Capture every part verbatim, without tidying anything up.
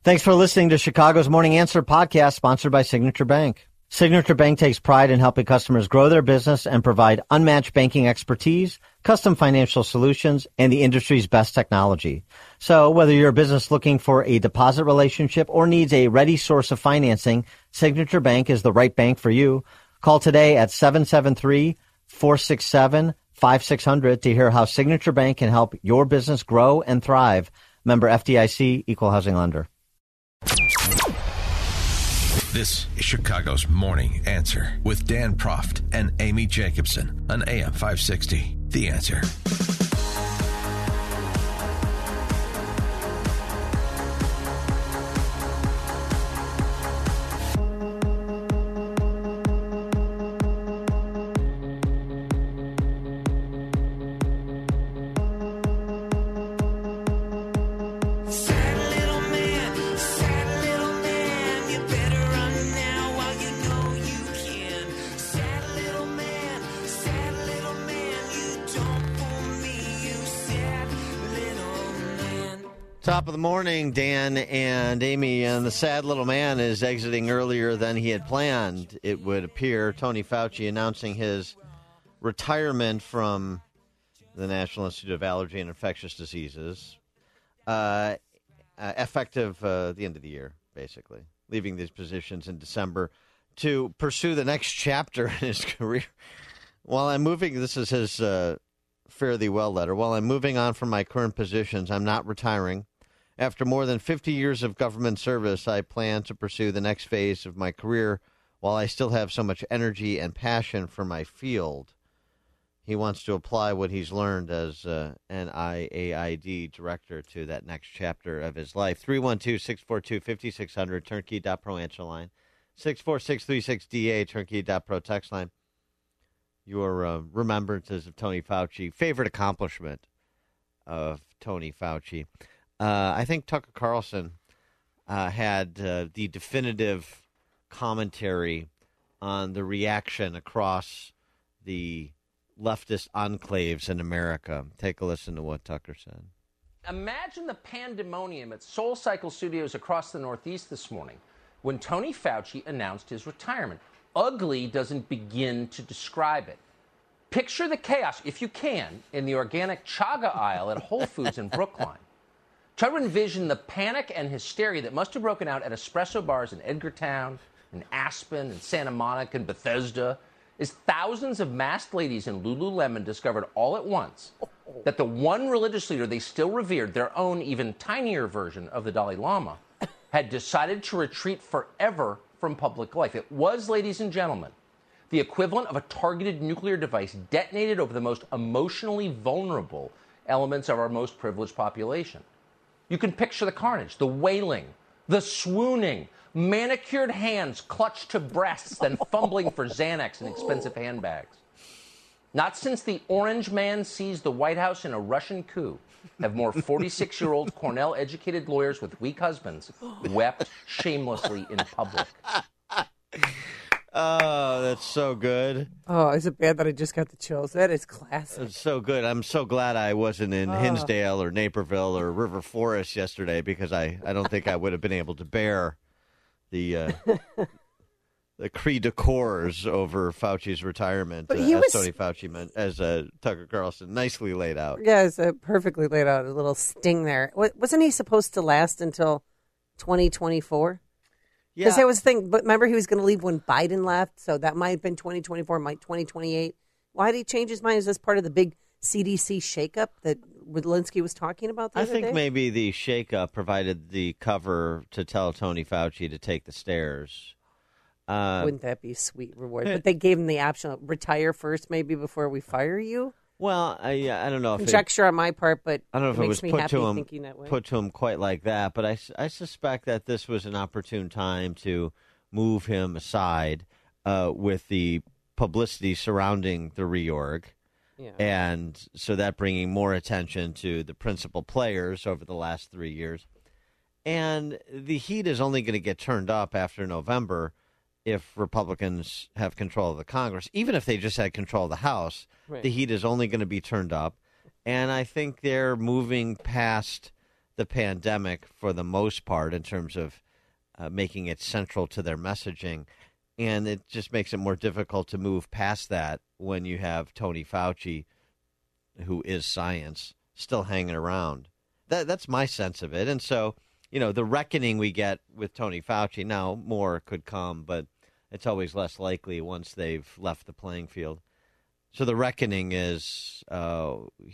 Thanks for listening to Chicago's Morning Answer podcast, sponsored by Signature Bank. Signature Bank takes pride in helping customers grow their business and provide unmatched banking expertise, custom financial solutions, and the industry's best technology. So whether you're a business looking for a deposit relationship or needs a ready source of financing, Signature Bank is the right bank for you. Call today at seven seven three, four six seven, five six zero zero to hear how Signature Bank can help your business grow and thrive. Member F D I C, Equal Housing Lender. This is Chicago's Morning Answer with Dan Proft and Amy Jacobson on A M five sixty. The Answer. Top of the morning, Dan and Amy, and the sad little man is exiting earlier than he had planned, it would appear. Tony Fauci announcing his retirement from the National Institute of Allergy and Infectious Diseases, uh, uh, effective uh, the end of the year, basically, leaving these positions in December to pursue the next chapter in his career. While I'm moving, this is his uh, Fare Thee Well letter. While I'm moving on from my current positions, I'm not retiring. After more than fifty years of government service, I plan to pursue the next phase of my career while I still have so much energy and passion for my field. He wants to apply what he's learned as uh, an I A I D director to that next chapter of his life. three one two, six four two, five six zero zero, turnkey dot pro answer line. six four six three six D A, turnkey dot pro text line. Your uh, remembrances of Tony Fauci, favorite accomplishment of Tony Fauci. Uh, I think Tucker Carlson uh, had uh, the definitive commentary on the reaction across the leftist enclaves in America. Take a listen to what Tucker said. Imagine the pandemonium at Soul Cycle Studios across the Northeast this morning when Tony Fauci announced his retirement. Ugly doesn't begin to describe it. Picture the chaos, if you can, in the organic chaga aisle at Whole Foods in Brookline. Try to envision the panic and hysteria that must have broken out at espresso bars in Edgartown, in Aspen, in Santa Monica, and Bethesda, as thousands of masked ladies in Lululemon discovered all at once that the one religious leader they still revered, their own even tinier version of the Dalai Lama, had decided to retreat forever from public life. It was, ladies and gentlemen, the equivalent of a targeted nuclear device detonated over the most emotionally vulnerable elements of our most privileged population. You can picture the carnage, the wailing, the swooning, manicured hands clutched to breasts, then fumbling for Xanax and expensive handbags. Not since the Orange Man seized the White House in a Russian coup have more forty-six-year-old Cornell-educated lawyers with weak husbands wept shamelessly in public. Oh, that's so good. Oh, is it bad that I just got the chills? That is classic. It's so good. I'm so glad I wasn't in oh. Hinsdale or Naperville or River Forest yesterday, because I, I don't think I would have been able to bear the uh, the cri de coeurs over Fauci's retirement, but uh, he as was... Tony Fauci meant, as uh, Tucker Carlson nicely laid out. Yeah, it's uh, perfectly laid out. A little sting there. Wasn't he supposed to last until twenty twenty-four? Because Yeah. that was the thing. But remember, he was going to leave when Biden left, so that might have been twenty twenty-four, might twenty twenty-eight. Why did he change his mind? Is this part of the big C D C shakeup that Walensky was talking about the I other think day? maybe the shakeup provided the cover to tell Tony Fauci to take the stairs. Uh, Wouldn't that be a sweet reward? But they gave him the option of retire first, maybe before we fire you. Well, I I don't know if conjecture it, on my part, but I don't know if it it makes was me put happy to him thinking that way. put to him quite like that, but I, I suspect that this was an opportune time to move him aside uh, with the publicity surrounding the reorg, yeah. and so that bringing more attention to the principal players over the last three years. And the heat is only going to get turned up after November if Republicans have control of the Congress. Even if they just had control of the House, right. the heat is only going to be turned up. And I think they're moving past the pandemic for the most part in terms of uh, making it central to their messaging. And it just makes it more difficult to move past that when you have Tony Fauci, who is science, still hanging around. That That's my sense of it. And so, you know, the reckoning we get with Tony Fauci, now more could come, but it's always less likely once they've left the playing field. So the reckoning is uh,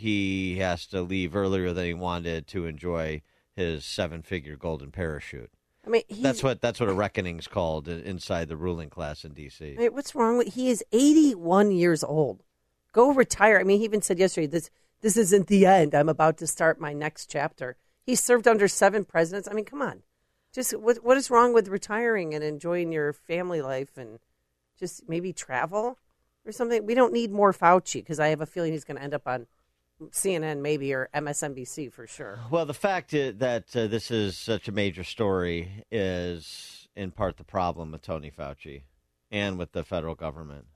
he has to leave earlier than he wanted to enjoy his seven-figure golden parachute. I mean, that's what that's what a reckoning's called inside the ruling class in D C. I mean, what's wrong with? He is eighty-one years old. Go retire. I mean, he even said yesterday, "This this isn't the end. I'm about to start my next chapter." He served under seven presidents. I mean, come on. Just what what is wrong with retiring and enjoying your family life and just maybe travel or something? We don't need more Fauci because I have a feeling he's going to end up on C N N maybe or M S N B C for sure. Well, the fact that uh, this is such a major story is in part the problem with Tony Fauci and with the federal government,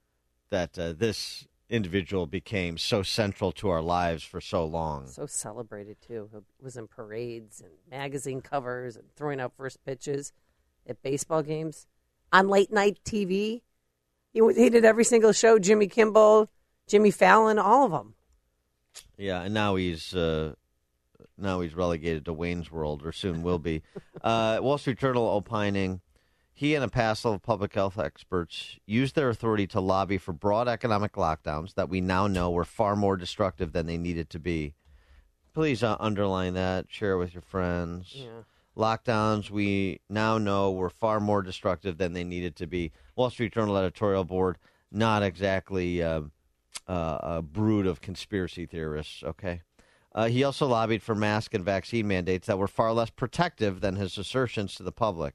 that uh, this individual became so central to our lives for so long. So celebrated, too. He was in parades and magazine covers and throwing out first pitches at baseball games. On late night T V, he, he did every single show, Jimmy Kimmel, Jimmy Fallon, all of them. Yeah, and now he's uh, now he's relegated to Wayne's World, or soon will be. uh, Wall Street Journal opining, he and a passel of public health experts used their authority to lobby for broad economic lockdowns that we now know were far more destructive than they needed to be. Please uh, underline that, share it with your friends. Yeah. Lockdowns we now know were far more destructive than they needed to be. Wall Street Journal editorial board, not exactly... Uh, Uh, a brood of conspiracy theorists, okay? Uh, he also lobbied for mask and vaccine mandates that were far less protective than his assertions to the public.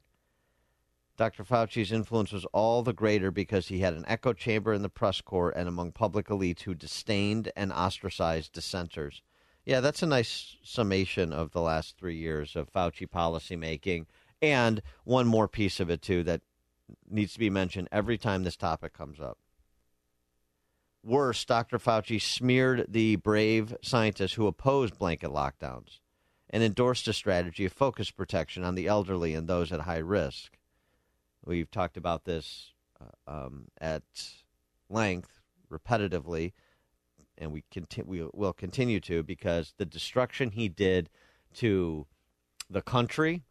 Doctor Fauci's influence was all the greater because he had an echo chamber in the press corps and among public elites who disdained and ostracized dissenters. Yeah, that's a nice summation of the last three years of Fauci policymaking. And one more piece of it, too, that needs to be mentioned every time this topic comes up. Worse, Doctor Fauci smeared the brave scientists who opposed blanket lockdowns and endorsed a strategy of focused protection on the elderly and those at high risk. We've talked about this uh, um, at length, repetitively, and we, conti- we will continue to, because the destruction he did to the country,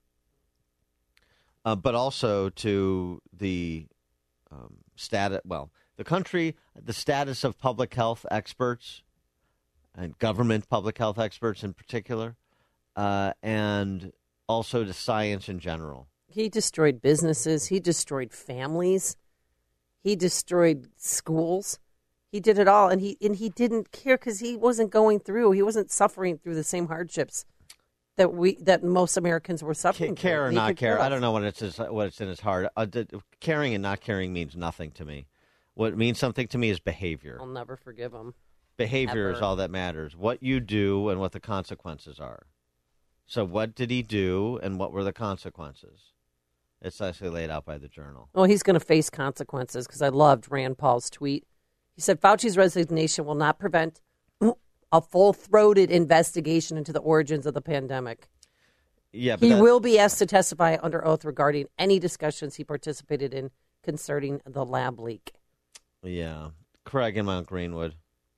uh, but also to the um, status, well, the country, the status of public health experts and government public health experts in particular, uh, and also to science in general. He destroyed businesses. He destroyed families. He destroyed schools. He did it all, and he and he didn't care because he wasn't going through. He wasn't suffering through the same hardships that we that most Americans were suffering. C- care through. or He not could care, us. I don't know what it's what it's in his heart. Uh, d- caring and not caring means nothing to me. What means something to me is behavior. I'll never forgive him. Behavior Ever. is all that matters. What you do and what the consequences are. So what did he do and what were the consequences? It's actually laid out by the Journal. Well, he's going to face consequences because I loved Rand Paul's tweet. He said Fauci's resignation will not prevent a full-throated investigation into the origins of the pandemic. Yeah, but he that, will be asked to testify under oath regarding any discussions he participated in concerning the lab leak. Yeah. Craig in Mount Greenwood.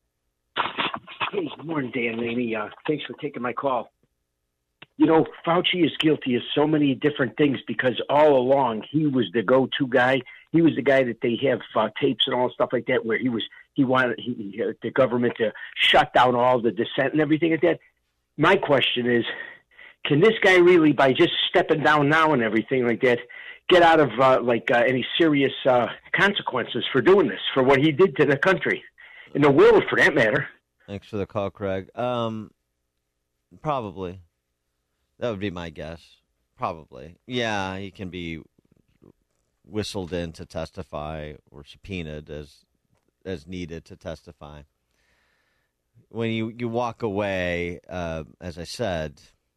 Hey, good morning, Dan and Amy. Uh, thanks for taking my call. You know, Fauci is guilty of so many different things because all along he was the go-to guy. He was the guy that they have uh, tapes and all stuff like that where he was he wanted he, uh, the government to shut down all the dissent and everything like that. My question is, can this guy really, by just stepping down now and everything like that, get out of uh, like uh, any serious uh, consequences for doing this, for what he did to the country, in the world for that matter? Thanks for the call, Craig. Um, probably. That would be my guess. Probably. Yeah, he can be whistled in to testify or subpoenaed as as needed to testify. When you, you walk away, uh, as I said,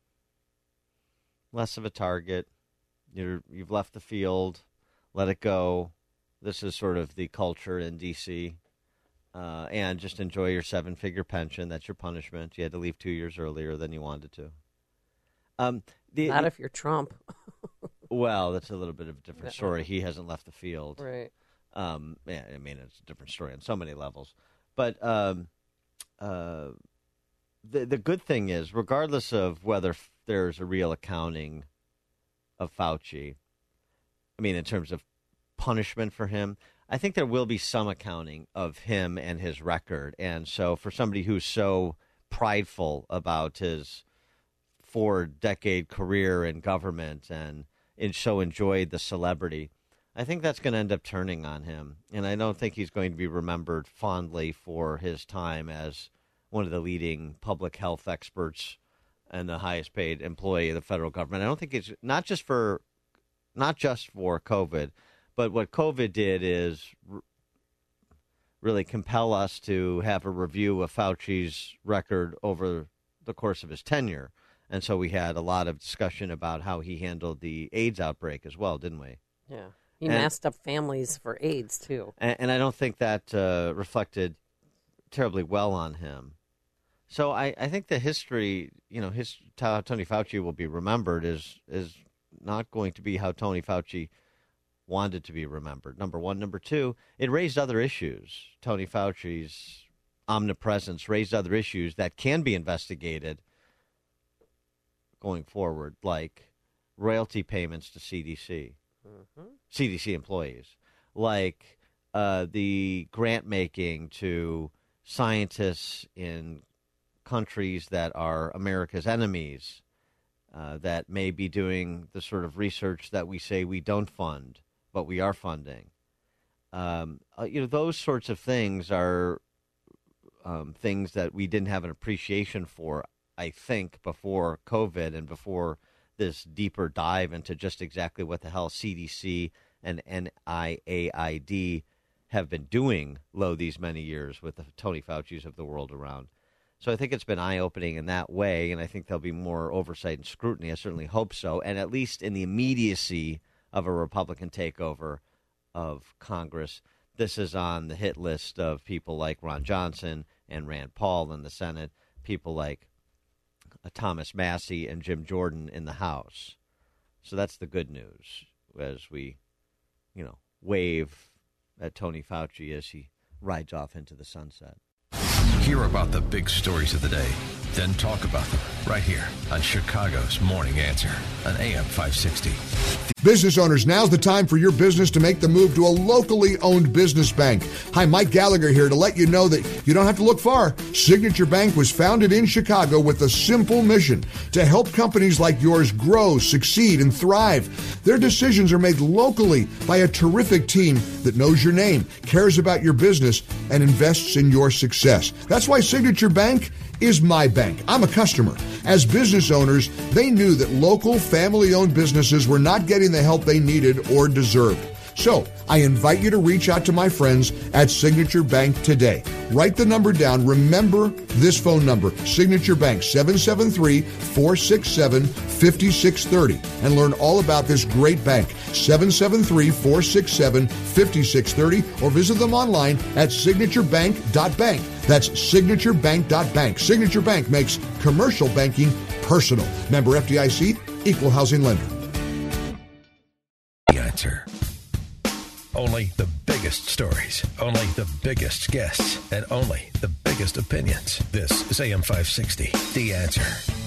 less of a target. You're, you've left the field. Let it go. This is sort of the culture in D C Uh, and just enjoy your seven-figure pension. That's your punishment. You had to leave two years earlier than you wanted to. Um, the, Not if you're Trump. Well, that's a little bit of a different story. He hasn't left the field. Right. Um, yeah, I mean, it's a different story on so many levels. But um, uh, the the good thing is, regardless of whether f- there's a real accounting of Fauci, I mean, in terms of punishment for him, I think there will be some accounting of him and his record. And so for somebody who's so prideful about his four-decade career in government and, and so enjoyed the celebrity, I think that's going to end up turning on him. And I don't think he's going to be remembered fondly for his time as one of the leading public health experts and the highest paid employee of the federal government. I don't think it's not just for not just for COVID, but what COVID did is r- really compel us to have a review of Fauci's record over the course of his tenure. And so we had a lot of discussion about how he handled the AIDS outbreak as well, didn't we? Yeah. He And- masked up families for AIDS, too. And, and I don't think that uh, reflected terribly well on him. So I, I think the history, you know, his how Tony Fauci will be remembered is is not going to be how Tony Fauci wanted to be remembered. Number one. Number two, it raised other issues. Tony Fauci's omnipresence raised other issues that can be investigated going forward, like royalty payments to C D C, mm-hmm. C D C employees, like uh, the grant making to scientists in countries that are America's enemies, uh, that may be doing the sort of research that we say we don't fund, but we are funding. Um, uh, you know, those sorts of things are um, things that we didn't have an appreciation for, I think, before COVID and before this deeper dive into just exactly what the hell C D C and N I A I D have been doing lo these many years with the Tony Fauci's of the world around. So I think it's been eye-opening in that way, and I think there'll be more oversight and scrutiny. I certainly hope so, and at least in the immediacy of a Republican takeover of Congress, this is on the hit list of people like Ron Johnson and Rand Paul in the Senate, people like uh, Thomas Massie and Jim Jordan in the House. So that's the good news as we, you know, wave at Tony Fauci as he rides off into the sunset. Hear about the big stories of the day, then talk about them right here on Chicago's Morning Answer on A M five sixty. Business owners, now's the time for your business to make the move to a locally owned business bank. Hi, Mike Gallagher here to let you know that you don't have to look far. Signature Bank was founded in Chicago with a simple mission to help companies like yours grow, succeed, and thrive. Their decisions are made locally by a terrific team that knows your name, cares about your business, and invests in your success. That's why Signature Bank is my bank. I'm a customer. As business owners, they knew that local family-owned businesses were not getting the help they needed or deserved. So I invite you to reach out to my friends at Signature Bank today. Write the number down. Remember this phone number, Signature Bank, seven seven three, four six seven, five six three zero. And learn all about this great bank, seven seven three, four six seven, five six three zero, or visit them online at signature bank dot bank. That's signature bank dot bank. Signature Bank makes commercial banking personal. Member F D I C, equal housing lender. The Answer. Only the biggest stories, only the biggest guests, and only the biggest opinions. This is A M five sixty, The Answer.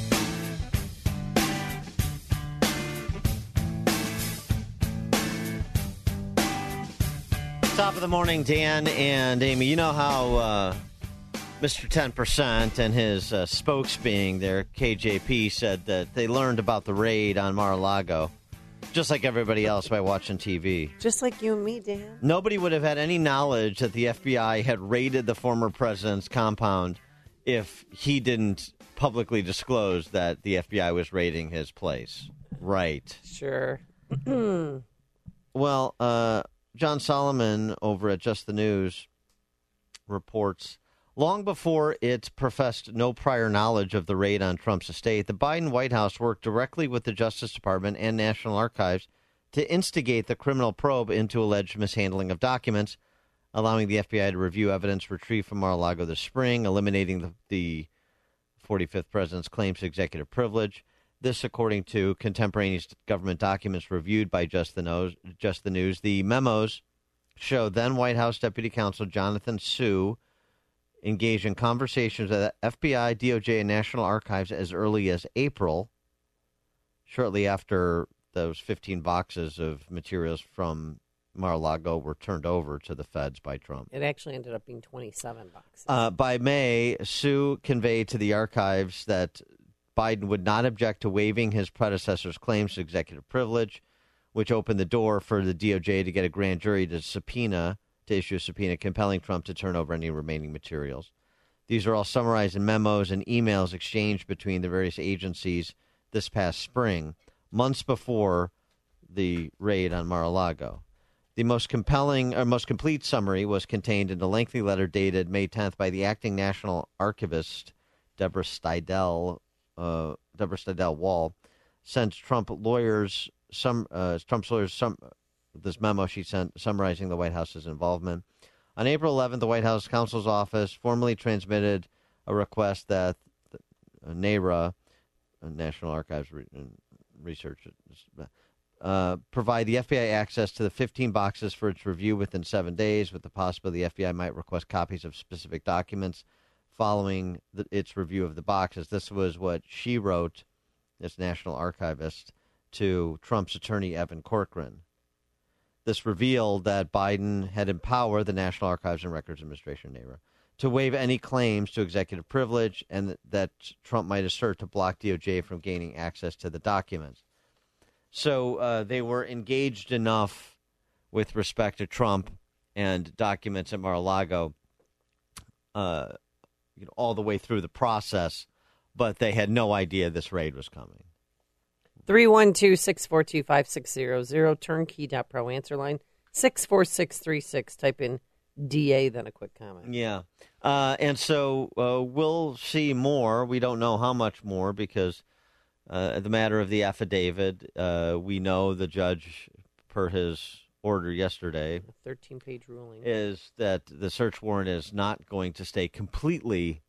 Top of the morning, Dan and Amy. You know how uh, Mister ten percent and his uh, spokes being there, K J P, said that they learned about the raid on Mar-a-Lago, just like everybody else, by watching T V. Just like you and me, Dan. Nobody would have had any knowledge that the F B I had raided the former president's compound if he didn't publicly disclose that the F B I was raiding his place. Right. Sure. Well, uh, John Solomon over at Just the News reports, long before it professed no prior knowledge of the raid on Trump's estate, the Biden White House worked directly with the Justice Department and National Archives to instigate the criminal probe into alleged mishandling of documents, allowing the F B I to review evidence retrieved from Mar-a-Lago this spring, eliminating the, the forty-fifth president's claims to executive privilege. This, according to contemporaneous government documents reviewed by Just the, Nose, Just the News. The memos show then White House Deputy Counsel Jonathan Su engaged in conversations with the F B I, D O J, and National Archives as early as April, shortly after those fifteen boxes of materials from Mar-a-Lago were turned over to the feds by Trump. It actually ended up being twenty-seven boxes. Uh, by May, Su conveyed to the archives that Biden would not object to waiving his predecessor's claims to executive privilege, which opened the door for the D O J to get a grand jury to subpoena, to issue a subpoena compelling Trump to turn over any remaining materials. These are all summarized in memos and emails exchanged between the various agencies this past spring, months before the raid on Mar-a-Lago. The most compelling or most complete summary was contained in a lengthy letter dated May tenth by the acting National Archivist, Deborah Stidel, uh, Deborah Stidel Wall, sent Trump lawyers some uh, Trump's lawyers some this memo she sent summarizing the White House's involvement. On April eleventh, the White House counsel's office formally transmitted a request that uh, NARA, uh, National Archives Re- Research, uh, provide the F B I access to the fifteen boxes for its review within seven days, with the possibility the F B I might request copies of specific documents following the, its review of the boxes. This was what she wrote, this National Archivist, to Trump's attorney, Evan Corcoran. This revealed that Biden had empowered the National Archives and Records Administration, NARA, to waive any claims to executive privilege and that, that Trump might assert to block D O J from gaining access to the documents. So uh, they were engaged enough with respect to Trump and documents at Mar-a-Lago uh, you know, all the way through the process, but they had no idea this raid was coming. three one two, six four two, five six zero zero, turnkey dot pro answer line, six four six three six. Type in D A, then a quick comment. Yeah. Uh, and so uh, we'll see more. We don't know how much more because uh, the matter of the affidavit, uh, we know the judge, per his order yesterday, thirteen-page ruling, is that the search warrant is not going to stay completely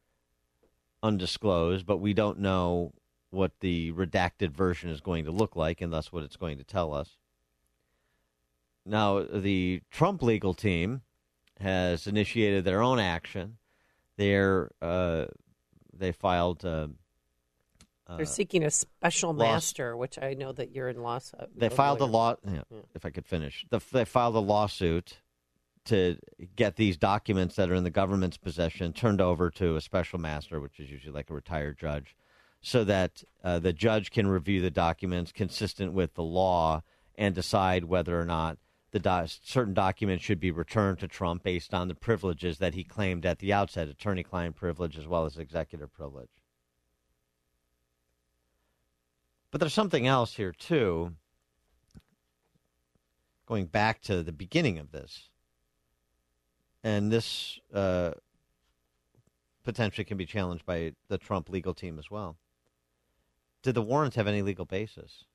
undisclosed, but we don't know what the redacted version is going to look like, and that's what it's going to tell us. Now, the Trump legal team has initiated their own action. They're uh, they filed. Uh, uh, They're seeking a special law- master, which I know that you're in law. Uh, they filed a lawyer. law. Yeah, Yeah. If I could finish, the, they filed a lawsuit to get these documents that are in the government's possession turned over to a special master, which is usually like a retired judge, so that uh, the judge can review the documents consistent with the law and decide whether or not the do- certain documents should be returned to Trump based on the privileges that he claimed at the outset, attorney-client privilege as well as executive privilege. But there's something else here, too, going back to the beginning of this. And this uh, potentially can be challenged by the Trump legal team as well. Did the warrants have any legal basis?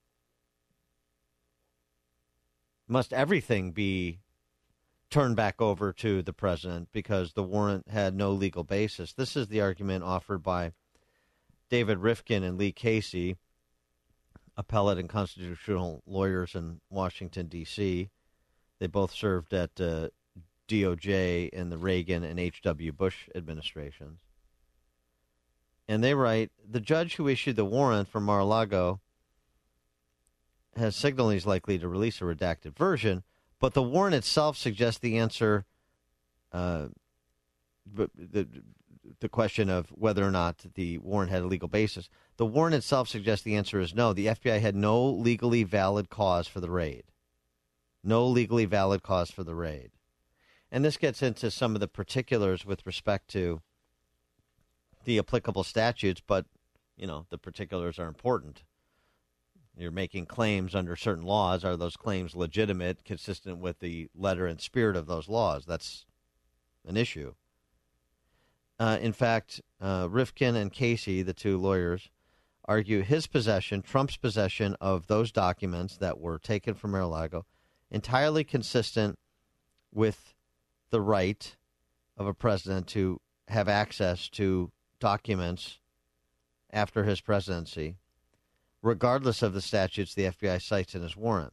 Must everything be turned back over to the president because the warrant had no legal basis? This is the argument offered by David Rifkin and Lee Casey, appellate and constitutional lawyers in Washington, D C They both served at uh, D O J in the Reagan and H W Bush administrations. And they write, the judge who issued the warrant for Mar-a-Lago has signaled he's likely to release a redacted version, but the warrant itself suggests the answer, uh, the, the question of whether or not the warrant had a legal basis. The warrant itself suggests the answer is no. The F B I had no legally valid cause for the raid. No legally valid cause for the raid. And this gets into some of the particulars with respect to the applicable statutes, but, you know, the particulars are important. You're making claims under certain laws. Are those claims legitimate, consistent with the letter and spirit of those laws? That's an issue. Uh, in fact, uh, Rifkin and Casey, the two lawyers, argue his possession, Trump's possession of those documents that were taken from Mar-a-Lago, entirely consistent with the right of a president to have access to documents after his presidency, regardless of the statutes the F B I cites in his warrant.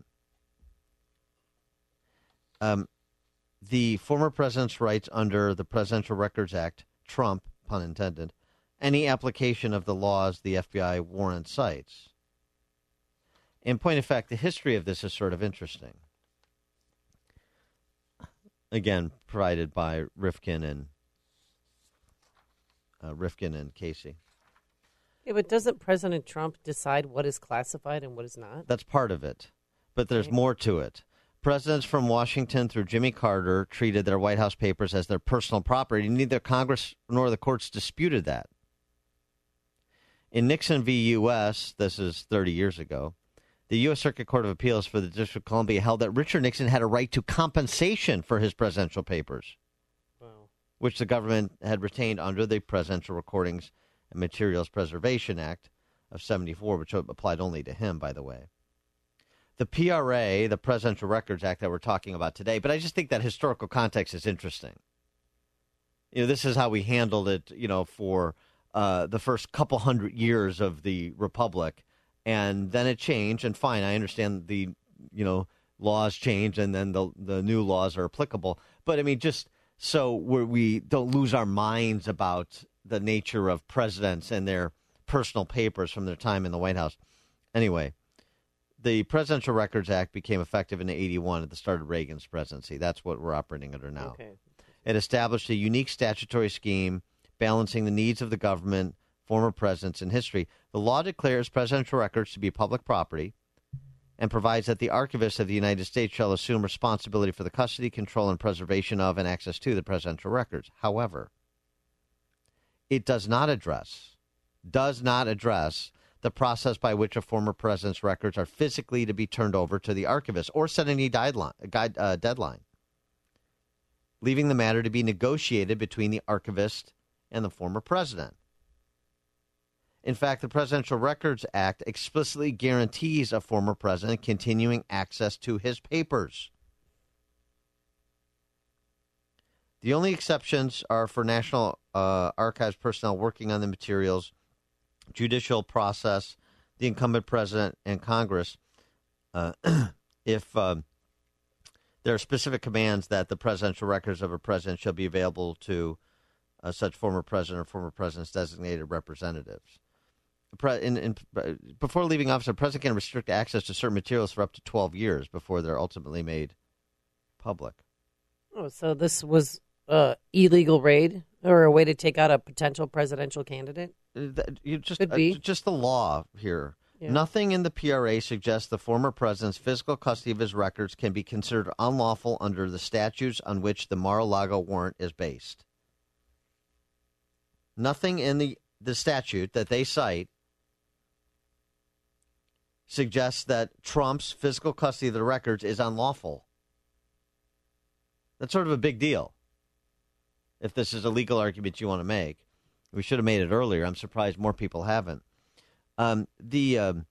Um, the former president's rights under the Presidential Records Act trump, pun intended, any application of the laws the F B I warrant cites. In point of fact, the history of this is sort of interesting. Again, provided by Rifkin and uh, Rifkin and Casey. Yeah, but doesn't President Trump decide what is classified and what is not? That's part of it, but there's more to it. Presidents from Washington through Jimmy Carter treated their White House papers as their personal property. Neither Congress nor the courts disputed that. In Nixon v. U S, this is thirty years ago, the U S. Circuit Court of Appeals for the District of Columbia held that Richard Nixon had a right to compensation for his presidential papers, wow. which the government had retained under the Presidential Recordings and Materials Preservation Act of seventy-four, which applied only to him, by the way. The P R A, the Presidential Records Act that we're talking about today, but I just think that historical context is interesting. You know, this is how we handled it, you know, for uh, the first couple hundred years of the Republic, and then it changed, and fine, I understand the, you know, laws change, and then the the new laws are applicable, but I mean, just so we're, we don't lose our minds about the nature of presidents and their personal papers from their time in the White House. Anyway, the Presidential Records Act became effective in eighty-one at the start of Reagan's presidency. That's what we're operating under now. Okay. It established a unique statutory scheme balancing the needs of the government, former presidents, and history. The law declares presidential records to be public property and provides that the archivist of the United States shall assume responsibility for the custody, control, and preservation of and access to the presidential records. However, it does not address, does not address the process by which a former president's records are physically to be turned over to the archivist or set any deadline, guide, uh, deadline, leaving the matter to be negotiated between the archivist and the former president. In fact, the Presidential Records Act explicitly guarantees a former president continuing access to his papers. The only exceptions are for National uh, Archives personnel working on the materials, judicial process, the incumbent president, and Congress, uh, if uh, there are specific commands that the presidential records of a president shall be available to uh, such former president or former president's designated representatives. In, in, before leaving office, the president can restrict access to certain materials for up to twelve years before they're ultimately made public. Oh, so this was uh, illegal raid or a way to take out a potential presidential candidate? You just, Could be. Uh, just the law here. Yeah. Nothing in the P R A suggests the former president's physical custody of his records can be considered unlawful under the statutes on which the Mar-a-Lago warrant is based. Nothing in the, the statute that they cite suggests that Trump's physical custody of the records is unlawful. That's sort of a big deal. If this is a legal argument you want to make, we should have made it earlier. I'm surprised more people haven't. Um, the um,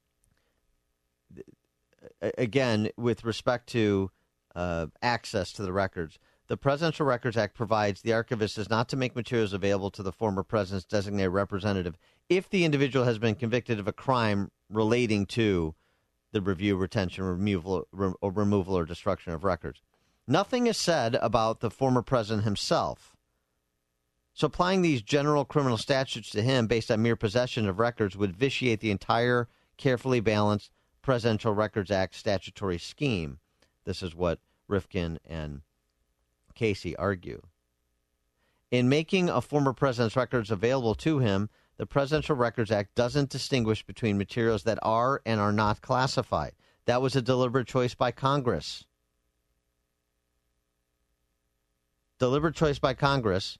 again, with respect to uh, access to the records, the Presidential Records Act provides the archivist is not to make materials available to the former president's designated representative if the individual has been convicted of a crime relating to the review, retention, removal, re- or removal or destruction of records. Nothing is said about the former president himself. So applying these general criminal statutes to him based on mere possession of records would vitiate the entire carefully balanced Presidential Records Act statutory scheme. This is what Rifkin and Casey argue. In making a former president's records available to him, the Presidential Records Act doesn't distinguish between materials that are and are not classified. That was a deliberate choice by Congress. Deliberate choice by Congress.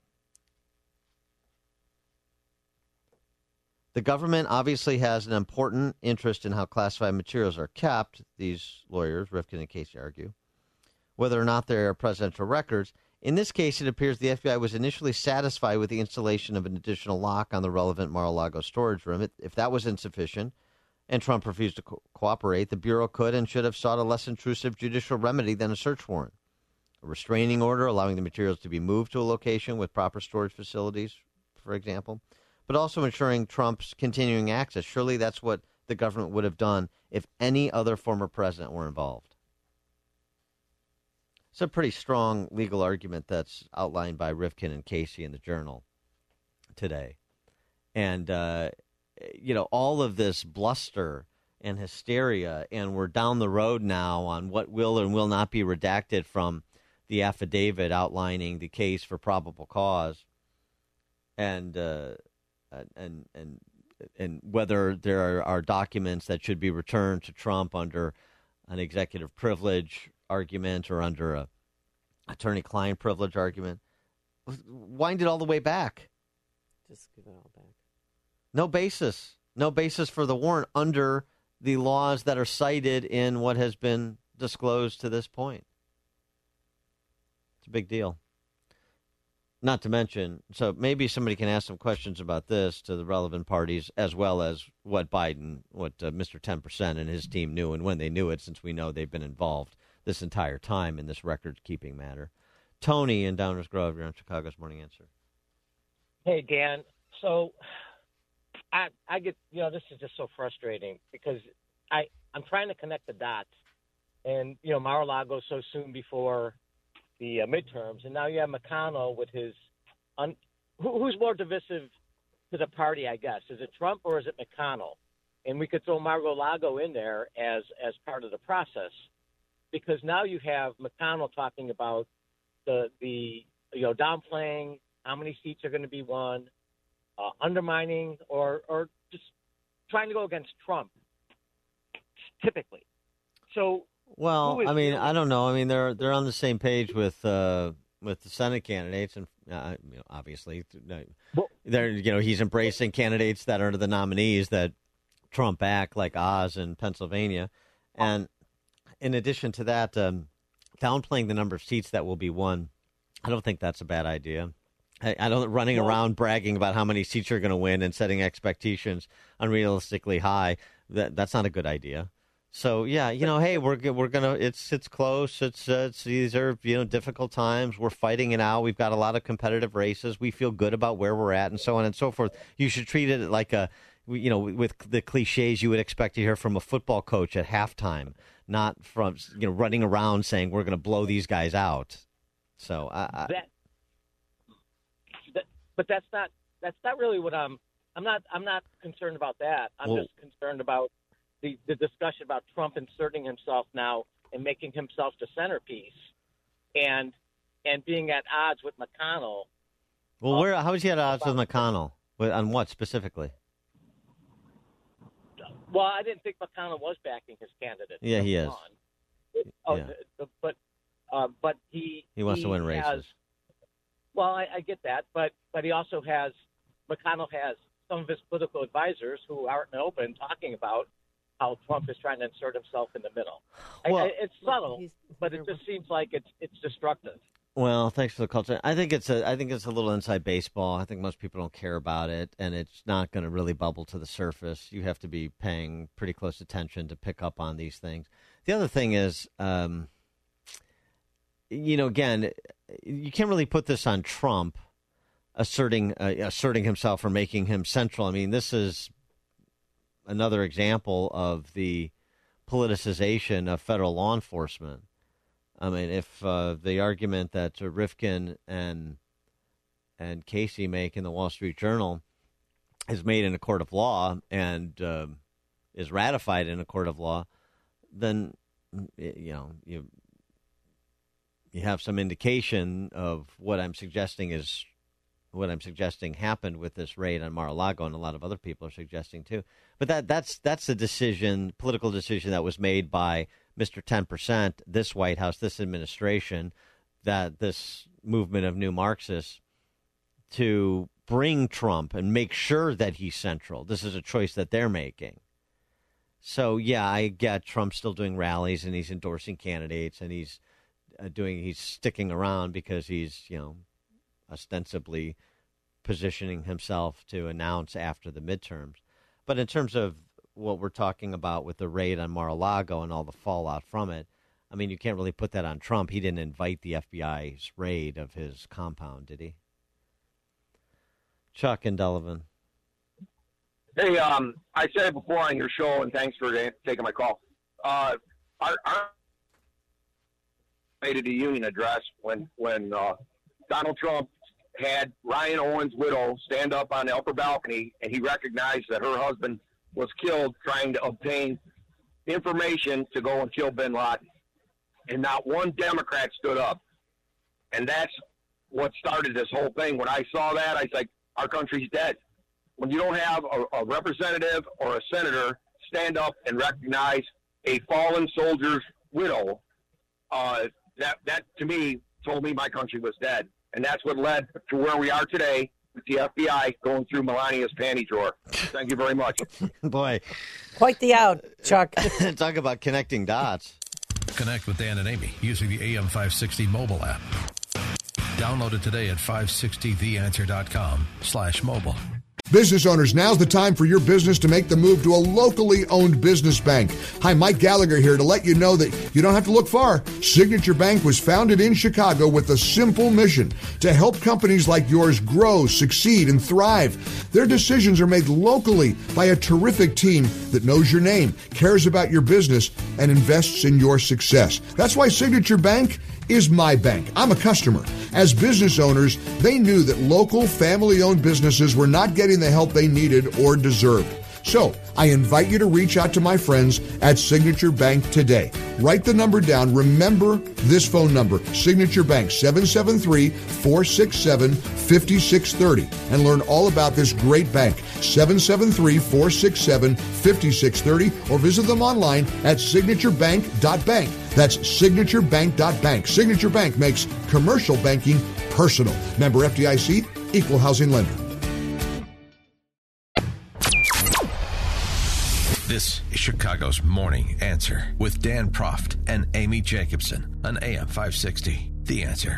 The government obviously has an important interest in how classified materials are kept, these lawyers, Rifkin and Casey, argue, whether or not they are presidential records. In this case, it appears the F B I was initially satisfied with the installation of an additional lock on the relevant Mar-a-Lago storage room. If that was insufficient and Trump refused to co- cooperate, the Bureau could and should have sought a less intrusive judicial remedy than a search warrant. A restraining order allowing the materials to be moved to a location with proper storage facilities, for example. but also ensuring Trump's continuing access. Surely that's what the government would have done if any other former president were involved. It's a pretty strong legal argument that's outlined by Rivkin and Casey in the Journal today. And, uh, you know, all of this bluster and hysteria, and we're down the road now on what will and will not be redacted from the affidavit outlining the case for probable cause, and uh, and and and whether there are, are documents that should be returned to Trump under an executive privilege argument or under a attorney-client privilege argument. Wind it all the way back. Just give it all back. No basis. No basis for the warrant under the laws that are cited in what has been disclosed to this point. It's a big deal. Not to mention, so maybe somebody can ask some questions about this to the relevant parties, as well as what Biden, what uh, Mister ten percent and his team knew and when they knew it, since we know they've been involved this entire time in this record-keeping matter. Tony in Downers Grove, you're on Chicago's Morning Answer. Hey, Dan. So I, I get, you know, this is just so frustrating because I, I'm trying to connect the dots. And, you know, Mar-a-Lago so soon before the uh, midterms. And now you have McConnell with his un, who, who's more divisive to the party, I guess? Is it Trump or is it McConnell? And we could throw Mar-a-Lago in there as, as part of the process, because now you have McConnell talking about the, the you know, downplaying how many seats are going to be won, uh, undermining or, or just trying to go against Trump, typically. So, well, I mean, I don't know. I mean, they're they're on the same page with uh, with the Senate candidates, and uh, you know, obviously, they're you know he's embracing candidates that are the nominees that Trump backed, like Oz in Pennsylvania, and in addition to that, um, downplaying the number of seats that will be won, I don't think that's a bad idea. I, I don't running well, around bragging about how many seats you're going to win and setting expectations unrealistically high. That that's not a good idea. So yeah, you know, hey, we're we're gonna. It's it's close. It's uh, it's these are you know difficult times. We're fighting it out. We've got a lot of competitive races. We feel good about where we're at, and so on and so forth. You should treat it like a, you know, with the cliches you would expect to hear from a football coach at halftime, not from you know running around saying we're going to blow these guys out. So I, I that, that, but that's not that's not really what I'm. I'm not I'm not concerned about that. I'm well, just concerned about The, the discussion about Trump inserting himself now and making himself the centerpiece, and and being at odds with McConnell. Well, where how is he at odds with McConnell? On what specifically? Well, I didn't think McConnell was backing his candidate. Yeah, he is. Oh, yeah. the, the, but uh, but he he wants he to win races. Has, well, I, I get that, but but he also has McConnell has some of his political advisors who aren't open talking about how Trump is trying to insert himself in the middle. Well, I, I, it's subtle, he's, he's but it just seems like it's it's destructive. Well, thanks for the call. I think it's a I think it's a little inside baseball. I think most people don't care about it, and it's not going to really bubble to the surface. You have to be paying pretty close attention to pick up on these things. The other thing is, um, you know, again, you can't really put this on Trump asserting uh, asserting himself or making him central. I mean, this is another example of the politicization of federal law enforcement. I mean, if uh, the argument that uh, Rivkin and and Casey make in the Wall Street Journal is made in a court of law and uh, is ratified in a court of law, then you know you you have some indication of what I'm suggesting is what I'm suggesting happened with this raid on Mar-a-Lago, and a lot of other people are suggesting too. But that that's that's a decision, political decision that was made by Mister ten percent, this White House, this administration, that this movement of new Marxists to bring Trump and make sure that he's central. This is a choice that they're making. So yeah, I get Trump still doing rallies and he's endorsing candidates and he's uh, doing he's sticking around because he's you know. ostensibly positioning himself to announce after the midterms. But in terms of what we're talking about with the raid on Mar-a-Lago and all the fallout from it, I mean, you can't really put that on Trump. He didn't invite the F B I's raid of his compound, did he? Chuck in Delavan. Hey, um, I said it before on your show, and thanks for taking my call. Uh, our, our made it a union address when when uh, Donald Trump had Ryan Owens' widow stand up on the upper balcony, and he recognized that her husband was killed trying to obtain information to go and kill bin Laden. And not one Democrat stood up. And that's what started this whole thing. When I saw that, I was like, our country's dead. When you don't have a, a representative or a senator stand up and recognize a fallen soldier's widow, uh, that, that to me told me my country was dead. And that's what led to where we are today with the F B I going through Melania's panty drawer. Thank you very much. Boy. Quite the out, Chuck. Talk about connecting dots. Connect with Dan and Amy using the A M five sixty mobile app. Download it today at five sixty the answer dot com slash mobile. Business owners, now's the time for your business to make the move to a locally owned business bank. Hi, Mike Gallagher here to let you know that you don't have to look far. Signature Bank was founded in Chicago with a simple mission to help companies like yours grow, succeed, and thrive. Their decisions are made locally by a terrific team that knows your name, cares about your business, and invests in your success. That's why Signature Bank is my bank. I'm a customer. As business owners, they knew that local family-owned businesses were not getting the help they needed or deserved. So I invite you to reach out to my friends at Signature Bank today. Write the number down. Remember this phone number, Signature Bank, seven seven three, four six seven, five six three zero. And learn all about this great bank, seven seven three, four six seven, five six three zero, or visit them online at signature bank dot bank. That's signature bank dot bank. Signature Bank makes commercial banking personal. Member F D I C, Equal Housing Lender. This is Chicago's Morning Answer with Dan Proft and Amy Jacobson on A M five sixty. The Answer.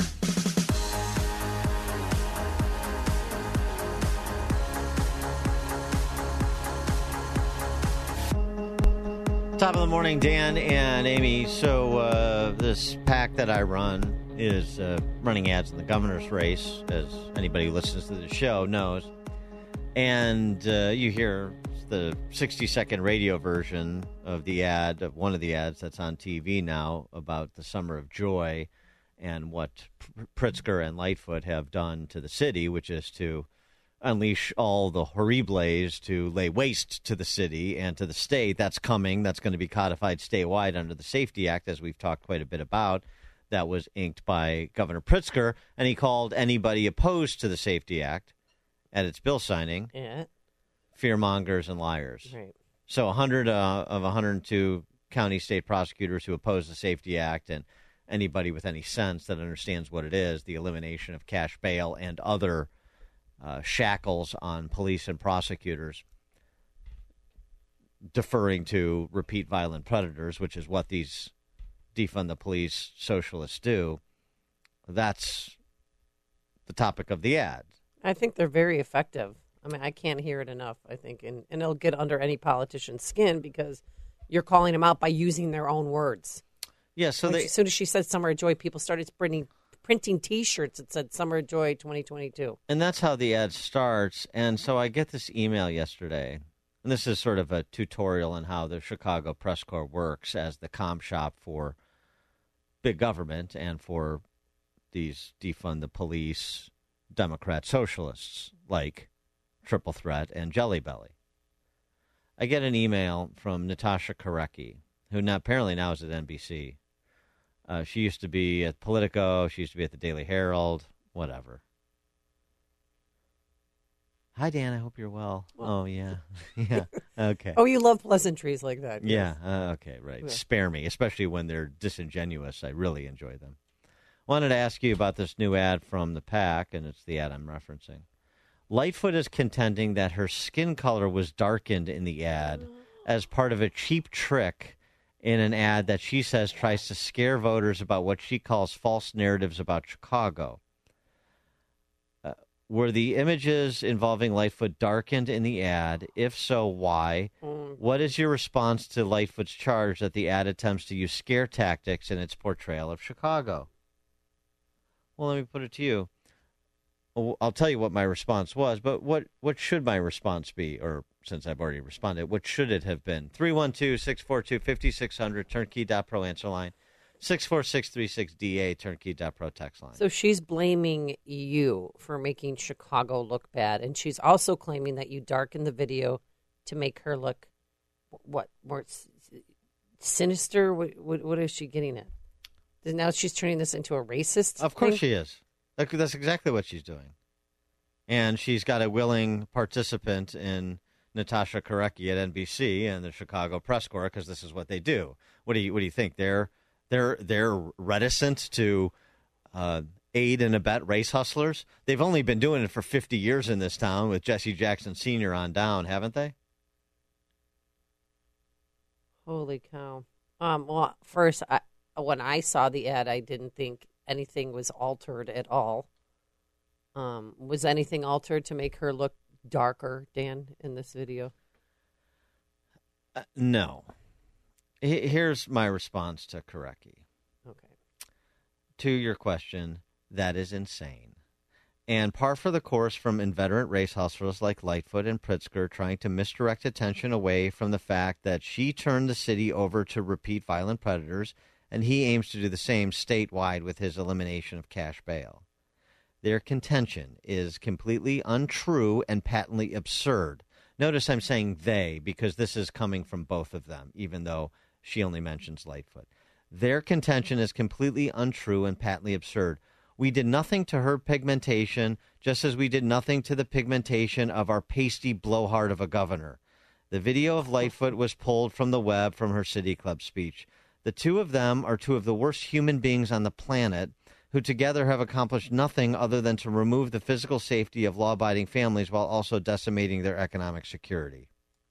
Top of the morning, Dan and Amy. So uh, this PAC that I run is uh, running ads in the governor's race, as anybody who listens to the show knows. And uh, you hear the sixty-second radio version of the ad, of one of the ads that's on T V now about the Summer of Joy and what Pritzker and Lightfoot have done to the city, which is to unleash all the horribles to lay waste to the city and to the state. That's coming. That's going to be codified statewide under the Safety Act, as we've talked quite a bit about. That was inked by Governor Pritzker, and he called anybody opposed to the Safety Act at its bill signing Yeah. fearmongers and liars. Right. So one hundred uh, of one hundred two county state prosecutors who oppose the Safety Act, and anybody with any sense that understands what it is, the elimination of cash bail and other uh, shackles on police and prosecutors, deferring to repeat violent predators, which is what these defund the police socialists do. That's the topic of the ad. I think they're very effective. I mean, I can't hear it enough, I think. And, and it'll get under any politician's skin because you're calling them out by using their own words. Yeah, so When they, she, as soon as she said Summer of Joy, people started printing, printing T-shirts that said Summer of Joy twenty twenty-two. and that's how the ad starts. And so I get this email yesterday, and this is sort of a tutorial on how the Chicago Press Corps works as the comm shop for big government and for these defund the police Democrat socialists like Triple Threat and Jelly Belly. I get an email from Natasha Korecki, who now, apparently now is at N B C. Uh, she used to be at Politico. She used to be at the Daily Herald, whatever. Hi, Dan. I hope you're well. well oh, yeah. yeah. Okay. Oh, you love pleasantries like that. Yeah. Yes. Uh, okay, right. Yeah. Spare me, especially when they're disingenuous. I really enjoy them. Wanted to ask you about this new ad from the PAC, and it's the ad I'm referencing. Lightfoot is contending that her skin color was darkened in the ad as part of a cheap trick in an ad that she says tries to scare voters about what she calls false narratives about Chicago. Uh, were the images involving Lightfoot darkened in the ad? If so, why? Mm. What is your response to Lightfoot's charge that the ad attempts to use scare tactics in its portrayal of Chicago? Well, let me put it to you. Well, I'll tell you what my response was, but what, what should my response be? Or since I've already responded, what should it have been? three one two, six four two, five six zero zero, turnkey dot pro answer line. six four six three six D A, turnkey dot pro text line. So she's blaming you for making Chicago look bad, and she's also claiming that you darkened the video to make her look, what, more sinister? What, what, what is she getting at? Now she's turning this into a racist Of course thing? she is. That's exactly what she's doing. And she's got a willing participant in Natasha Korecki at N B C and the Chicago Press Corps, because this is what they do. What do you what do you think? They're they're they're reticent to uh, aid and abet race hustlers. They've only been doing it for fifty years in this town with Jesse Jackson Senior on down, haven't they? Holy cow. Um, well, first, I, when I saw the ad, I didn't think anything was altered at all. Um, was anything altered to make her look darker, Dan, in this video? Uh, no. H- here's my response to Korecki. Okay. To your question, that is insane. And par for the course from inveterate race hustlers like Lightfoot and Pritzker trying to misdirect attention away from the fact that she turned the city over to repeat violent predators, and he aims to do the same statewide with his elimination of cash bail. Their contention is completely untrue and patently absurd. Notice I'm saying they, because this is coming from both of them, even though she only mentions Lightfoot. Their contention is completely untrue and patently absurd. We did nothing to her pigmentation, just as we did nothing to the pigmentation of our pasty blowhard of a governor. The video of Lightfoot was pulled from the web from her City Club speech. The two of them are two of the worst human beings on the planet, who together have accomplished nothing other than to remove the physical safety of law-abiding families while also decimating their economic security.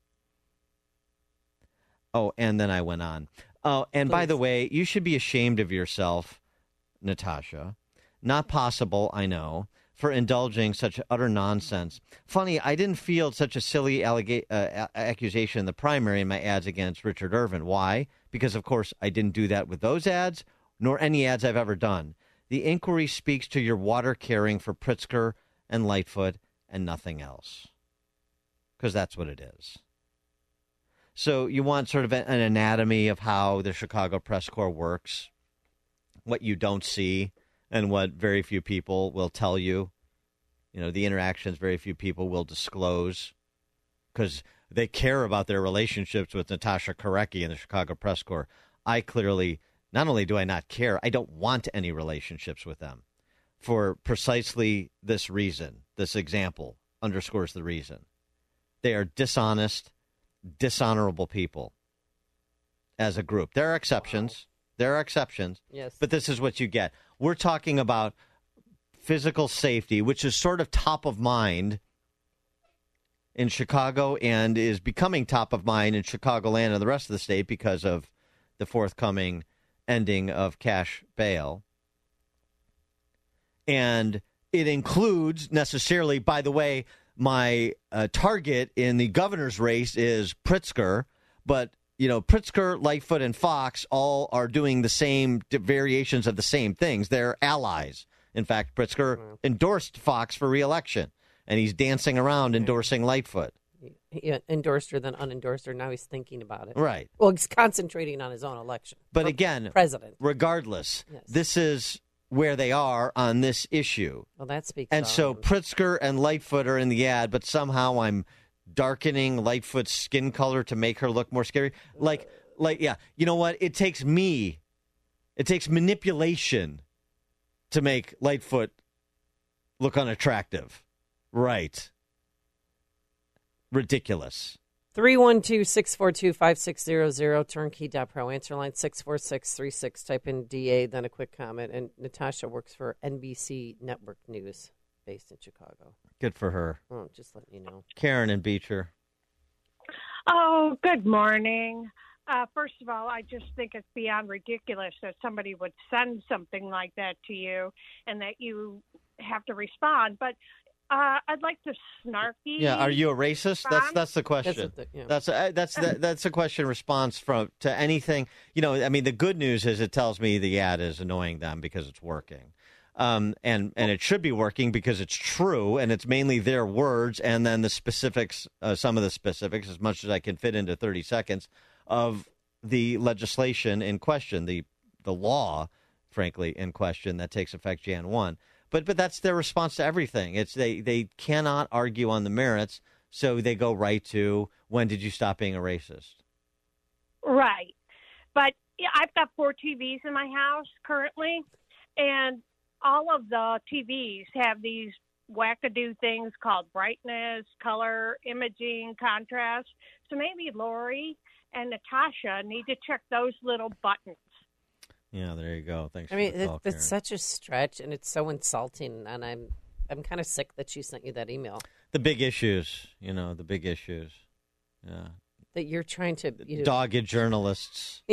Oh, and then I went on. Oh, and Please. By the way, you should be ashamed of yourself, Natasha. Not possible, I know, for indulging such utter nonsense. Funny, I didn't field such a silly allega- uh, accusation in the primary in my ads against Richard Irvin. Why? Because, of course, I didn't do that with those ads, nor any ads I've ever done. The inquiry speaks to your water carrying for Pritzker and Lightfoot and nothing else. Because that's what it is. So you want sort of an anatomy of how the Chicago Press Corps works, what you don't see, and what very few people will tell you. You know, the interactions very few people will disclose because they care about their relationships with Natasha Korecki and the Chicago Press Corps. I clearly, not only do I not care, I don't want any relationships with them for precisely this reason. This example underscores the reason. They are dishonest, dishonorable people as a group. There are exceptions. There are exceptions. Yes. But this is what you get. We're talking about physical safety, which is sort of top of mind in Chicago and is becoming top of mind in Chicagoland and the rest of the state because of the forthcoming ending of cash bail. And it includes necessarily, by the way, my uh, target in the governor's race is Pritzker, but you know, Pritzker, Lightfoot, and Fox all are doing the same variations of the same things. They're allies. In fact, Pritzker endorsed Fox for re-election, and he's dancing around endorsing Lightfoot. He endorsed her, then unendorsed her. Now he's thinking about it. Right. Well, he's concentrating on his own election. But again, president. Regardless, yes. This is where they are on this issue. Well, that speaks. And so Pritzker and Lightfoot are in the ad, but somehow I'm darkening Lightfoot's skin color to make her look more scary. Like, like, yeah, you know what? It takes me, it takes manipulation to make Lightfoot look unattractive. Right. Ridiculous. three one two, six four two, five six zero zero, turnkey dot pro, answer line six four six three six, type in D A, then a quick comment. And Natasha works for N B C Network News, based in Chicago. Good for her. Oh, just letting you know. Karen and Beecher. Oh, good morning. Uh, first of all, I just think it's beyond ridiculous that somebody would send something like that to you and that you have to respond. But uh, I'd like to snarky. Yeah, are you a racist? Response? That's that's the question. That's the, yeah. That's a, that's the, that's a question response from to anything. You know, I mean, the good news is it tells me the ad is annoying them because it's working. Um, and, and it should be working because it's true, and it's mainly their words, and then the specifics, uh, some of the specifics, as much as I can fit into thirty seconds, of the legislation in question, the the law, frankly, in question that takes effect January first. But but that's their response to everything. It's they, they cannot argue on the merits, so they go right to, when did you stop being a racist? Right. But yeah, I've got four T Vs in my house currently, and all of the T Vs have these wackadoo things called brightness, color, imaging, contrast. So maybe Lori and Natasha need to check those little buttons. Yeah, there you go. Thanks. I mean, for the call, it, it's such a stretch, and it's so insulting, and I'm I'm kind of sick that she sent you that email. The big issues, you know, the big issues. Yeah. That you're trying to you know, dogged journalists.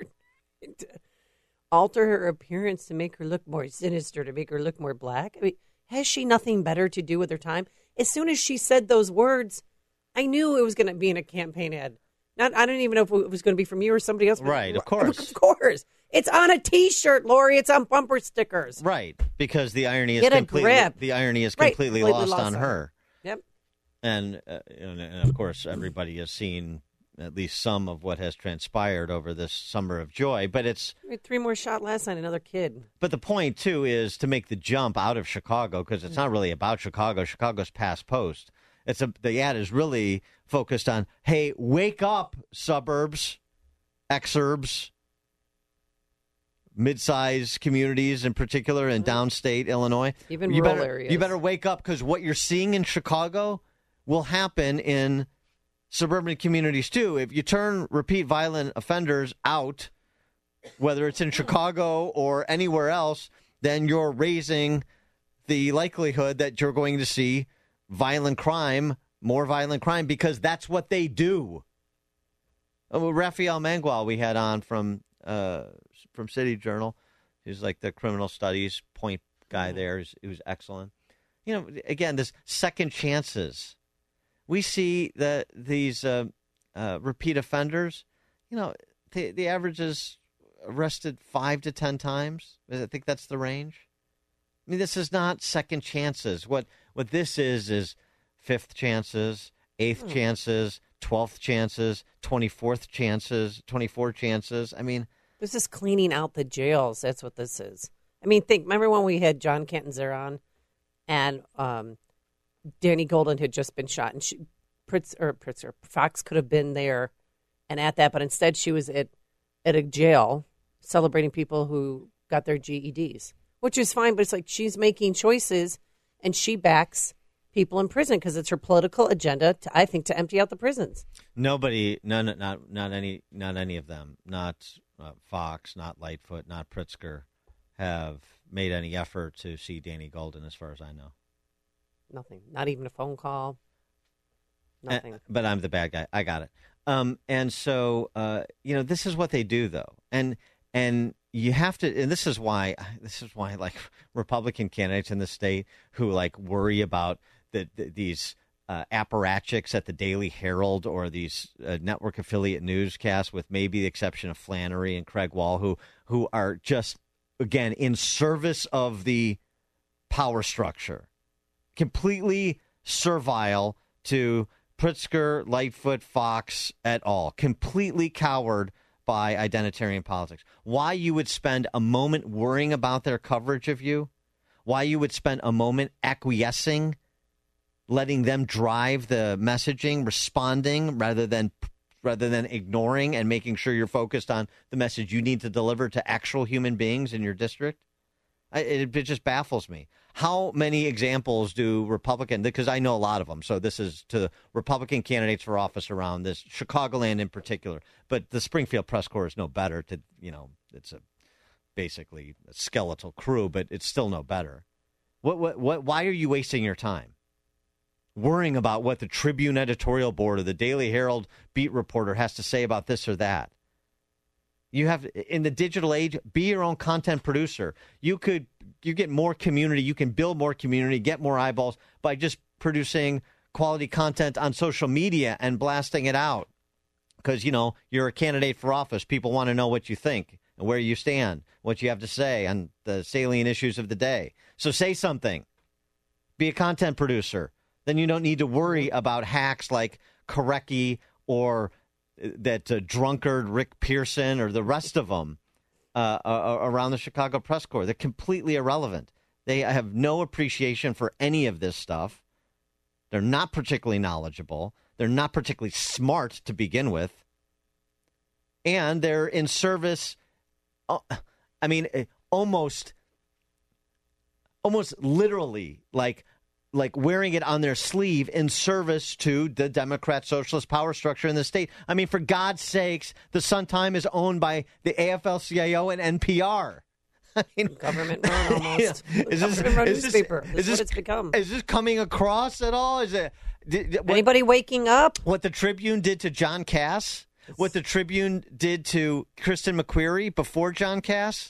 Alter her appearance to make her look more sinister, to make her look more black. I mean, has she nothing better to do with her time? As soon as she said those words, I knew it was going to be in a campaign ad. Not, I don't even know if it was going to be from you or somebody else. Right, of course. Of course. It's on a T-shirt, Lori. It's on bumper stickers. Right, because the irony is Get a completely grip. the irony is Right, completely, completely lost, lost on on her. her. Yep. And, uh, and and of course, everybody has seen at least some of what has transpired over this summer of joy. But it's We had three more shot last night. Another kid. but the point too is to make the jump out of Chicago, because it's not really about Chicago. Chicago's past post. It's a the ad is really focused on, hey, wake up, suburbs, exurbs, mid-sized communities in particular, in downstate Illinois. Even you rural better, areas. You better wake up, because what you're seeing in Chicago will happen in suburban communities too. If you turn repeat violent offenders out, whether it's in Chicago or anywhere else, then you're raising the likelihood that you're going to see violent crime, more violent crime, because that's what they do. Oh, Raphael Mangual we had on from uh, from City Journal. He's like the criminal studies point guy there. He was excellent. You know, again, this second chances. We see that these uh, uh, repeat offenders, you know, the, the average is arrested five to ten times. I think that's the range. I mean, this is not second chances. What what this is is fifth chances, eighth hmm. chances, twelfth chances, twenty-fourth chances, twenty-four chances. I mean, this is cleaning out the jails. That's what this is. I mean, think. Remember when we had John Cantanzera on, and um, Danny Golden had just been shot, and she, Pritz, or Pritzker, Fox could have been there and at that, but instead she was at at a jail celebrating people who got their G E Ds, which is fine. But it's like she's making choices, and she backs people in prison because it's her political agenda. To, I think, to empty out the prisons. Nobody, none, not not any, not any of them, not uh, Fox, not Lightfoot, not Pritzker, have made any effort to see Danny Golden, as far as I know. Nothing. Not even a phone call. Nothing. Uh, but I'm the bad guy. I got it. Um, and so, uh, you know, this is what they do, though. And and you have to, and this is why, this is why, like, Republican candidates in the state who, like, worry about the, the, these uh, apparatchiks at the Daily Herald or these uh, network affiliate newscasts, with maybe the exception of Flannery and Craig Wall, who who are just, again, in service of the power structure, completely servile to Pritzker, Lightfoot, Fox et al., completely cowed by identitarian politics. Why you would spend a moment worrying about their coverage of you, why you would spend a moment acquiescing, letting them drive the messaging, responding rather than rather than ignoring and making sure you're focused on the message you need to deliver to actual human beings in your district. I, it, it just baffles me. How many examples do Republican, because I know a lot of them, so this is to Republican candidates for office around this, Chicagoland in particular, but the Springfield Press Corps is no better to, you know, it's a basically a skeletal crew, but it's still no better. What, what, what, why are you wasting your time worrying about what the Tribune editorial board or the Daily Herald beat reporter has to say about this or that? You have, in the digital age, be your own content producer. You could, you get more community, you can build more community, get more eyeballs by just producing quality content on social media and blasting it out. because, you know, you're a candidate for office. People want to know what you think and where you stand, what you have to say on the salient issues of the day. So say something. Be a content producer. Then you don't need to worry about hacks like Korecki or that uh, drunkard Rick Pearson or the rest of them uh, uh, around the Chicago press corps. They're completely irrelevant. They have no appreciation for any of this stuff. They're not particularly knowledgeable. They're not particularly smart to begin with. And they're in service, uh, I mean, almost, almost literally, like, like wearing it on their sleeve in service to the Democrat socialist power structure in the state. I mean, for God's sakes, the Sun-Times is owned by the A F L C I O and N P R. I mean, government run almost. Yeah. Is this, government run is newspaper. This, This is what this, it's become. Is this coming across at all? Is it did, what, anybody waking up? What the Tribune did to John Cass? What the Tribune did to Kristen McQuarrie before John Cass?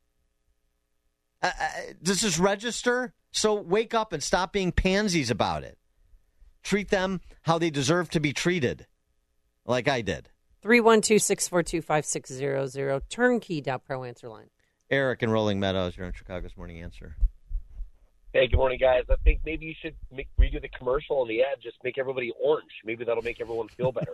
Uh, uh, does this register? So wake up and stop being pansies about it. Treat them how they deserve to be treated, like I did. three one two, six four two, five six zero zero. Turnkey dot pro answer line. Eric in Rolling Meadows, you're on Chicago's Morning Answer. Hey, good morning, guys. I think maybe you should make, redo the commercial and the ad. Just make everybody orange. Maybe that'll make everyone feel better.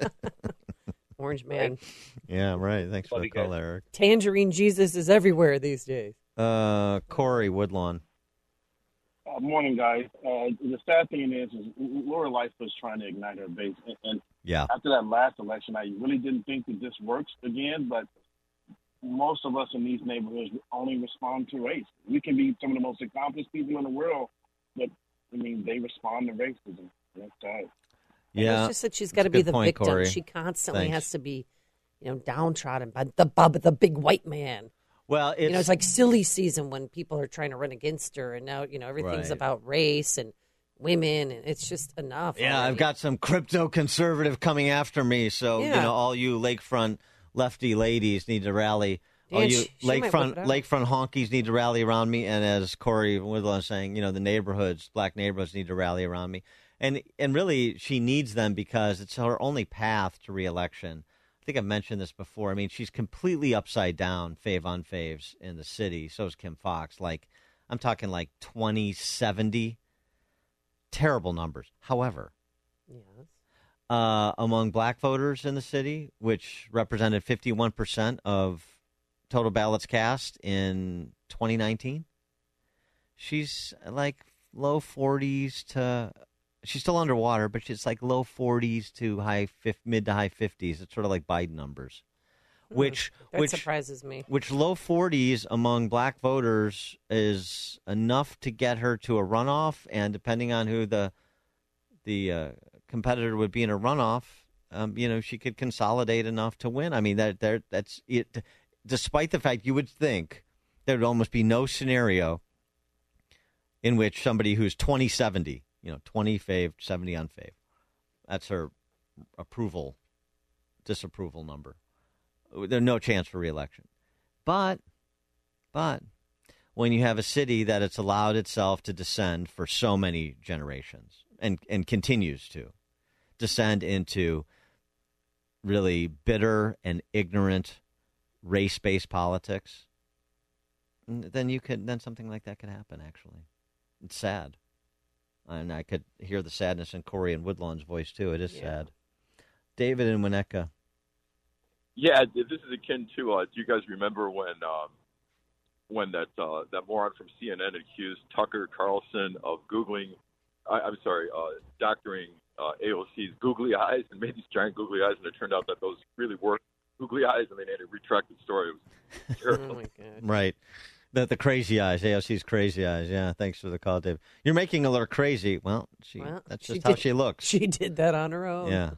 Orange man. Yeah, right. Thanks Love for the you call, guys. Eric. Tangerine Jesus is everywhere these days. Uh, Corey Woodlawn. Uh, morning, guys. Uh, the sad thing is, is Laura Lightfoot is trying to ignite her base. And, and yeah. after that last election, I really didn't think that this works again, but most of us in these neighborhoods only respond to race. We can be some of the most accomplished people in the world, but, I mean, they respond to racism. That's sad. Yeah. It's just that she's got to be the point, victim. Corey. She constantly Thanks. has to be, you know, downtrodden by the bub, the big white man. Well, it's, you know, it's like silly season when people are trying to run against her, and now, you know, everything's Right. about race and women, and it's just enough. Yeah, already. I've got some crypto conservative coming after me, so you Yeah. know, all you lakefront lefty ladies need to rally. All Dan, you she- she might whip lakefront it out. lakefront honkies need to rally around me, and as Corey Woodlawn is saying, you know, the neighborhoods, black neighborhoods need to rally around me, and and really, she needs them because it's her only path to reelection. I think I've mentioned this before. I mean, she's completely upside down, fave on faves in the city. So is Kim Fox. Like, I'm talking like twenty seventy. Terrible numbers. However, Yes. uh, among black voters in the city, which represented fifty-one percent of total ballots cast in twenty nineteen, she's like low forties to... She's still underwater, but she's like low forties to high fifth, mid to high fifties. It's sort of like Biden numbers, which That which surprises me. Which low forties among black voters is enough to get her to a runoff, and depending on who the the uh, competitor would be in a runoff, um, you know, she could consolidate enough to win. I mean, that there that's it. Despite the fact you would think there would almost be no scenario in which somebody who's twenty seventy. You know, twenty faved, seventy unfaved. That's her approval, disapproval number. There's no chance for reelection. But, but, when you have a city that it's allowed itself to descend for so many generations and, and continues to descend into really bitter and ignorant race-based politics, then you could, then something like that could happen, actually. It's sad. And I could hear the sadness in Corey and Woodlawn's voice, too. It is Yeah. sad. David in Winnetka. Yeah, this is akin to. Uh, do you guys remember when um, when that uh, that moron from C N N accused Tucker Carlson of googling? I, I'm sorry, uh, doctoring uh, A O C's googly eyes and made these giant googly eyes, and it turned out that those really were googly eyes, and they made a retracted story. It was terrible. Oh, my God. Right. The, the crazy eyes, A O C's crazy eyes. Yeah, thanks for the call, David. You're making her crazy. Well, she Well, that's she just how did- she looks. She did that on her own. Yeah.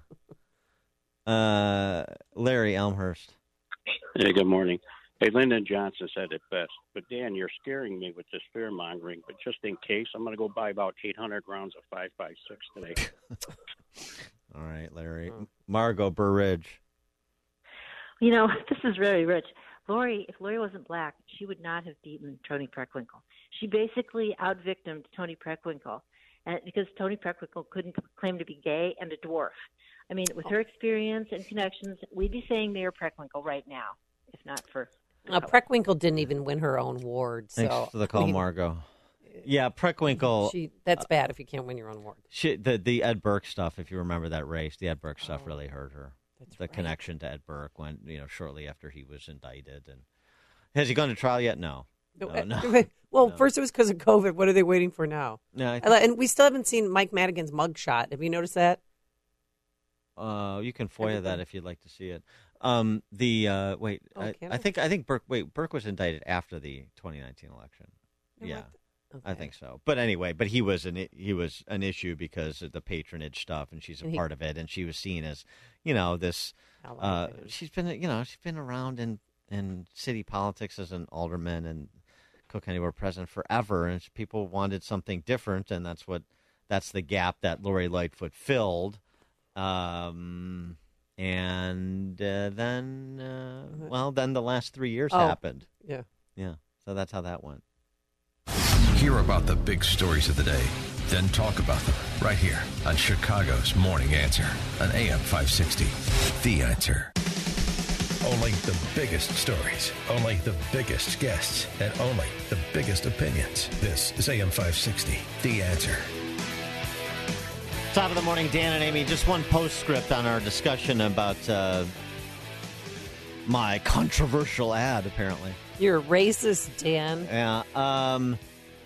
Uh, Larry Elmhurst. Hey, good morning. Hey, Lyndon Johnson said it best. But, Dan, you're scaring me with this fear-mongering. But just in case, I'm going to go buy about eight hundred rounds of five five six today. All right, Larry. Margot Burridge. You know, this is very rich. Lori, if Lori wasn't black, she would not have beaten Tony Preckwinkle. She basically out-victimed Tony Preckwinkle. and because Toni Preckwinkle couldn't claim to be gay and a dwarf. I mean, with her experience and connections, we'd be saying Mayor Preckwinkle right now, if not for. Uh, Preckwinkle didn't even win her own award. So. Thanks for the call, I mean, Margot. Yeah, Preckwinkle. She, that's bad if you can't win your own award. She, the the Ed Burke stuff, if you remember that race, the Ed Burke stuff Oh, really hurt her. That's the right. connection to Ed Burke when you know shortly after he was indicted, and has he gone to trial yet? No. No, no. Well, No. first it was because of COVID. What are they waiting for now? No, I I li- and we still haven't seen Mike Madigan's mugshot. Have you noticed that? Uh, you can FOIA that if you'd like to see it. Um, the uh, wait, Oh, I, can I I? think I think Burke. Wait, Burke was indicted after the twenty nineteen election. Oh, Yeah, what? I Okay. think so. But anyway, but he was an he was an issue because of the patronage stuff, and she's a And he- part of it, and she was seen as, you know, this. How long Uh, have they been? she's been, you know, she's been around in in city politics as an alderman and Cook County Board president forever, and people wanted something different, and that's what that's the gap that Lori Lightfoot filled. Um, and uh, then, uh, well, then the last three years Oh. happened. Yeah. Yeah, so that's how that went. Hear about the big stories of the day, then talk about them right here on Chicago's Morning Answer on A M five sixty. The Answer. Only the biggest stories, only the biggest guests, and only the biggest opinions. This is A M five sixty. The Answer. Top of the morning, Dan and Amy. Just one postscript on our discussion about uh, my controversial ad, apparently. You're racist, Dan. Yeah. Um,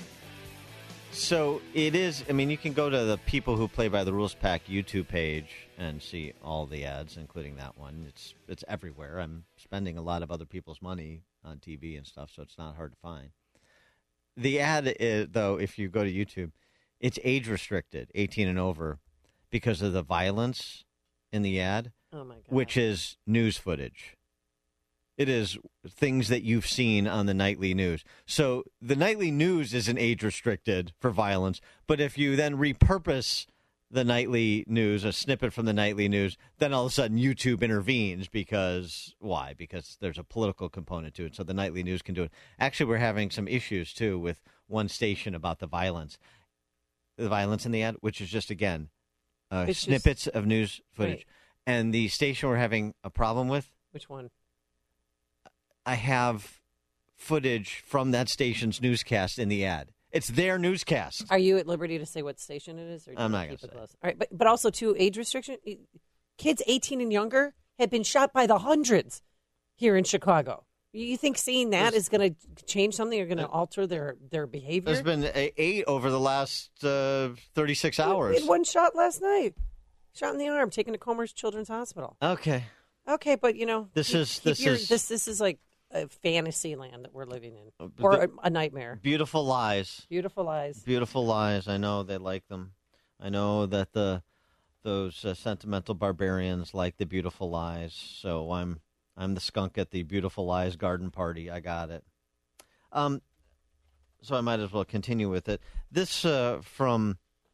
so it is, I mean, you can go to the People Who Play by the Rules Pack YouTube page and see all the ads, including that one. It's it's everywhere. I'm spending a lot of other people's money on T V and stuff, so it's not hard to find. The ad, is, though, if you go to YouTube, it's age restricted, eighteen and over, because of the violence in the ad, Oh my God. which is news footage. It is things that you've seen on the nightly news. So the nightly news isn't age restricted for violence, but if you then repurpose the nightly news, a snippet from the nightly news, then all of a sudden YouTube intervenes because, why? Because there's a political component to it. So the nightly news can do it. Actually, we're having some issues, too, with one station about the violence. The violence in the ad, which is just, again, uh, It's just- snippets of news footage. Right. And the station we're having a problem with, Which one? I have footage from that station's newscast in the ad. It's their newscast. Are you at liberty to say what station it is? Or do I'm you not keep gonna it say. close? All right, but but also too age restriction. Kids eighteen and younger have been shot by the hundreds here in Chicago. You think seeing that There's- is going to change something or going to alter their their behavior? There's been a, eight over the last uh, thirty-six We hours. had one shot last night. Shot in the arm, taken to Comer's Children's Hospital. Okay. Okay, but you know, This keep- is- keep this your- is- this this is like a fantasy land that we're living in, Uh, or the- a, a nightmare. Beautiful lies. Beautiful lies. Beautiful lies. I know they like them. I know that the those uh, sentimental barbarians like the beautiful lies. So I'm I'm the skunk at the beautiful lies garden party. I got it. Um, so I might as well continue with it. This uh, from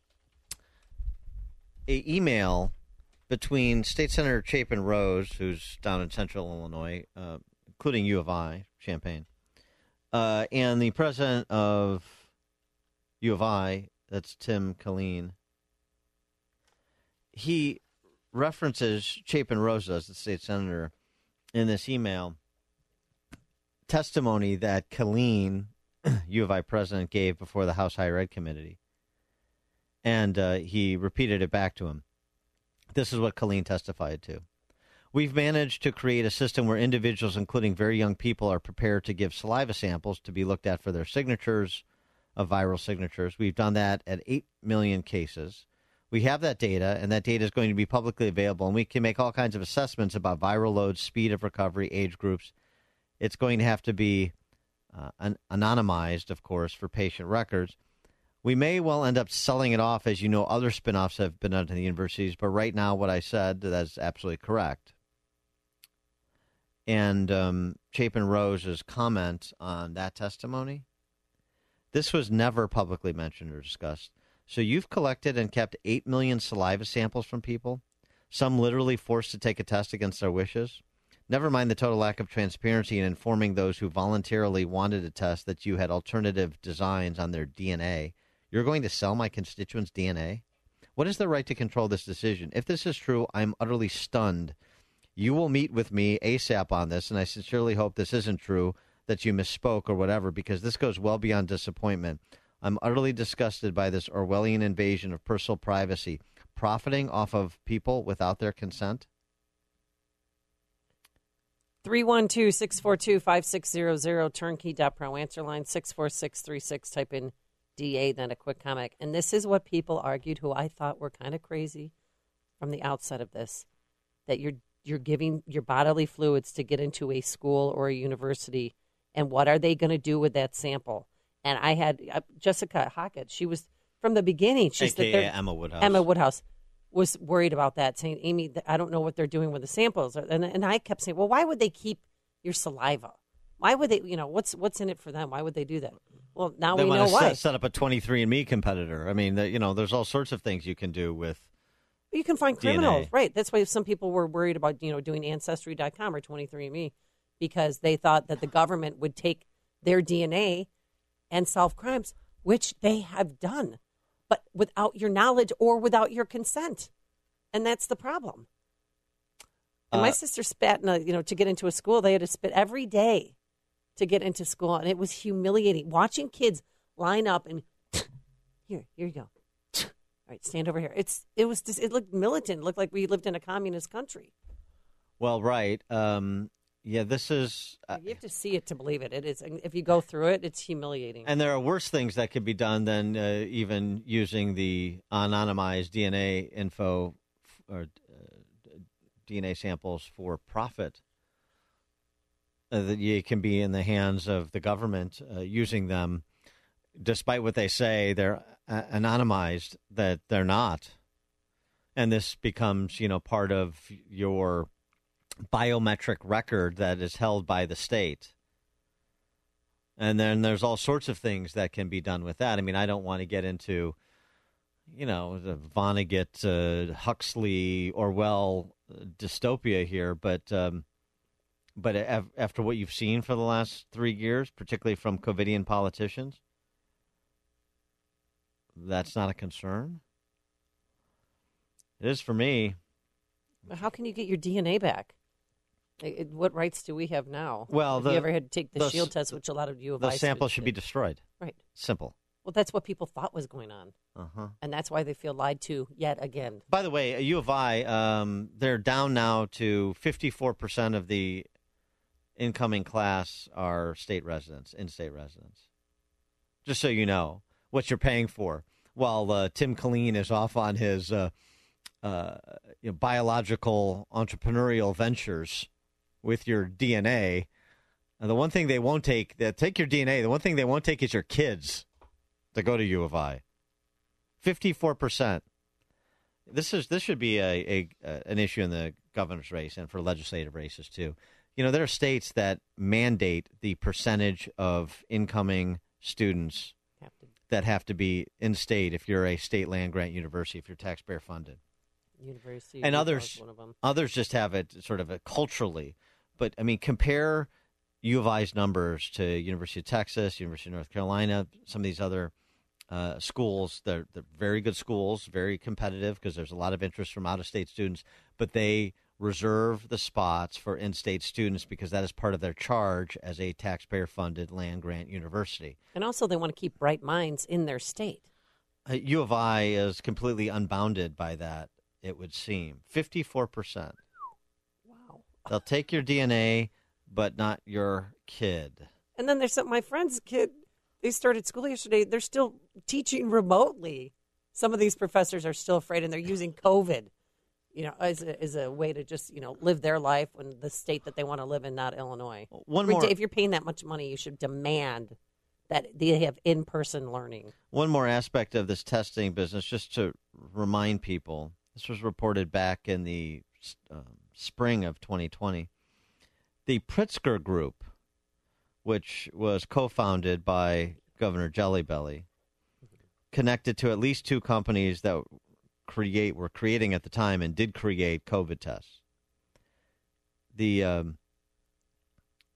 a email between State Senator Chapin Rose, who's down in Central Illinois, uh, including U of I, Champaign, uh, and the president of U of I, that's Tim Killeen. He references Chapin Rose as the state senator in this email testimony that Killeen, U of I president, gave before the House Higher Ed Committee. And uh, he repeated it back to him. This is what Killeen testified to. We've managed to create a system where individuals, including very young people, are prepared to give saliva samples to be looked at for their signatures of viral signatures. We've done that at eight million cases. We have that data, and that data is going to be publicly available, and we can make all kinds of assessments about viral loads, speed of recovery, age groups. It's going to have to be uh, an- anonymized, of course, for patient records. We may well end up selling it off, as you know, other spinoffs have been done to the universities, but right now what I said, that's absolutely correct. And um, Chapin Rose's comment on that testimony, this was never publicly mentioned or discussed. So you've collected and kept eight million saliva samples from people, some literally forced to take a test against their wishes. Never mind the total lack of transparency in informing those who voluntarily wanted a test that you had alternative designs on their D N A. You're going to sell my constituents' D N A? What is the right to control this decision? If this is true, I'm utterly stunned. You will meet with me ASAP on this, and I sincerely hope this isn't true, that you misspoke or whatever, because this goes well beyond disappointment. I'm utterly disgusted by this Orwellian invasion of personal privacy, profiting off of people without their consent. three one two, six four two, five six zero zero, turnkey dot pro, answer line six four six three six, type in D A, then a quick comment. And this is what people argued, who I thought were kind of crazy from the outset of this, that you're you're giving your bodily fluids to get into a school or a university, and what are they going to do with that sample? And I had uh, Jessica Hockett, she was, from the beginning, she's A K A the Emma Woodhouse. Emma Woodhouse was worried about that, saying, Amy, I don't know what they're doing with the samples. And, and I kept saying, well, why would they keep your saliva? Why would they, you know, what's what's in it for them? Why would they do that? Well, now they we want know to why. set, set up a twenty-three and me competitor. I mean, the, you know, there's all sorts of things you can do with You can find D N A. criminals, right? That's why some people were worried about, you know, doing Ancestry dot com or twenty-three and me, because they thought that the government would take their D N A and solve crimes, which they have done, but without your knowledge or without your consent. And that's the problem. And my Uh, sister spat in a, you know, to get into a school, they had to spit every day to get into school. And it was humiliating. Watching kids line up and, here, here you go. All right, stand over here. It's It was just, it looked militant. It looked like we lived in a communist country. Well, right. Um, yeah, this is... Uh, You have to see it to believe it. It is. If you go through it, it's humiliating. and there are worse things that could be done than uh, even using the anonymized D N A info f- or uh, D N A samples for profit. Uh, that you can be in the hands of the government uh, using them, despite what they say they're uh, anonymized, that they're not. And this becomes, you know, part of your biometric record that is held by the state. And then there's all sorts of things that can be done with that. I mean, I don't want to get into, you know, the Vonnegut, uh, Huxley, Orwell uh, dystopia here, but um, but af- after what you've seen for the last three years, particularly from COVIDian politicians, that's not a concern. It is for me. But how can you get your D N A back? It- it- what rights do we have now? Well, if the- you ever had to take the, the shield s- test, which a lot of you of The I sample students should be did. destroyed. Right. Simple. Well, that's what people thought was going on. Uh-huh. And that's why they feel lied to yet again. By the way, U of I, um, they're down now to fifty-four percent of the incoming class are state residents, in-state residents. Just so you know what you're paying for. While uh, Tim Killeen is off on his uh, uh, you know, biological entrepreneurial ventures with your D N A, and the one thing they won't take, they take your D N A, the one thing they won't take is your kids to go to U of I. fifty-four percent. This is this should be a, a uh, an issue in the governor's race and for legislative races too. You know, there are states that mandate the percentage of incoming students Have to. that have to be in state if you're a state land grant university, if you're taxpayer funded. University And of Utah others is one of them. others just have it sort of a culturally. But I mean, compare U of I's numbers to University of Texas, University of North Carolina, some of these other uh, schools. They're, they're very good schools, very competitive because there's a lot of interest from out-of-state students, but they reserve the spots for in-state students because that is part of their charge as a taxpayer-funded land-grant university. And also they want to keep bright minds in their state. Uh, U of I is completely unbounded by that, it would seem. fifty-four percent. Wow. They'll take your D N A, but not your kid. And then there's some, my friend's kid, they started school yesterday. They're still teaching remotely. Some of these professors are still afraid, and they're using COVID, you know, as a, as a way to just, you know, live their life in the state that they want to live in, not Illinois. One Every more- day, if you're paying that much money, you should demand that they have in-person learning. One more aspect of this testing business, just to remind people, this was reported back in the um, spring of twenty twenty. The Pritzker Group, which was co-founded by Governor Jelly Belly, connected to at least two companies that create were creating at the time and did create COVID tests. The, um,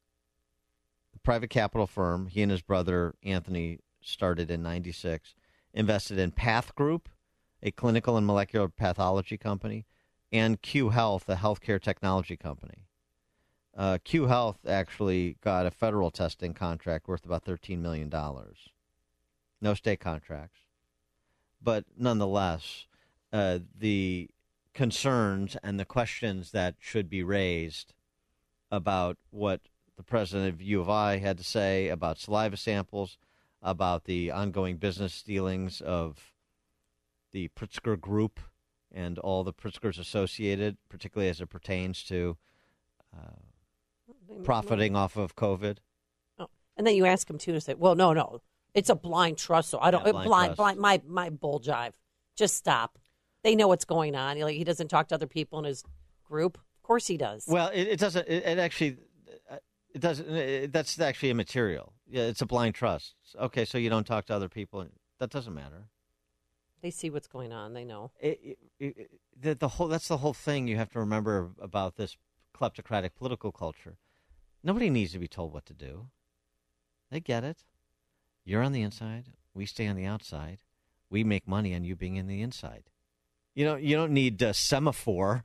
the private capital firm, he and his brother Anthony started in ninety-six, invested in Path Group, a clinical and molecular pathology company, and Q Health, a healthcare technology company. Uh, Q Health actually got a federal testing contract worth about thirteen million dollars. No state contracts. But nonetheless, uh, the concerns and the questions that should be raised about what the president of U of I had to say about saliva samples, about the ongoing business dealings of the Pritzker Group and all the Pritzkers associated, particularly as it pertains to uh, profiting off of COVID. Oh. And then you ask him, too, to say, well, no, no, it's a blind trust, so I don't, Yeah, blind, blind blind, blind, my, my bull jive. Just stop. They know what's going on. He, like, he doesn't talk to other people in his group. Of course he does. Well, it, it doesn't, it, it actually, it doesn't, it, that's actually immaterial. Yeah, it's a blind trust. Okay, so you don't talk to other people. That doesn't matter. They see what's going on. They know. It, it, it, the, the whole that's the whole thing you have to remember about this kleptocratic political culture. Nobody needs to be told what to do. They get it. You're on the inside. We stay on the outside. We make money on you being in the inside. You know, you don't need a semaphore.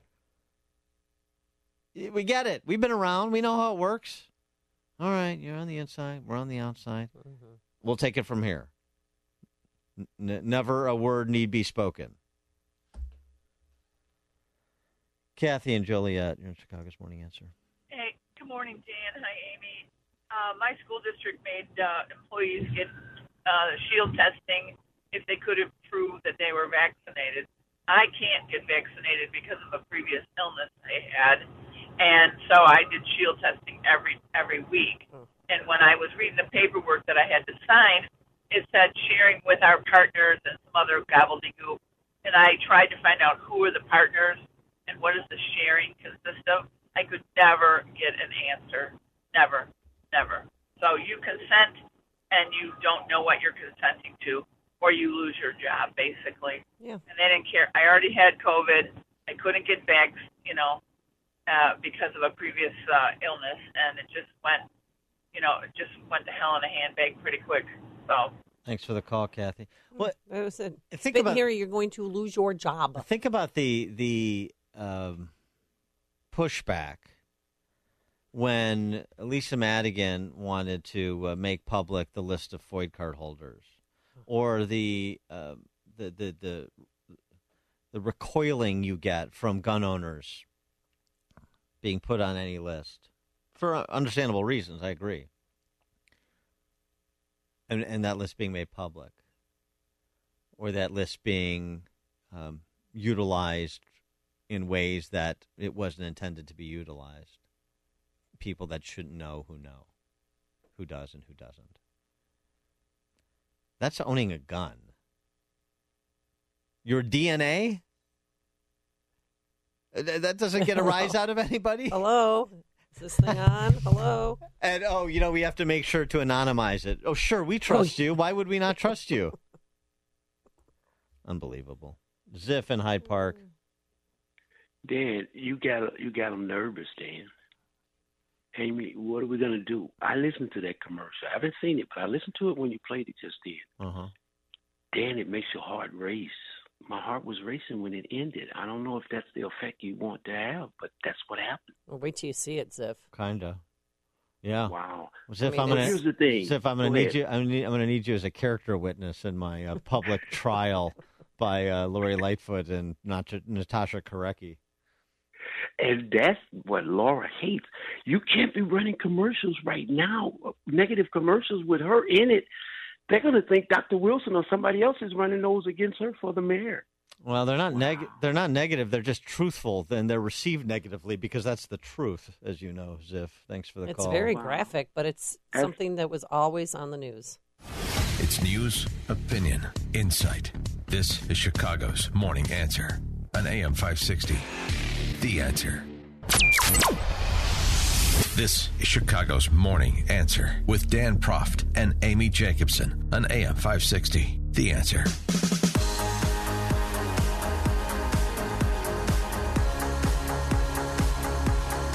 We get it. We've been around. We know how it works. All right, you're on the inside. We're on the outside. Mm-hmm. We'll take it from here. N- never a word need be spoken. Kathy and Joliet, you're in Chicago's Morning Answer. Hey, good morning, Dan. Hi, Amy. Uh, my school district made uh, employees get uh, shield testing if they couldn't prove that they were vaccinated. I can't get vaccinated because of a previous illness I had, and so I did shield testing every every week. And when I was reading the paperwork that I had to sign, it said sharing with our partners and some other gobbledygook. And I tried to find out who are the partners and what does the sharing consist of. I could never get an answer. Never, never. So you consent and you don't know what you're consenting to, or you lose your job, basically. Yeah. And they didn't care. I already had COVID. I couldn't get back, you know, uh, because of a previous uh, illness, and it just went, you know, it just went to hell in a handbag pretty quick. So. Thanks for the call, Kathy. Well, it was a think spit about here. You're going to lose your job. Think about the the um, pushback when Lisa Madigan wanted to uh, make public the list of F O I D card holders, or the uh, the the the the recoiling you get from gun owners being put on any list for understandable reasons. I agree. And, and that list being made public, or that list being um, utilized in ways that it wasn't intended to be utilized. People that shouldn't know who know, who does and who doesn't. That's owning a gun. Your D N A? That doesn't get a rise out of anybody? Hello? Is this thing on? Hello? And, oh, you know, we have to make sure to anonymize it. Oh, sure, we trust you. Why would we not trust you? Unbelievable. Ziff in Hyde Park. Dan, you got you got them nervous, Dan. Amy, what are we going to do? I listened to that commercial. I haven't seen it, but I listened to it when you played it just then. Uh-huh. Dan, it makes your heart race. My heart was racing when it ended. I don't know if that's the effect you want to have, but that's what happened. Well, wait till you see it, Ziff. Kinda. Yeah. Wow. Ziff, I mean, I'm gonna, here's the thing. Ziff, I'm going Go to need ahead. you. I'm, need, I'm going to need you as a character witness in my uh, public trial by uh, Lori Lightfoot and Nat- Natasha Korecki. And that's what Laura hates. You can't be running commercials right now, negative commercials with her in it. They're going to think Doctor Wilson or somebody else is running those against her for the mayor. Well, they're not neg- They're not negative. They're just truthful, and they're received negatively because that's the truth, as you know, Ziff. Thanks for the It's call. very graphic, but it's something that was always on the news. It's news, opinion, insight. This is Chicago's Morning Answer on A M five sixty. The Answer. This is Chicago's Morning Answer with Dan Proft and Amy Jacobson on A M five sixty. The Answer.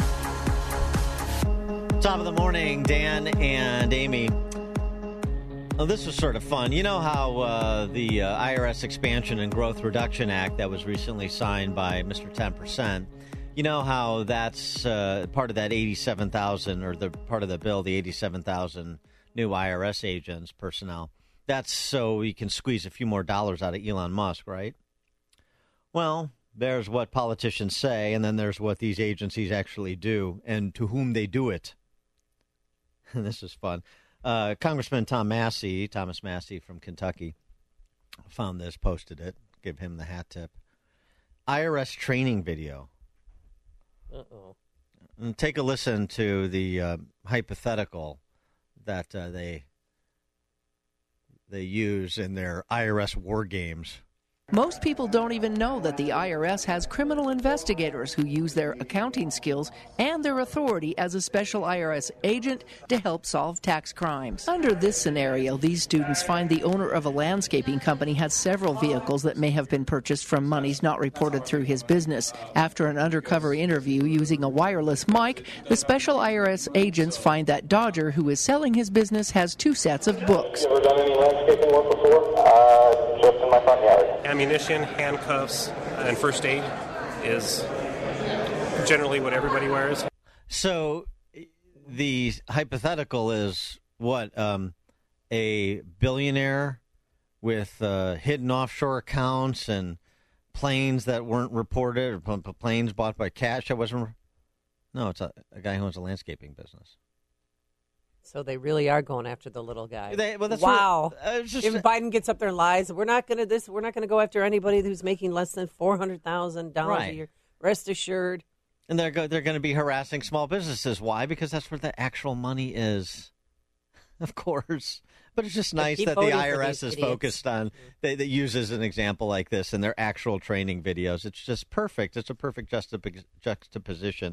Top of the morning, Dan and Amy. Well, this was sort of fun. You know how uh, the uh, I R S Expansion and Growth Reduction Act that was recently signed by Mister ten percent, you know how that's uh, part of that eighty-seven thousand, or the part of the bill, the eighty-seven thousand new I R S agents, personnel. That's so we can squeeze a few more dollars out of Elon Musk, right? Well, there's what politicians say, and then there's what these agencies actually do and to whom they do it. And this is fun. Uh, Congressman Tom Massey, Thomas Massey from Kentucky, found this, posted it, give him the hat tip. I R S training video. Uh-oh. And take a listen to the uh, hypothetical that uh, they they use in their I R S war games. Most people don't even know that the I R S has criminal investigators who use their accounting skills and their authority as a special I R S agent to help solve tax crimes. Under this scenario, these students find the owner of a landscaping company has several vehicles that may have been purchased from monies not reported through his business. After an undercover interview using a wireless mic, the special I R S agents find that Dodger, who is selling his business, has two sets of books. You ever done any landscaping work before? Uh, just in my front yard. Ammunition, handcuffs, and first aid is generally what everybody wears. So the hypothetical is what? Um, a billionaire with uh, hidden offshore accounts and planes that weren't reported, or p- planes bought by cash that wasn't. No, it's a, a guy who owns a landscaping business. So they really are going after the little guy. They, well, that's wow! What, uh, just, if Biden gets up there and lies, we're not going to this. We're not going to go after anybody who's making less than four hundred thousand dollars right. a year. Rest assured. And they're go, they're going to be harassing small businesses. Why? Because that's where the actual money is, of course. But it's just nice that the I R S is idiots. focused on they, that uses an example like this in their actual training videos. It's just perfect. It's a perfect juxtap- juxtaposition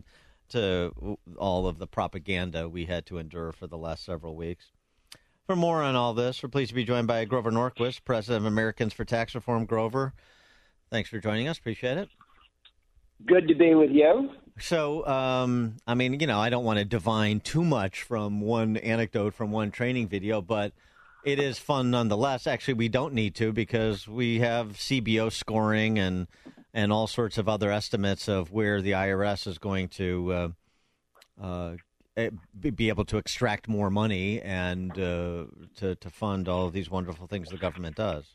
to all of the propaganda we had to endure for the last several weeks. For more on all this, we're pleased to be joined by Grover Norquist, president of Americans for Tax Reform. Grover, thanks for joining us. Appreciate it. Good to be with you. So, um, I mean, you know, I don't want to divine too much from one anecdote from one training video, but it is fun nonetheless. Actually, we don't need to because we have C B O scoring and and all sorts of other estimates of where the I R S is going to uh, uh, be able to extract more money and uh, to, to fund all of these wonderful things the government does.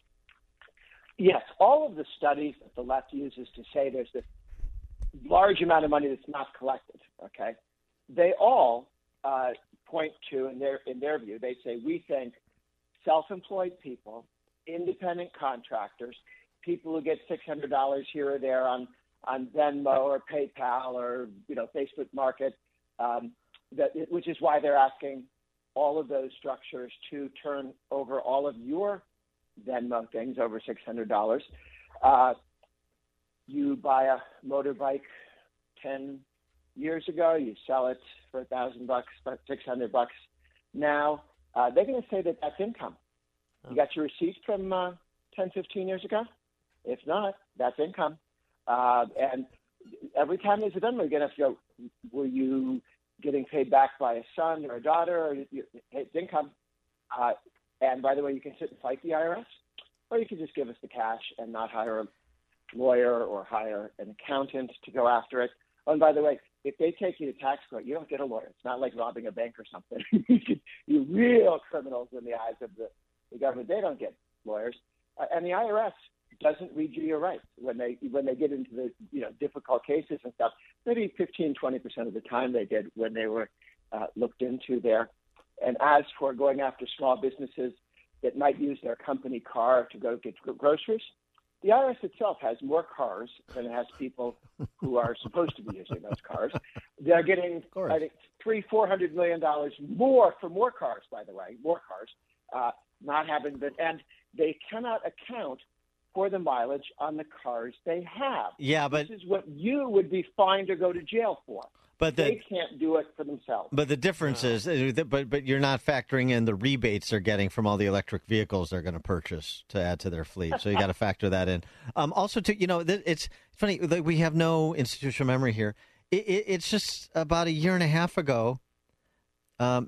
Yes, all of the studies that the left uses to say there's this large amount of money that's not collected, okay, they all uh, point to, in their, in their view, they say, we think self-employed people, independent contractors, people who get six hundred dollars here or there on, on Venmo or PayPal or, you know, Facebook Market, um, that, which is why they're asking all of those structures to turn over all of your Venmo things over six hundred dollars. Uh, you buy a motorbike ten years ago, you sell it for a thousand bucks, six hundred bucks now. Uh, they're going to say that that's income. You got your receipt from uh, ten, fifteen years ago? If not, that's income. Uh, and every time there's a Venmo, you're going to have to go, were you getting paid back by a son or a daughter? Or you, it's income. Uh, and by the way, you can sit and fight the I R S, or you can just give us the cash and not hire a lawyer or hire an accountant to go after it. Oh, and by the way, if they take you to tax court, you don't get a lawyer. It's not like robbing a bank or something. You're real criminals in the eyes of the, the government. They don't get lawyers. Uh, and the I R S doesn't read you your rights when they when they get into the you know difficult cases and stuff. Maybe fifteen, twenty percent of the time they did when they were uh, looked into there. And as for going after small businesses that might use their company car to go get groceries, the I R S itself has more cars than it has people who are supposed to be using those cars. They're getting, I think, three, four hundred million dollars more for more cars. By the way, more cars uh, not having been, and they cannot account for the mileage on the cars they have. Yeah, but this is what you would be fined or go to jail for. But the, they can't do it for themselves. But the difference is, but but you're not factoring in the rebates they're getting from all the electric vehicles they're going to purchase to add to their fleet. So you got to factor that in. Um, also, to you know, it's funny that we have no institutional memory here. It, it, it's just about a year and a half ago. Um,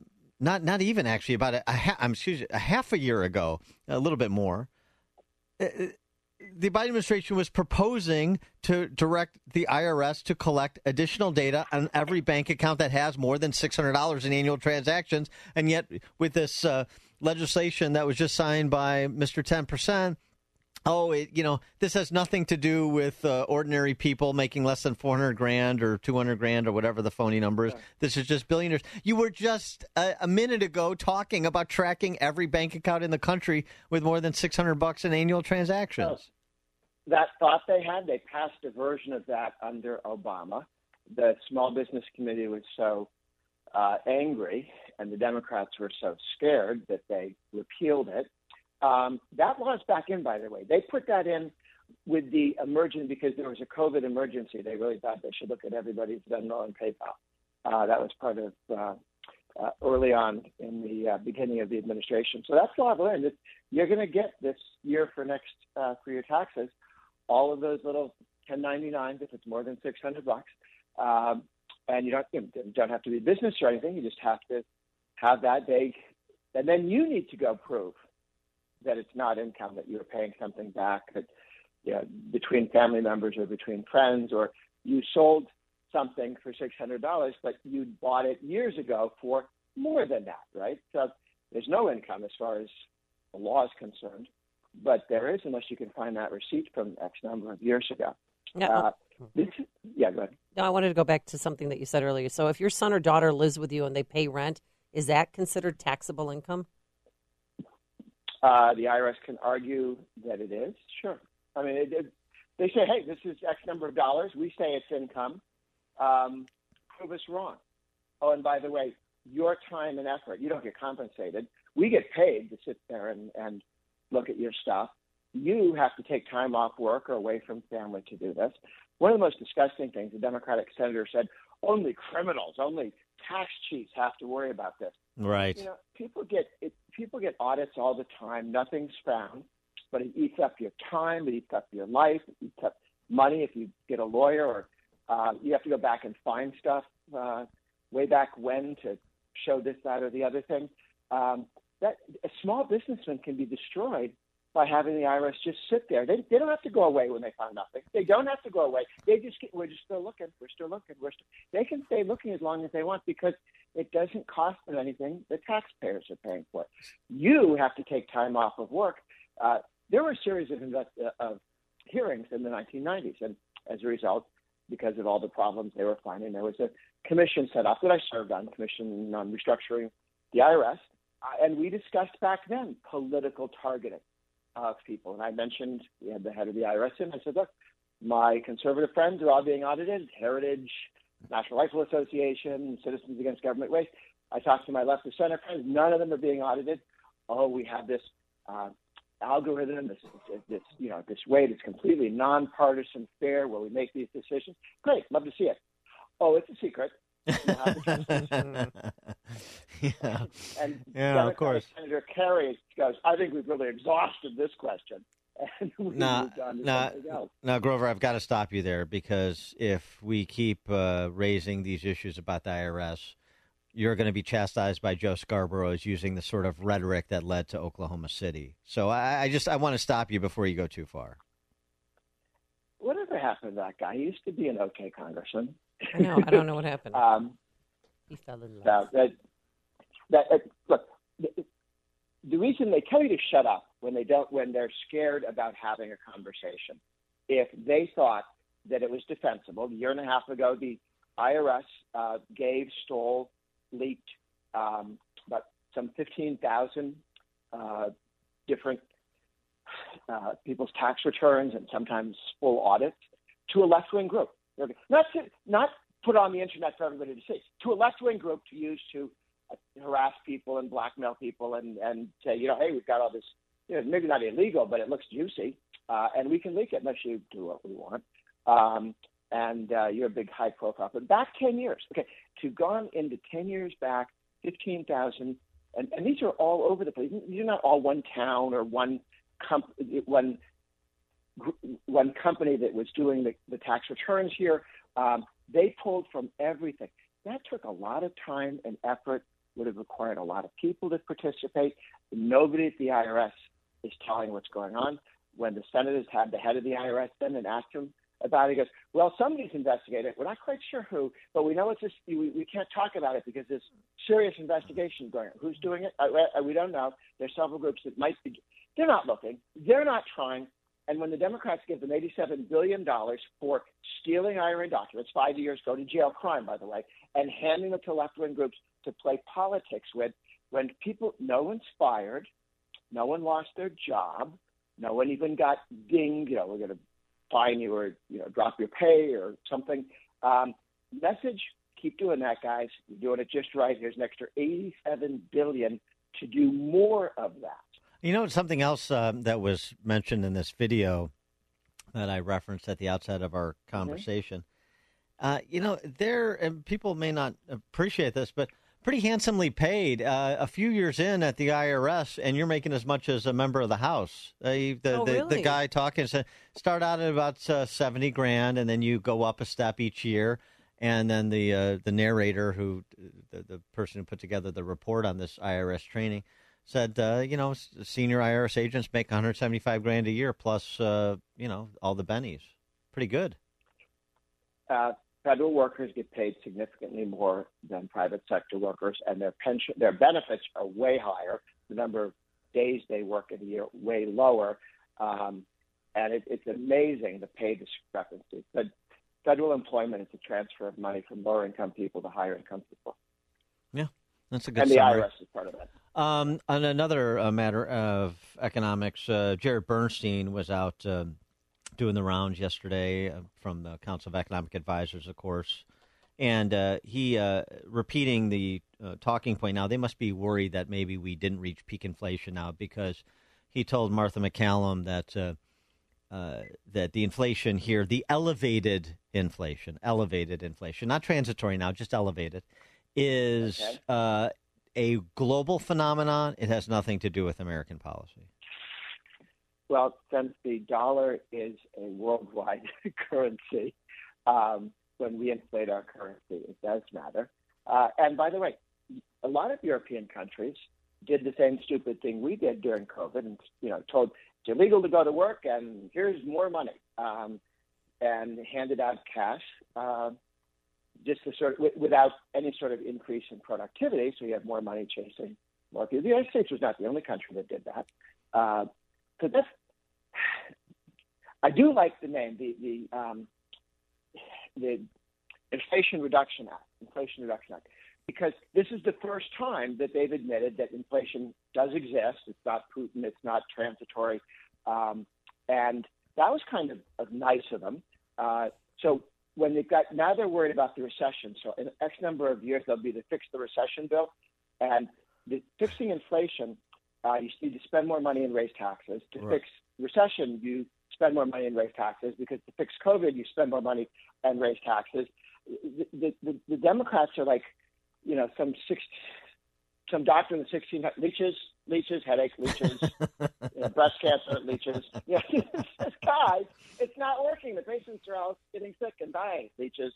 not not even actually about a, a, ha- I'm excuse me, a half a year ago, a little bit more. Uh, the Biden administration was proposing to direct the I R S to collect additional data on every bank account that has more than six hundred dollars in annual transactions. And yet with this uh, legislation that was just signed by Mister ten percent, oh, it, you know, this has nothing to do with uh, ordinary people making less than four hundred grand or two hundred grand or whatever the phony number is. Yeah. This is just billionaires. You were just a, a minute ago talking about tracking every bank account in the country with more than six hundred bucks in annual transactions. Oh, that thought they had, they passed a version of that under Obama. The Small Business Committee was so uh, angry and the Democrats were so scared that they repealed it. Um, that law's back in, by the way. They put that in with the emergency because there was a COVID emergency. They really thought they should look at everybody's Venmo and PayPal. Uh, that was part of uh, uh, early on in the uh, beginning of the administration. So that's law in. You're going to get this year for next uh, for your taxes all of those little ten ninety-nines if it's more than six hundred bucks, um, and you don't you don't have to be business or anything. You just have to have that big, and then you need to go prove that it's not income, that you're paying something back, that you know, between family members or between friends, or you sold something for six hundred dollars, but you bought it years ago for more than that, right? So there's no income as far as the law is concerned, but there is unless you can find that receipt from X number of years ago. No. Uh, this, yeah, go ahead. No, I wanted to go back to something that you said earlier. So if your son or daughter lives with you and they pay rent, is that considered taxable income? Uh, the I R S can argue that it is, sure. I mean, it, it, they say, hey, this is X number of dollars. We say it's income. Um, prove us wrong. Oh, and by the way, your time and effort, you don't get compensated. We get paid to sit there and, and look at your stuff. You have to take time off work or away from family to do this. One of the most disgusting things, the Democratic senator said, only criminals, only tax cheats have to worry about this. Right. You know, people get it, people get audits all the time. Nothing's found, but it eats up your time. It eats up your life. It eats up money if you get a lawyer, or uh, you have to go back and find stuff uh, way back when to show this, that, or the other thing. Um, that a small businessman can be destroyed by having the I R S just sit there. They they don't have to go away when they find nothing. They don't have to go away. They just get, we're just still looking. We're still looking. We're still, they can stay looking as long as they want because it doesn't cost them anything. The taxpayers are paying for it. You have to take time off of work. Uh, there were a series of, invest, uh, of hearings in the nineteen nineties, and as a result, because of all the problems they were finding, there was a commission set up that I served on, Commission on Restructuring the I R S, uh, and we discussed back then political targeting of people. And I mentioned, we had the head of the I R S in, I said, look, my conservative friends are all being audited, Heritage, National Rifle Association, Citizens Against Government Waste. I talked to my left of center friends, none of them are being audited. Oh, we have this uh, algorithm, this, this, you know, this way that's completely nonpartisan, fair, where we make these decisions. Great, love to see it. Oh, it's a secret. yeah, and yeah, of course. Senator Kerry goes, I think we've really exhausted this question. And we now, moved on to now, something else. now, Grover, I've got to stop you there because if we keep uh, raising these issues about the I R S, you're going to be chastised by Joe Scarborough as using the sort of rhetoric that led to Oklahoma City. So I, I just I want to stop you before you go too far. Whatever happened to that guy? He used to be an okay congressman. I know. I don't know what happened. um, he fell in love. That, that, that, look, the, the reason they tell you to shut up when they don't, when they're scared about having a conversation, if they thought that it was defensible, a year and a half ago, the I R S uh, gave, stole, leaked um, about some fifteen thousand uh, different uh, people's tax returns and sometimes full audits to a left-wing group. Not to, not put on the internet for everybody to see, to a left-wing group to use to uh, harass people and blackmail people and, and say, you know, hey, we've got all this, you know, maybe not illegal, but it looks juicy, uh, and we can leak it unless you do what we want. Um, and uh, you're a big high profile. But back ten years, okay, to gone into ten years back, fifteen thousand, and, and these are all over the place. These are not all one town or one comp- one one company that was doing the, the tax returns here. Um, they pulled from everything. That took a lot of time and effort would have required a lot of people to participate. Nobody at the I R S is telling what's going on. When the senators had the head of the I R S then and asked him about it, he goes, well, somebody's investigating it. We're not quite sure who, but we know it's just, we, we can't talk about it because there's serious investigation going on. Who's doing it? I, I, we don't know. There's several groups that might be. They're not looking. They're not trying. And when the Democrats give them eighty-seven billion dollars for stealing I R A documents, five years, go to jail crime, by the way, and handing them to left-wing groups to play politics with, when people, no one's fired, no one lost their job, no one even got dinged, you know, we're going to fine you or, you know, drop your pay or something. Um, message, keep doing that, guys. You're doing it just right. Here's an extra eighty-seven billion dollars to do more of that. You know, something else uh, that was mentioned in this video that I referenced at the outset of our conversation. Mm-hmm. Uh, you know, there, and people may not appreciate this, but pretty handsomely paid uh, a few years in at the I R S, and you're making as much as a member of the House. Uh, the, oh, the, really? the guy talking said, start out at about uh, seventy grand, and then you go up a step each year. And then the uh, the narrator, who the, the person who put together the report on this I R S training, said, uh, you know, senior I R S agents make one hundred seventy-five grand a year plus, uh, you know, all the bennies. Pretty good. Uh, federal workers get paid significantly more than private sector workers, and their pension, their benefits are way higher. The number of days they work in a year way lower, um, and it, it's amazing the pay discrepancy. But federal employment is a transfer of money from lower income people to higher income people. Yeah, that's a good. And the summary. I R S is part of that. Um, on another uh, matter of economics, uh, Jared Bernstein was out uh, doing the rounds yesterday uh, from the Council of Economic Advisors, of course, and uh, he uh, repeating the uh, talking point. Now, they must be worried that maybe we didn't reach peak inflation now, because he told Martha McCallum that uh, uh, that the inflation here, the elevated inflation, elevated inflation, not transitory now, just elevated, is okay. uh, a global phenomenon. It has nothing to do with American policy. Well, since the dollar is a worldwide currency, um, when we inflate our currency, it does matter. Uh, and by the way, a lot of European countries did the same stupid thing we did during COVID, and you know, told it's illegal to go to work, and here's more money, um, and handed out cash, uh, just to sort of, w- without any sort of increase in productivity. So you have more money chasing more people. The United States was not the only country that did that. Uh, so that's, I do like the name, the the um, the Inflation Reduction Act, Inflation Reduction Act, because this is the first time that they've admitted that inflation does exist. It's not Putin. It's not transitory. Um, and that was kind of, of nice of them. Uh, so when they've got, now they're worried about the recession. So in X number of years, they'll be to fix the recession bill. And the, fixing inflation, uh, you need to spend more money and raise taxes. To Right. fix recession, you spend more money and raise taxes, because to fix COVID, you spend more money and raise taxes. The, the, the, the Democrats are like, you know, some six, some doctor in the sixteen leeches, leeches, headache, leeches, you know, breast cancer, leeches. You know, guys, it's not working. The patients are all getting sick and dying. Leeches.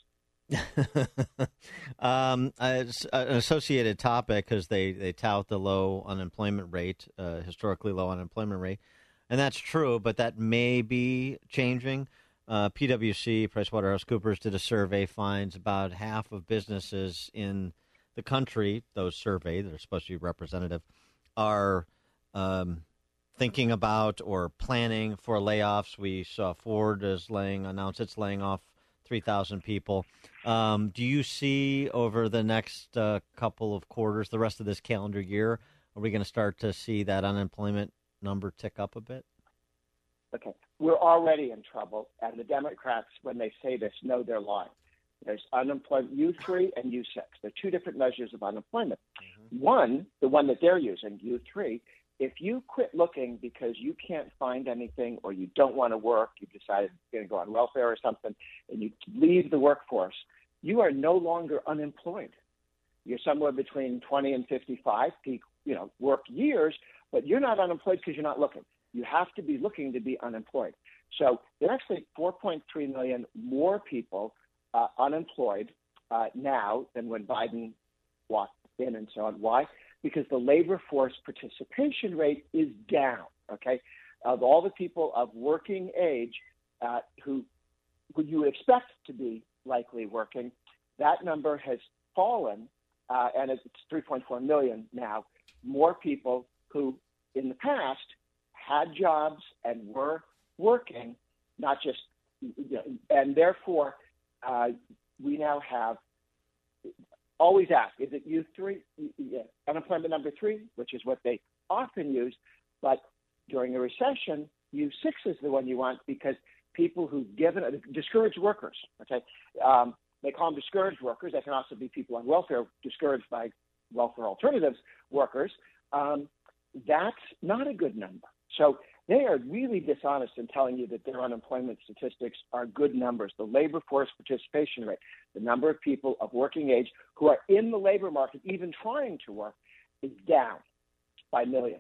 um, it's an associated topic, because they, they tout the low unemployment rate, uh, historically low unemployment rate. And that's true, but that may be changing. Uh, P W C, PricewaterhouseCoopers, did a survey, finds about half of businesses in the country, those surveyed that are supposed to be representative, are um, thinking about or planning for layoffs. We saw Ford is laying, announced it's laying off three thousand people. Um, do you see over the next uh, couple of quarters, the rest of this calendar year, are we going to start to see that unemployment number tick up a bit? Okay. We're already in trouble, and the Democrats, when they say this, know they're lying. There's unemployment, U three and U six. They're two different measures of unemployment. Mm-hmm. One, the one that they're using, U three, if you quit looking because you can't find anything or you don't want to work, you've decided you're going to go on welfare or something, and you leave the workforce, you are no longer unemployed. You're somewhere between twenty and fifty-five peak, you know, work years, but you're not unemployed because you're not looking. You have to be looking to be unemployed. So there are actually four point three million more people uh, unemployed uh, now than when Biden walked in and so on. Why? Because the labor force participation rate is down, okay? Of all the people of working age uh, who, who you would expect to be likely working, that number has fallen, uh, and it's three point four million now. More people who in the past had jobs and were working, not just, you know, and therefore uh, we now have, always ask, is it U three, yeah, unemployment number three, which is what they often use, but during a recession, U six is the one you want because people who've given, uh, discouraged workers, okay, um, they call them discouraged workers. They can also be people on welfare, discouraged by welfare alternatives workers. Um, that's not a good number. So they are really dishonest in telling you that their unemployment statistics are good numbers. The labor force participation rate, the number of people of working age who are in the labor market, even trying to work, is down by millions.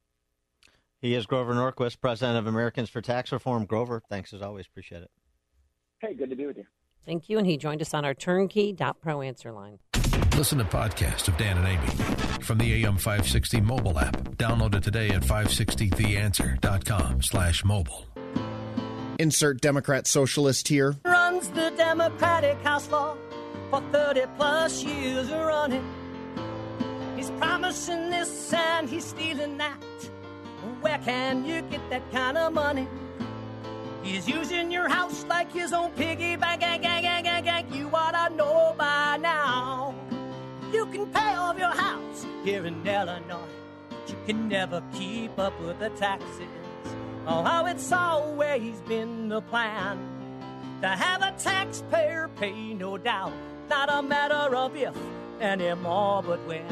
He is Grover Norquist, president of Americans for Tax Reform. Grover, thanks as always. Appreciate it. Hey, good to be with you. Thank you. And he joined us on our turnkey dot pro answer line. Listen to podcast of Dan and Amy from the A M five sixty mobile app. Download it today at five sixty the answer dot com slash mobile. Insert Democrat socialist here. Runs the Democratic House floor for thirty plus years running. He's promising this and he's stealing that. Where can you get that kind of money? He's using your house like his own piggy bank. Gang, gang, gang, gang, gang. You ought to know by now. You can pay off your house here in Illinois, but you can never keep up with the taxes. Oh, how it's always been the plan to have a taxpayer pay, no doubt. Not a matter of if anymore, but when.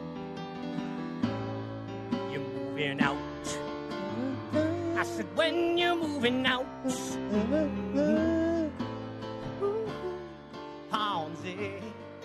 You're moving out. I said, when you're moving out. Ponzi.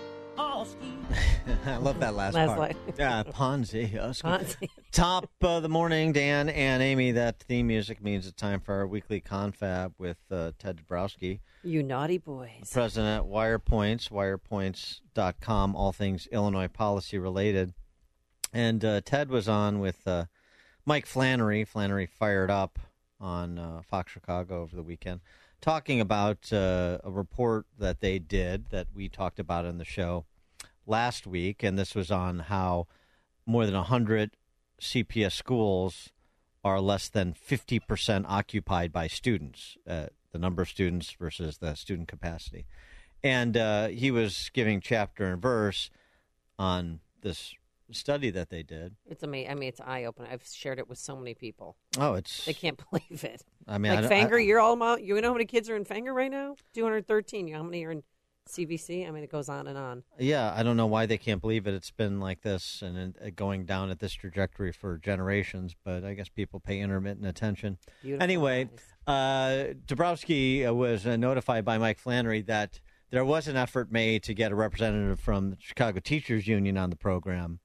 I love that last, Last part. line. Yeah, Ponzi. Oski. Ponzi. Top of the morning, Dan and Amy. That theme music means it's time for our weekly confab with uh, Ted Dabrowski. You naughty boys. President at WirePoints, wirepoints dot com, all things Illinois policy related. And uh, Ted was on with uh, Mike Flannery, Flannery Fired Up on uh, Fox Chicago over the weekend, talking about uh, a report that they did that we talked about in the show last week, and this was on how more than one hundred C P S schools are less than fifty percent occupied by students, uh, the number of students versus the student capacity. And uh, he was giving chapter and verse on this study that they did. It's amazing. I mean, it's eye-opening. I've shared it with so many people. Oh, it's... They can't believe it. I mean, like I, Fanger, I, you're all about, you know how many kids are in Fanger right now? two hundred thirteen. You know how many are in C V C? I mean, it goes on and on. Yeah, I don't know why they can't believe it. It's been like this and it, going down at this trajectory for generations, but I guess people pay intermittent attention. Beautiful. Anyway, uh, Dabrowski was uh, notified by Mike Flannery that there was an effort made to get a representative from the Chicago Teachers Union on the program,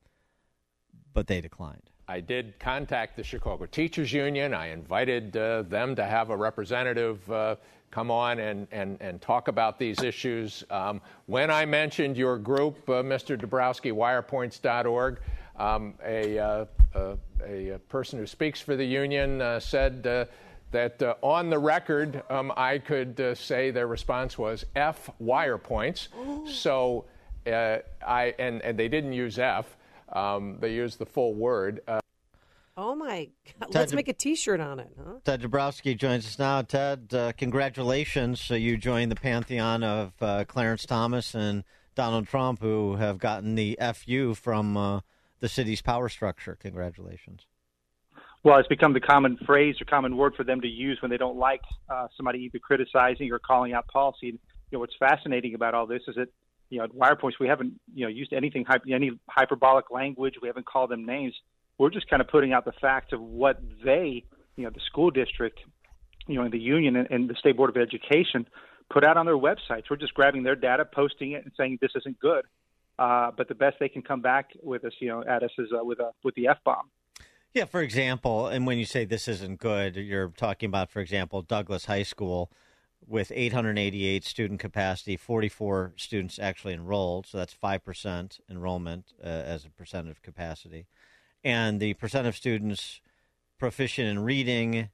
but they declined. I did contact the Chicago Teachers Union. I invited uh, them to have a representative uh, come on and, and, and talk about these issues. Um, when I mentioned your group, uh, Mister Dabrowski, wirepoints dot org, um, a, uh, uh, a person who speaks for the union uh, said uh, that uh, on the record, um, I could uh, say their response was F Wirepoints. So uh, I and, and they didn't use F. Um, they used the full word. Uh, oh, my God. Ted Let's Dab- make a T-shirt on it, huh? Ted Dabrowski joins us now. Ted, uh, congratulations. So you joined the pantheon of uh, Clarence Thomas and Donald Trump, who have gotten the F U from uh, the city's power structure. Congratulations. Well, it's become the common phrase or common word for them to use when they don't like uh, somebody either criticizing or calling out policy. You know, what's fascinating about all this is that, you know, at WirePoints, we haven't, you know, used anything, any hyperbolic language. We haven't called them names. We're just kind of putting out the facts of what they, you know, the school district, you know, and the union and, and the State Board of Education put out on their websites. We're just grabbing their data, posting it, and saying this isn't good. Uh, but the best they can come back with us, you know, at us is uh, with a with the F-bomb. Yeah, for example, and when you say this isn't good, you're talking about, for example, Douglas High School, with eight hundred eighty-eight student capacity, forty-four students actually enrolled, so that's five percent enrollment uh, as a percent of capacity. And the percent of students proficient in reading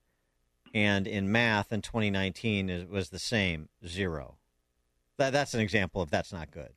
and in math in twenty nineteen is, was the same, zero. That, that's an example of that's not good.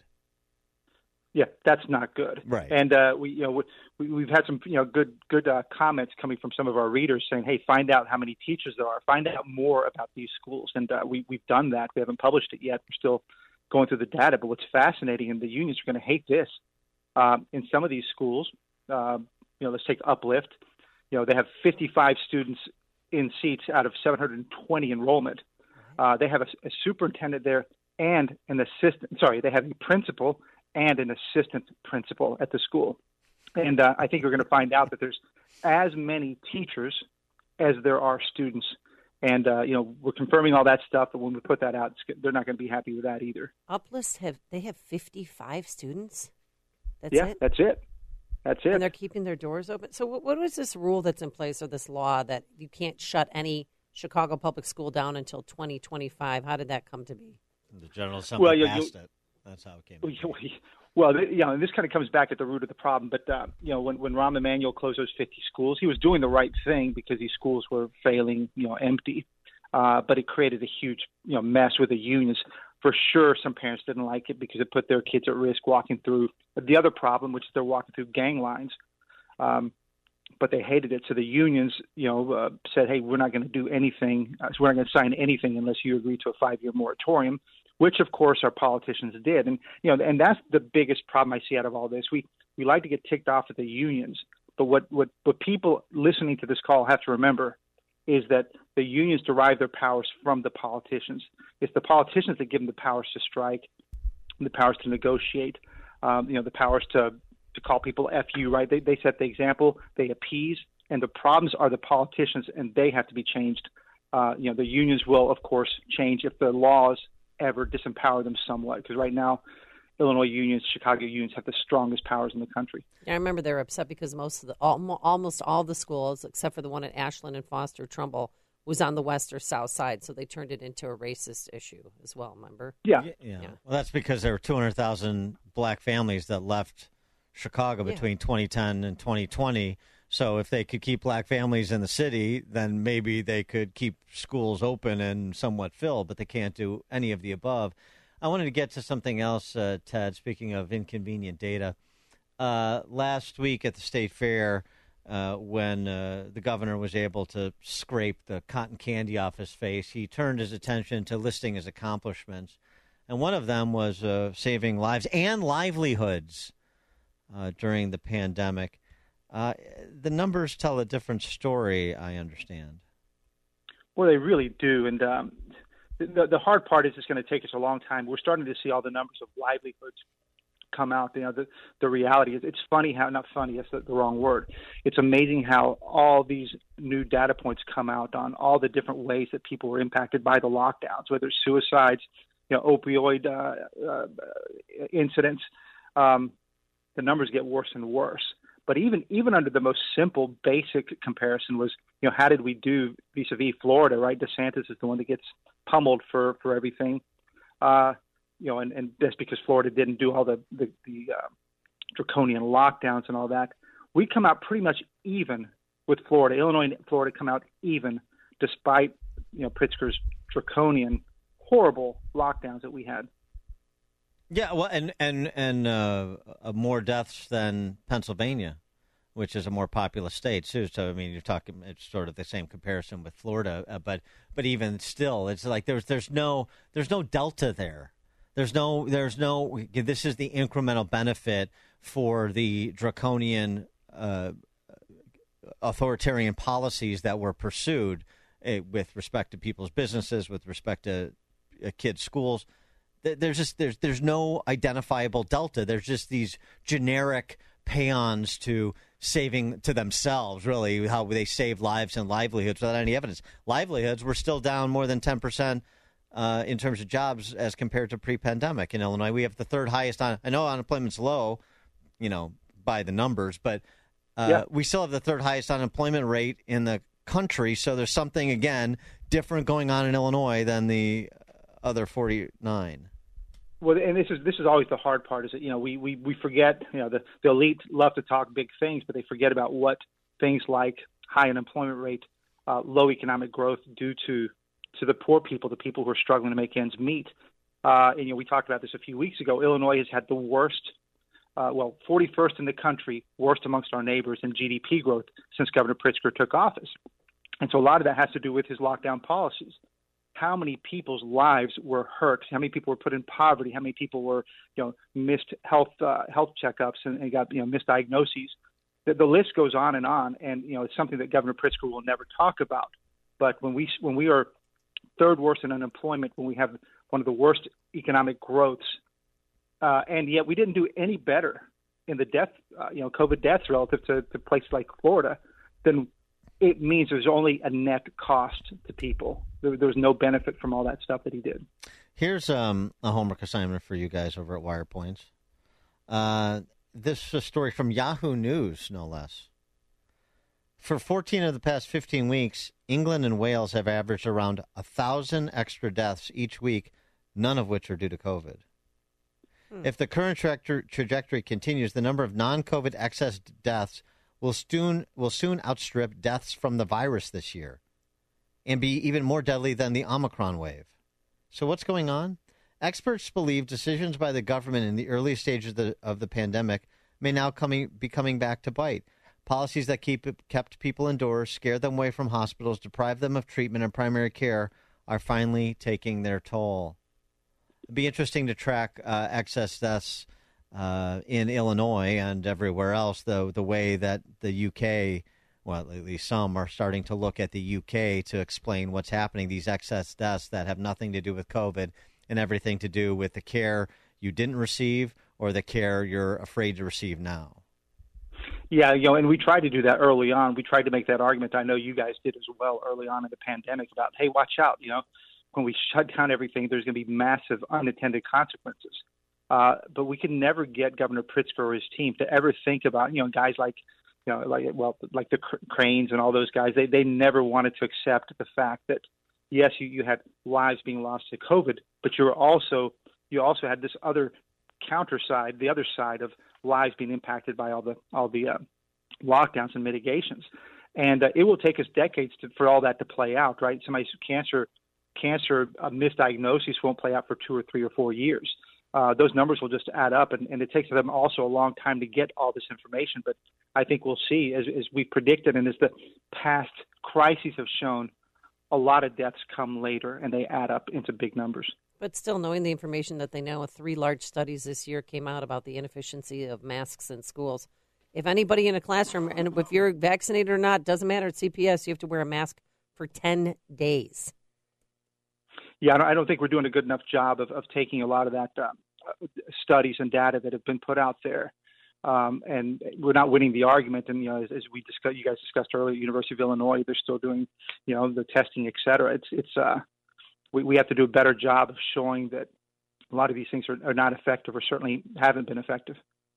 Yeah, that's not good. Right. And uh, we, you know, we, we've had some, you know, good, good uh, comments coming from some of our readers saying, "Hey, find out how many teachers there are. Find out more about these schools." And uh, we, we've done that. We haven't published it yet. We're still going through the data. But what's fascinating, and the unions are going to hate this, um, in some of these schools, uh, you know, let's take Uplift. You know, they have fifty-five students in seats out of seven hundred twenty enrollment. Uh, they have a, a superintendent there and an assistant. Sorry, they have a principal and an assistant principal at the school. And uh, I think we're going to find out that there's as many teachers as there are students. And, uh, you know, we're confirming all that stuff, but when we put that out, it's, they're not going to be happy with that either. Uplift, have they have fifty-five students? That's yeah, it? that's it. That's it. And they're keeping their doors open. So what, what was this rule that's in place, or this law that you can't shut any Chicago public school down until twenty twenty-five? How did that come to be? The General Assembly well, you, passed you, it. That's how it came. Well, you know, and this kind of comes back at the root of the problem. But, uh, you know, when, when Rahm Emanuel closed those fifty schools, he was doing the right thing because these schools were failing, you know, empty. Uh, but it created a huge, you know, mess with the unions. For sure, some parents didn't like it because it put their kids at risk walking through the other problem, which is they're walking through gang lines. Um, but they hated it. So the unions, you know, uh, said, hey, we're not going to do anything. Uh, so we're not going to sign anything unless you agree to a five-year moratorium, which, of course, our politicians did. And, you know, and that's the biggest problem I see out of all this. We we like to get ticked off at the unions. But what, what, what people listening to this call have to remember is that the unions derive their powers from the politicians. It's the politicians that give them the powers to strike, the powers to negotiate, um, you know, the powers to, to call people F U, right? They, they set the example, they appease, and the problems are the politicians, and they have to be changed. Uh, you know, the unions will, of course, change if the laws ever disempower them somewhat, because right now, Illinois unions, Chicago unions have the strongest powers in the country. Yeah, I remember they were upset because most of the almost all the schools, except for the one at Ashland and Foster Trumbull, was on the west or south side, so they turned it into a racist issue as well. Remember? Yeah, yeah. yeah. Well, that's because there were two hundred thousand black families that left Chicago Yeah. between twenty ten and twenty twenty. So if they could keep black families in the city, then maybe they could keep schools open and somewhat filled, but they can't do any of the above. I wanted to get to something else, uh, Ted, speaking of inconvenient data. Uh, last week at the State Fair, uh, when uh, the governor was able to scrape the cotton candy off his face, he turned his attention to listing his accomplishments. And one of them was uh, saving lives and livelihoods uh, during the pandemic. Uh, the numbers tell a different story, I understand. Well, they really do. And um, the, the hard part is it's going to take us a long time. We're starting to see all the numbers of livelihoods come out. You know, the, the reality is it's funny how, not funny, that's the, the wrong word. It's amazing how all these new data points come out on all the different ways that people were impacted by the lockdowns, whether it's suicides, you know, opioid uh, uh, incidents. Um, the numbers get worse and worse. But even even under the most simple, basic comparison was, you know, how did we do vis-a-vis Florida, right? DeSantis is the one that gets pummeled for, for everything. Uh, you know, and, and that's because Florida didn't do all the, the, the uh, draconian lockdowns and all that. We come out pretty much even with Florida. Illinois and Florida come out even despite, you know, Pritzker's draconian, horrible lockdowns that we had. Yeah, well, and and and uh, uh, more deaths than Pennsylvania, which is a more populous state too. So I mean, you're talking it's sort of the same comparison with Florida, uh, but but even still, it's like there's there's no there's no delta there. There's no there's no. This is the incremental benefit for the draconian uh, authoritarian policies that were pursued uh, with respect to people's businesses, with respect to uh, kids' schools. There's just there's there's no identifiable delta. There's just these generic paeans to saving to themselves, really, how they save lives and livelihoods without any evidence. Livelihoods were still down more than ten percent uh, in terms of jobs as compared to pre-pandemic in Illinois. We have the third highest on. I know unemployment's low, you know, by the numbers, but uh, yeah. we still have the third highest unemployment rate in the country. So there's something, again, different going on in Illinois than the other forty-nine. Well, and this is this is always the hard part. Is that you know we we we forget you know the the elite love to talk big things, but they forget about what things like high unemployment rate, uh, low economic growth due to to the poor people, the people who are struggling to make ends meet. Uh, and you know we talked about this a few weeks ago. Illinois has had the worst. Uh, well, forty-first in the country, worst amongst our neighbors in G D P growth since Governor Pritzker took office. And so a lot of that has to do with his lockdown policies. How many people's lives were hurt? How many people were put in poverty? How many people were, you know, missed health uh, health checkups and, and got, you know, misdiagnoses? The, the list goes on and on. And, you know, it's something that Governor Pritzker will never talk about. But when we when we are third worst in unemployment, when we have one of the worst economic growths, Uh, and yet we didn't do any better in the death, uh, you know, COVID deaths relative to, to places like Florida, then it means there's only a net cost to people. There, there was no benefit from all that stuff that he did. Here's um, a homework assignment for you guys over at Wire Points. Uh, this is a story from Yahoo News, no less. For fourteen of the past fifteen weeks, England and Wales have averaged around one thousand extra deaths each week, none of which are due to COVID. If the current tra- trajectory continues, the number of non-COVID excess deaths will soon will soon outstrip deaths from the virus this year and be even more deadly than the Omicron wave. So what's going on? Experts believe decisions by the government in the early stages of the, of the pandemic may now coming, be coming back to bite. Policies that keep kept people indoors, scared them away from hospitals, deprived them of treatment and primary care are finally taking their toll. It'd be interesting to track uh, excess deaths uh, in Illinois and everywhere else, though, the way that the U K, well, at least some, are starting to look at the U K to explain what's happening, these excess deaths that have nothing to do with COVID and everything to do with the care you didn't receive or the care you're afraid to receive now. Yeah, you know, and we tried to do that early on. We tried to make that argument. I know you guys did as well early on in the pandemic about, hey, watch out, you know. When we shut down everything, there's going to be massive unintended consequences. Uh, but we can never get Governor Pritzker or his team to ever think about, you know, guys like, you know, like well, like the Cranes and all those guys. They they never wanted to accept the fact that yes, you, you had lives being lost to COVID, but you were also you also had this other counter side, the other side of lives being impacted by all the all the uh, lockdowns and mitigations. And uh, it will take us decades to, for all that to play out, right? Somebody's cancer. Cancer uh, misdiagnosis won't play out for two or three or four years. Uh, those numbers will just add up, and, and it takes them also a long time to get all this information. But I think we'll see, as, as we predicted and as the past crises have shown, a lot of deaths come later, and they add up into big numbers. But still, knowing the information that they know, three large studies this year came out about the inefficiency of masks in schools. If anybody in a classroom, and if you're vaccinated or not, doesn't matter at C P S, you have to wear a mask for ten days. Yeah, I don't, I don't think we're doing a good enough job of, of taking a lot of that uh, studies and data that have been put out there, um, and we're not winning the argument. And you know, as, as we discussed, you guys discussed earlier, University of Illinois, they're still doing, you know, the testing, et cetera. It's it's uh, we we have to do a better job of showing that a lot of these things are, are not effective, or certainly haven't been effective.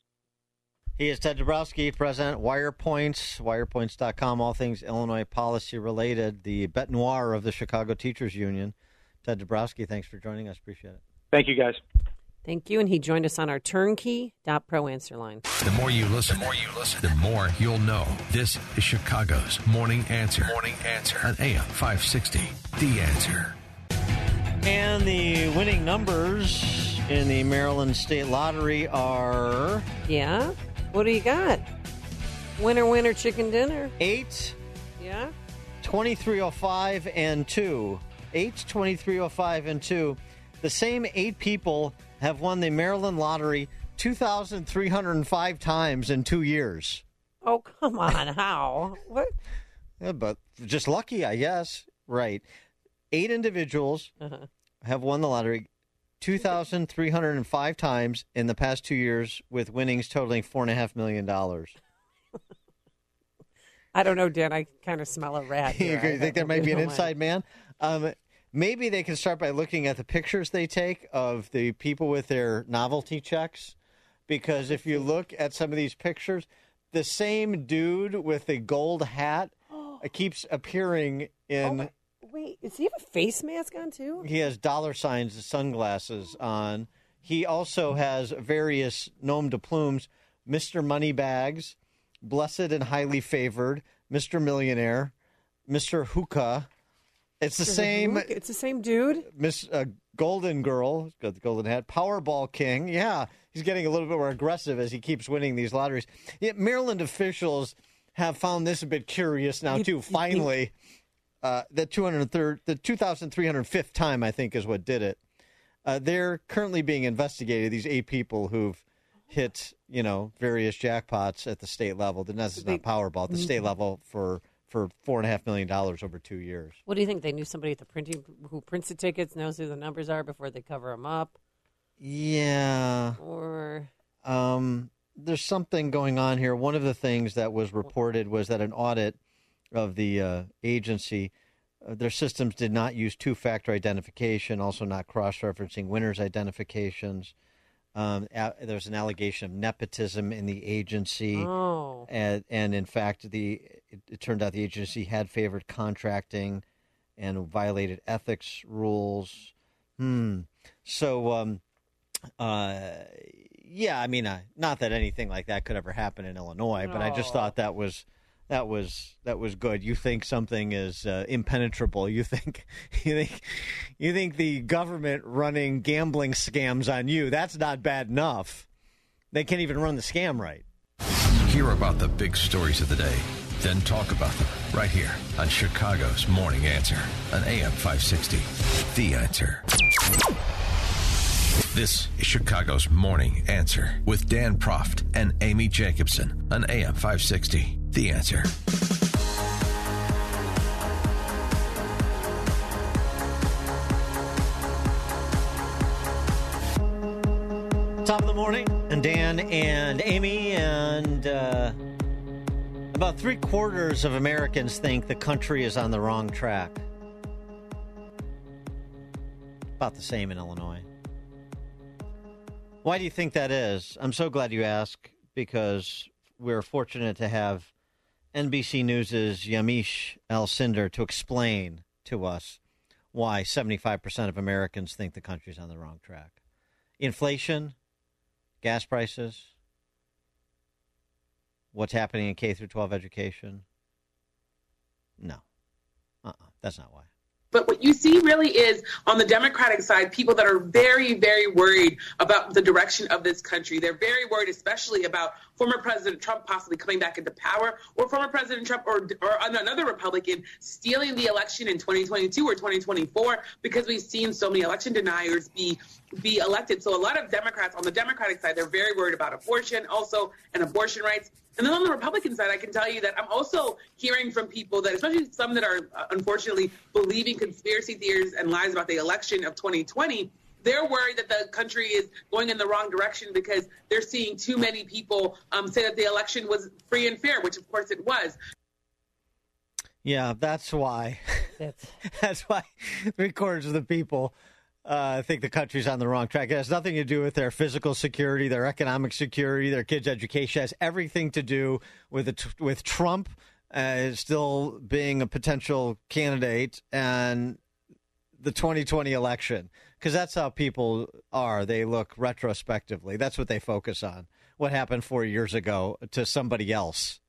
He is Ted Dabrowski, President, WirePoints, wirepoints dot com, all things Illinois policy related, the bête noire of the Chicago Teachers Union. Ted Dabrowski, thanks for joining us. Appreciate it. Thank you, guys. Thank you. And he joined us on our turnkey dot pro answer line. The more you listen, the more you listen, the more you'll know. This is Chicago's Morning Answer. Morning Answer on A M five sixty. The Answer. And the winning numbers in the Maryland State Lottery are... Yeah? What do you got? Winner, winner, chicken dinner. Eight. Yeah? twenty-three oh five and two. Eight, twenty-three oh five and two. The same eight people have won the Maryland Lottery two thousand three hundred five times in two years. Oh, come on. How? What? Yeah, but just lucky, I guess. Right. Eight individuals uh-huh. have won the lottery two thousand three hundred five times in the past two years, with winnings totaling four point five million dollars. I don't know, Dan. I kind of smell a rat here. You think there might be an inside man? Um, maybe they can start by looking at the pictures they take of the people with their novelty checks, because if you look at some of these pictures, the same dude with the gold hat keeps appearing in... Oh, wait. He, does he have a face mask on, too? He has dollar signs, sunglasses on. He also has various nom de plumes. Mister Moneybags, Blessed and Highly Favored, Mister Millionaire, Mister Hookah. It's the same. It's the same dude. Miss uh, Golden Girl, he's got the golden hat. Powerball King. Yeah, he's getting a little bit more aggressive as he keeps winning these lotteries. Yet Maryland officials have found this a bit curious now, too. Finally, uh, the two hundred third, the two thousand three hundred fifth time, I think, is what did it. Uh, they're currently being investigated, these eight people who've hit, you know, various jackpots at the state level. This is not Powerball, at the state level for, for four and a half million dollars over two years. What do you think? They knew somebody at the printing who prints the tickets, knows who the numbers are before they cover them up? Yeah. Or um, there's something going on here. One of the things that was reported was that an audit of the uh, agency, uh, their systems did not use two-factor identification, also not cross-referencing winners' identifications. Um, a- there's an allegation of nepotism in the agency. Oh. And, and in fact, the it, it turned out the agency had favored contracting and violated ethics rules. Hmm. So, um, uh, yeah, I mean, uh, not that anything like that could ever happen in Illinois, but I just Oh. thought that was that was that was good. You think something is uh, impenetrable? You think you think you think the government running gambling scams on you? That's not bad enough. They can't even run the scam right. Hear about the big stories of the day, then talk about them right here on Chicago's Morning Answer on A M five sixty. The Answer. This is Chicago's Morning Answer with Dan Proft and Amy Jacobson on A M five sixty. The Answer. Top of the morning, and Dan and Amy, and uh, about three quarters of Americans think the country is on the wrong track. About the same in Illinois. Why do you think that is? I'm so glad you asked, because we're fortunate to have N B C News' Yamiche Alcindor to explain to us why seventy-five percent of Americans think the country's on the wrong track. Inflation, gas prices, what's happening in K through twelve education? No. Uh-uh. That's not why. But what you see really is, on the Democratic side, people that are very, very worried about the direction of this country. They're very worried, especially about former President Trump possibly coming back into power, or former President Trump or, or another Republican stealing the election in twenty twenty-two or twenty twenty-four, because we've seen so many election deniers be be elected. So a lot of Democrats on the Democratic side, they're very worried about abortion also and abortion rights. And then on the Republican side, I can tell you that I'm also hearing from people that, especially some that are uh, unfortunately believing conspiracy theories and lies about the election of twenty twenty, they're worried that the country is going in the wrong direction because they're seeing too many people um, say that the election was free and fair, which of course it was. Yeah, that's why. That's, that's why three quarters of the people uh, think the country's on the wrong track. It has nothing to do with their physical security, their economic security, their kids' education. It has everything to do with the, with Trump uh, still being a potential candidate and the twenty twenty election, because that's how people are. They look retrospectively. That's what they focus on. What happened four years ago to somebody else.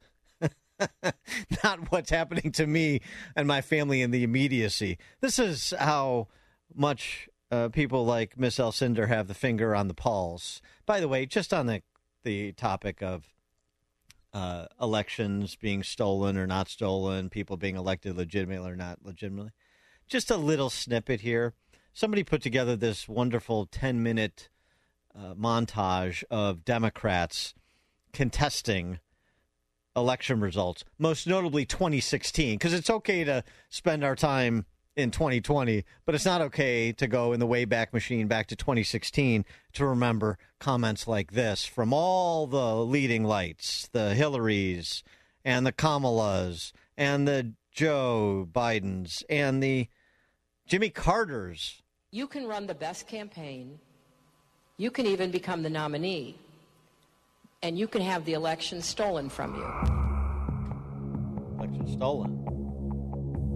Not what's happening to me and my family in the immediacy. This is how much uh, people like Miss Alcindor have the finger on the pulse. By the way, just on the, the topic of uh, elections being stolen or not stolen, people being elected legitimately or not legitimately, just a little snippet here. Somebody put together this wonderful ten-minute uh, montage of Democrats contesting election results, most notably twenty sixteen, because it's okay to spend our time in twenty twenty, but it's not okay to go in the Wayback Machine back to twenty sixteen to remember comments like this from all the leading lights, the Hillarys and the Kamalas and the Joe Bidens and the Jimmy Carters. You can run the best campaign. You can even become the nominee. And you can have the election stolen from you. Election stolen.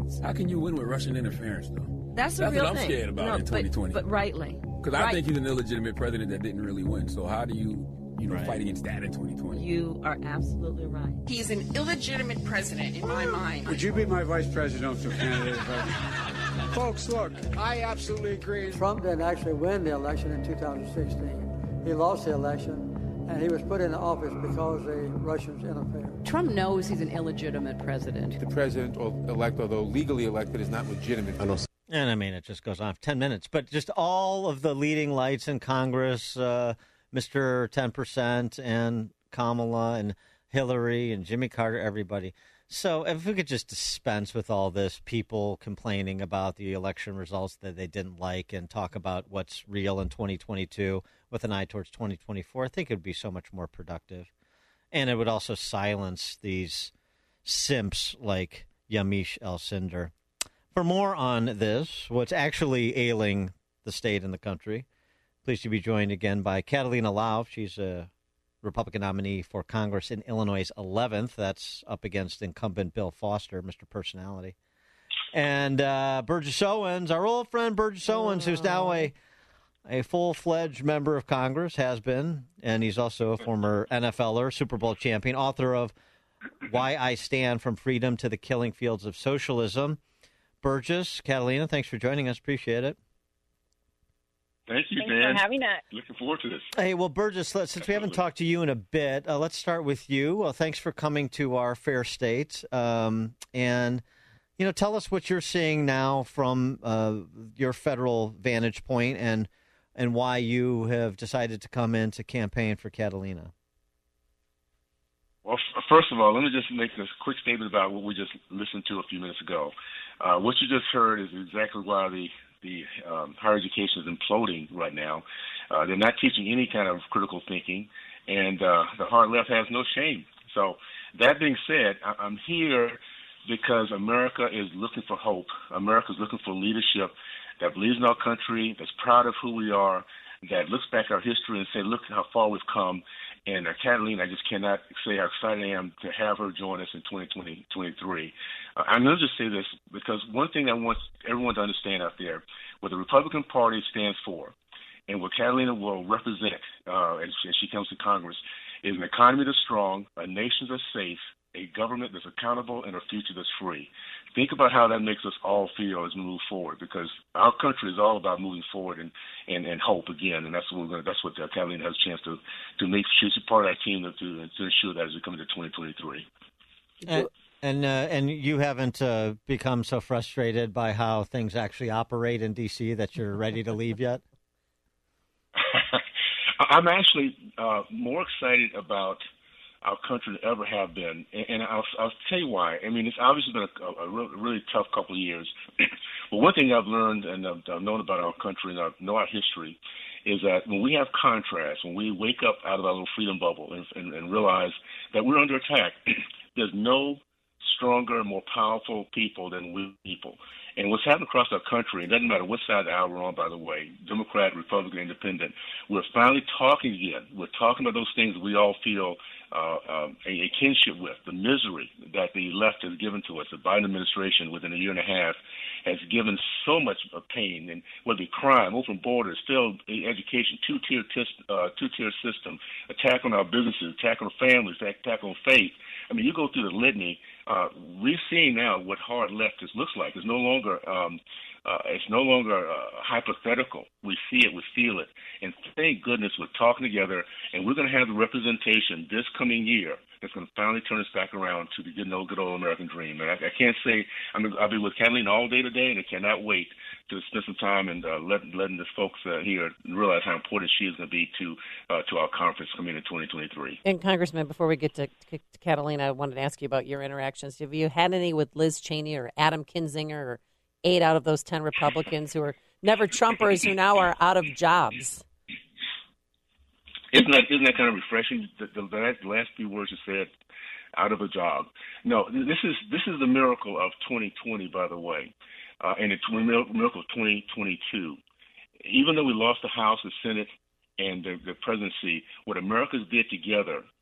How can you win with Russian interference, though? That's the That's real what I'm thing. scared about no, in twenty twenty. But, but rightly. Because right. I think he's an illegitimate president that didn't really win. So how do you, you know, Right. fight against that in twenty twenty? You are absolutely right. He's an illegitimate president in my mind. Would you be my vice presidential candidate? Folks, look, I absolutely agree. Trump didn't actually win the election in two thousand sixteen. He lost the election, and he was put into office because the Russians interfered. Trump knows he's an illegitimate president. The president-elect, although legally elected, is not legitimate. And I mean, it just goes on for ten minutes. But just all of the leading lights in Congress, uh, Mister ten percent and Kamala and Hillary and Jimmy Carter, everybody. So if we could just dispense with all this, people complaining about the election results that they didn't like and talk about what's real in twenty twenty-two with an eye towards twenty twenty-four, I think it would be so much more productive. And it would also silence these simps like Yamiche Alcindor. For more on this, what's actually ailing the state and the country, pleased to be joined again by Catalina Lauf. She's a Republican nominee for Congress in Illinois' eleventh. That's up against incumbent Bill Foster, Mister Personality. And uh, Burgess Owens, our old friend Burgess Owens, who's now a, a full-fledged member of Congress, has been, and he's also a former N F L er, Super Bowl champion, author of Why I Stand from Freedom to the Killing Fields of Socialism. Burgess, Catalina, thanks for joining us. Appreciate it. Thank you, Thanks Dan. for having us. Looking forward to this. Hey, well, Burgess, let's, since we haven't talked to you in a bit, uh, let's start with you. Well, thanks for coming to our fair state. Um, and, you know, tell us what you're seeing now from uh, your federal vantage point and and why you have decided to come in to campaign for Catalina. Well, f- first of all, let me just make this quick statement about what we just listened to a few minutes ago. Uh, what you just heard is exactly why the the um, higher education is imploding right now. Uh, they're not teaching any kind of critical thinking, and uh, the hard left has no shame. So that being said, I- I'm here because America is looking for hope. America is looking for leadership that believes in our country, that's proud of who we are, that looks back at our history and say, look how far we've come. And uh, Catalina, I just cannot say how excited I am to have her join us in twenty twenty, twenty-three. Uh, I'm going to just say this because one thing I want everyone to understand out there, what the Republican Party stands for and what Catalina will represent uh, as, as she comes to Congress is an economy that's strong, a nation that's safe, a government that's accountable, and a future that's free. Think about how that makes us all feel as we move forward, because our country is all about moving forward and, and, and hope again, and that's what we're going. That's what uh, Catalina has a chance to to make. She's a part of our team to, to, to ensure that as we come into twenty twenty-three. And and, uh, and you haven't uh, become so frustrated by how things actually operate in D C that you're ready to leave yet? I'm actually uh, more excited about our country than ever have been, and, and I'll, I'll tell you why. I mean, it's obviously been a, a, a really tough couple of years, but one thing I've learned and I've, I've known about our country and I know our history is that when we have contrast, when we wake up out of our little freedom bubble and, and, and realize that we're under attack, there's no stronger, more powerful people than we people. And what's happened across our country, it doesn't matter what side of the aisle we're on, by the way, Democrat, Republican, Independent, we're finally talking again. We're talking about those things that we all feel uh, um, a, a kinship with, the misery that the left has given to us. The Biden administration, within a year and a half, has given so much of pain, and whether it be crime, open borders, failed education, two-tier tis- uh, two-tier system, attack on our businesses, attack on families, attack on faith. I mean, you go through the litany. Uh, we're seeing now what hard leftist looks like. It's no longer um, uh, it's no longer uh, hypothetical. We see it, we feel it, and thank goodness we're talking together, and we're going to have the representation this coming year that's going to finally turn us back around to the good old, good old American dream. And I, I can't say I'm, I'll be with Catalina all day today, and I cannot wait to spend some time and uh, let, letting the folks uh, here realize how important she is going to be to uh, to our conference coming in twenty twenty-three. And Congressman, before we get to, to Catalina, I wanted to ask you about your interactions. Have you had any with Liz Cheney or Adam Kinzinger or eight out of those ten Republicans who are never Trumpers who now are out of jobs? Isn't that isn't that kind of refreshing? The, the, the last few words you said, out of a job. No, this is this is the miracle of twenty twenty, by the way, uh, and it's the miracle of twenty twenty-two. Even though we lost the House, the Senate, and the, the presidency, what Americans did together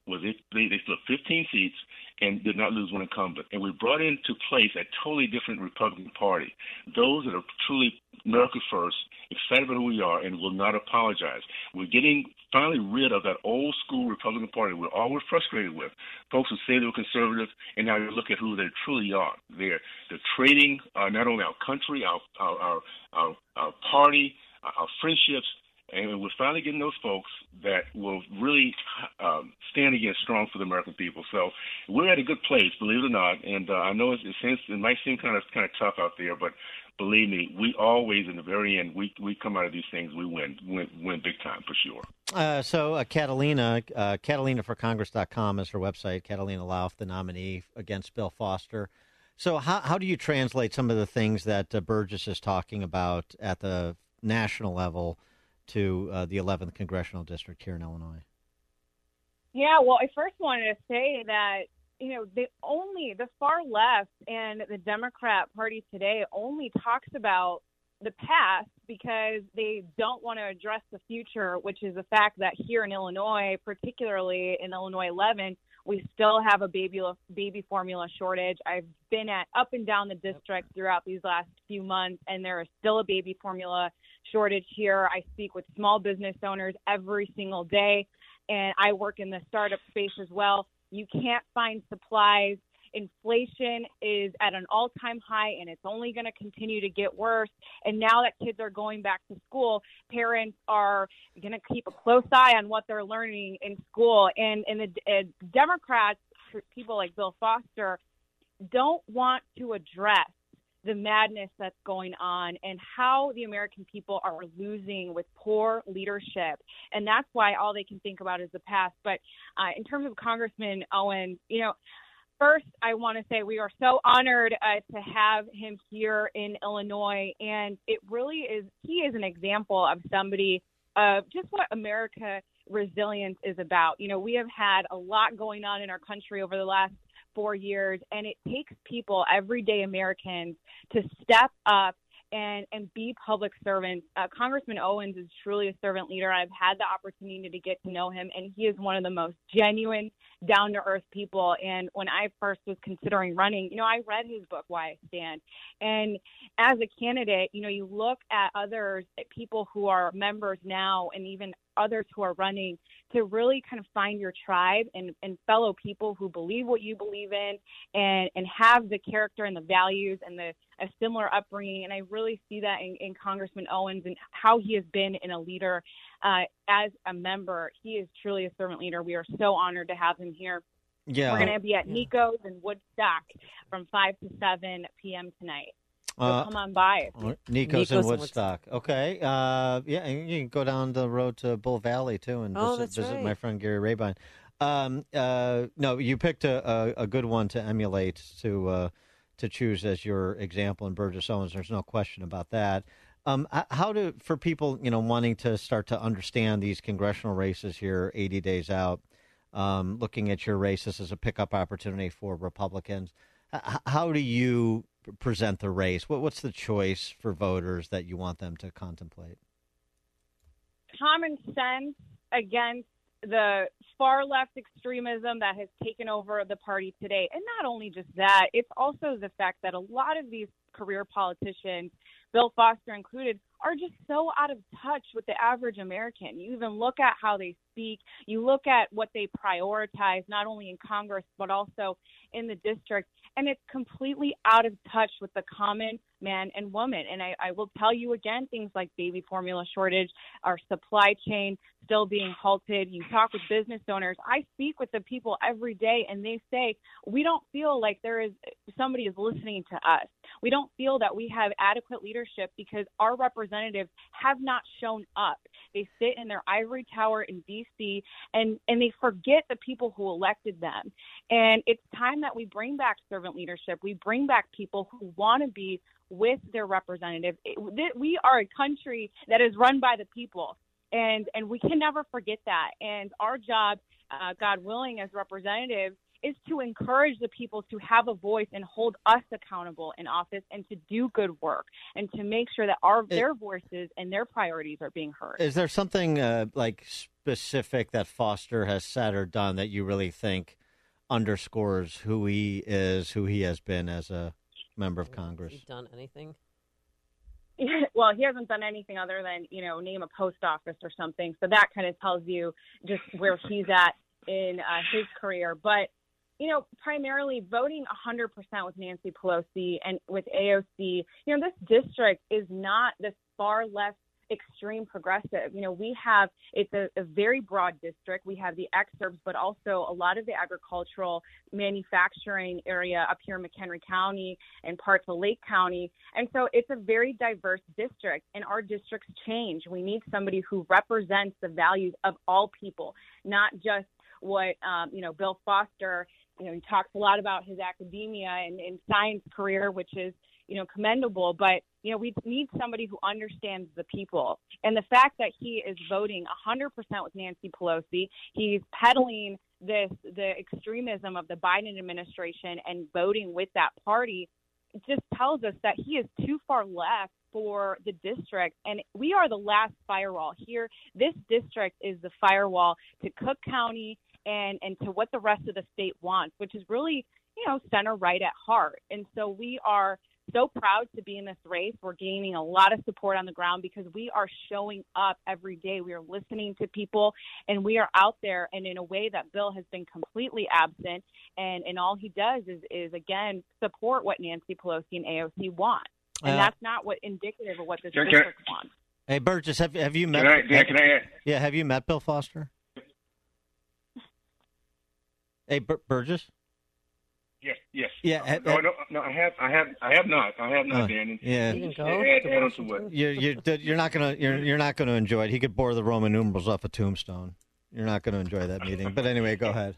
was they, they, they flipped fifteen seats and did not lose one incumbent. And we brought into place a totally different Republican Party, those that are truly America first, excited about who we are, and will not apologize. We're getting finally rid of that old school Republican Party we're always frustrated with. Folks who say they were conservative, and now you look at who they truly are. They're, they're trading uh, not only our country, our, our, our, our, our party, our friendships, and we're finally getting those folks that will really um, stand against strong for the American people. So we're at a good place, believe it or not. And uh, I know it, it, seems, it might seem kind of kind of tough out there, but believe me, we always, in the very end, we we come out of these things, we win, win, win big time for sure. Uh, so uh, Catalina, uh, Catalina for Congress dot com is her website. Catalina Lauf, the nominee against Bill Foster. So how how do you translate some of the things that uh, Burgess is talking about at the national level to uh, the eleventh Congressional District here in Illinois? Yeah, well, I first wanted to say that, you know, the only, the far left and the Democrat Party today only talks about the past because they don't want to address the future, which is the fact that here in Illinois, particularly in Illinois eleven, we still have a baby baby formula shortage. I've been at up and down the district throughout these last few months, and there is still a baby formula shortage here. I speak with small business owners every single day, and I work in the startup space as well. You can't find supplies. Inflation is at an all-time high, and it's only going to continue to get worse. And now that kids are going back to school, parents are going to keep a close eye on what they're learning in school. And, and the uh, Democrats, people like Bill Foster, don't want to address the madness that's going on and how the American people are losing with poor leadership. And that's why all they can think about is the past. But uh, in terms of Congressman Owens, you know, first, I want to say we are so honored uh, to have him here in Illinois. And it really is, he is an example of somebody of just what America resilience is about. You know, we have had a lot going on in our country over the last four years, and it takes people, everyday Americans, to step up and, and be public servants. Uh, Congressman Owens is truly a servant leader. I've had the opportunity to get to know him, and he is one of the most genuine, down-to-earth people. And when I first was considering running, you know, I read his book, Why I Stand. And as a candidate, you know, you look at others, at people who are members now and even others who are running, to really kind of find your tribe and, and fellow people who believe what you believe in and, and have the character and the values and the a similar upbringing. And I really see that in, in Congressman Owens and how he has been in a leader uh, as a member. He is truly a servant leader. We are so honored to have him here. Yeah, We're going to be at yeah. Nico's in Woodstock from five to seven p.m. tonight. So Uh, come on by. Nico's, Nico's in in Woodstock. Okay. Uh, yeah, and you can go down the road to Bull Valley, too, and Oh, visit, that's visit right. my friend Gary Rabine. Um, uh, no, you picked a, a, a good one to emulate, to uh, to choose as your example in Burgess Owens. There's no question about that. Um, h- how do, for people, you know, wanting to start to understand these congressional races here eighty days out, um, looking at your races as a pickup opportunity for Republicans, h- how do you present the race? What, what's the choice for voters that you want them to contemplate? Common sense against the far left extremism that has taken over the party today. And not only just that, it's also the fact that a lot of these career politicians, Bill Foster included, are just so out of touch with the average American. You even look at how they speak. You look at what they prioritize, not only in Congress, but also in the district. And it's completely out of touch with the common man and woman. And I, I will tell you again, things like baby formula shortage, our supply chain still being halted. You talk with business owners. I speak with the people every day, and they say, we don't feel like there is somebody is listening to us. We don't feel that we have adequate leadership because our representatives have not shown up. They sit in their ivory tower in D C and, and they forget the people who elected them. And it's time that we bring back servant leadership. We bring back people who want to be with their representative. It, we are a country that is run by the people, and, and we can never forget that. And our job, uh, God willing, as representatives, is to encourage the people to have a voice and hold us accountable in office and to do good work and to make sure that our their voices and their priorities are being heard. Is there something uh, like specific that Foster has said or done that you really think underscores who he is, who he has been as a member of Congress? Has he done anything? Well, he hasn't done anything other than, you know, name a post office or something. So that kind of tells you just where he's at in uh, his career. But, you know, primarily voting one hundred percent with Nancy Pelosi and with A O C, you know, this district is not this far left extreme progressive. You know, we have, it's a, a very broad district. We have the exurbs, but also a lot of the agricultural manufacturing area up here in McHenry County and parts of Lake County. And so it's a very diverse district, and our districts change. We need somebody who represents the values of all people, not just what, um, you know, Bill Foster, you know, he talks a lot about his academia and, and science career, which is, you know, commendable, but, you know, we need somebody who understands the people. And the fact that he is voting one hundred percent with Nancy Pelosi, he's peddling this, the extremism of the Biden administration and voting with that party, it just tells us that he is too far left for the district. And we are the last firewall here. This district is the firewall to Cook County and, and to what the rest of the state wants, which is really, you know, center right at heart. And so we are so proud to be in this race. We're gaining a lot of support on the ground because we are showing up every day. We are listening to people, and we are out there, and in a way that Bill has been completely absent. And, and all he does is, is, again, support what Nancy Pelosi and A O C want. And uh, that's not what indicative of what this can, district can, wants. Hey, Burgess, have, have you met? Can I, Dan, can I add? Yeah, have you met Bill Foster? Hey, Bur- Burgess. Yes, yes. Yeah. Uh, no, no, no. I have, I have, I have not. I have not, uh, Dan. Yeah. You can go add, add on to what? You're, you're, you're not gonna, you're, you're not gonna enjoy it. He could bore the Roman numerals off a tombstone. You're not gonna enjoy that meeting. But anyway, go ahead.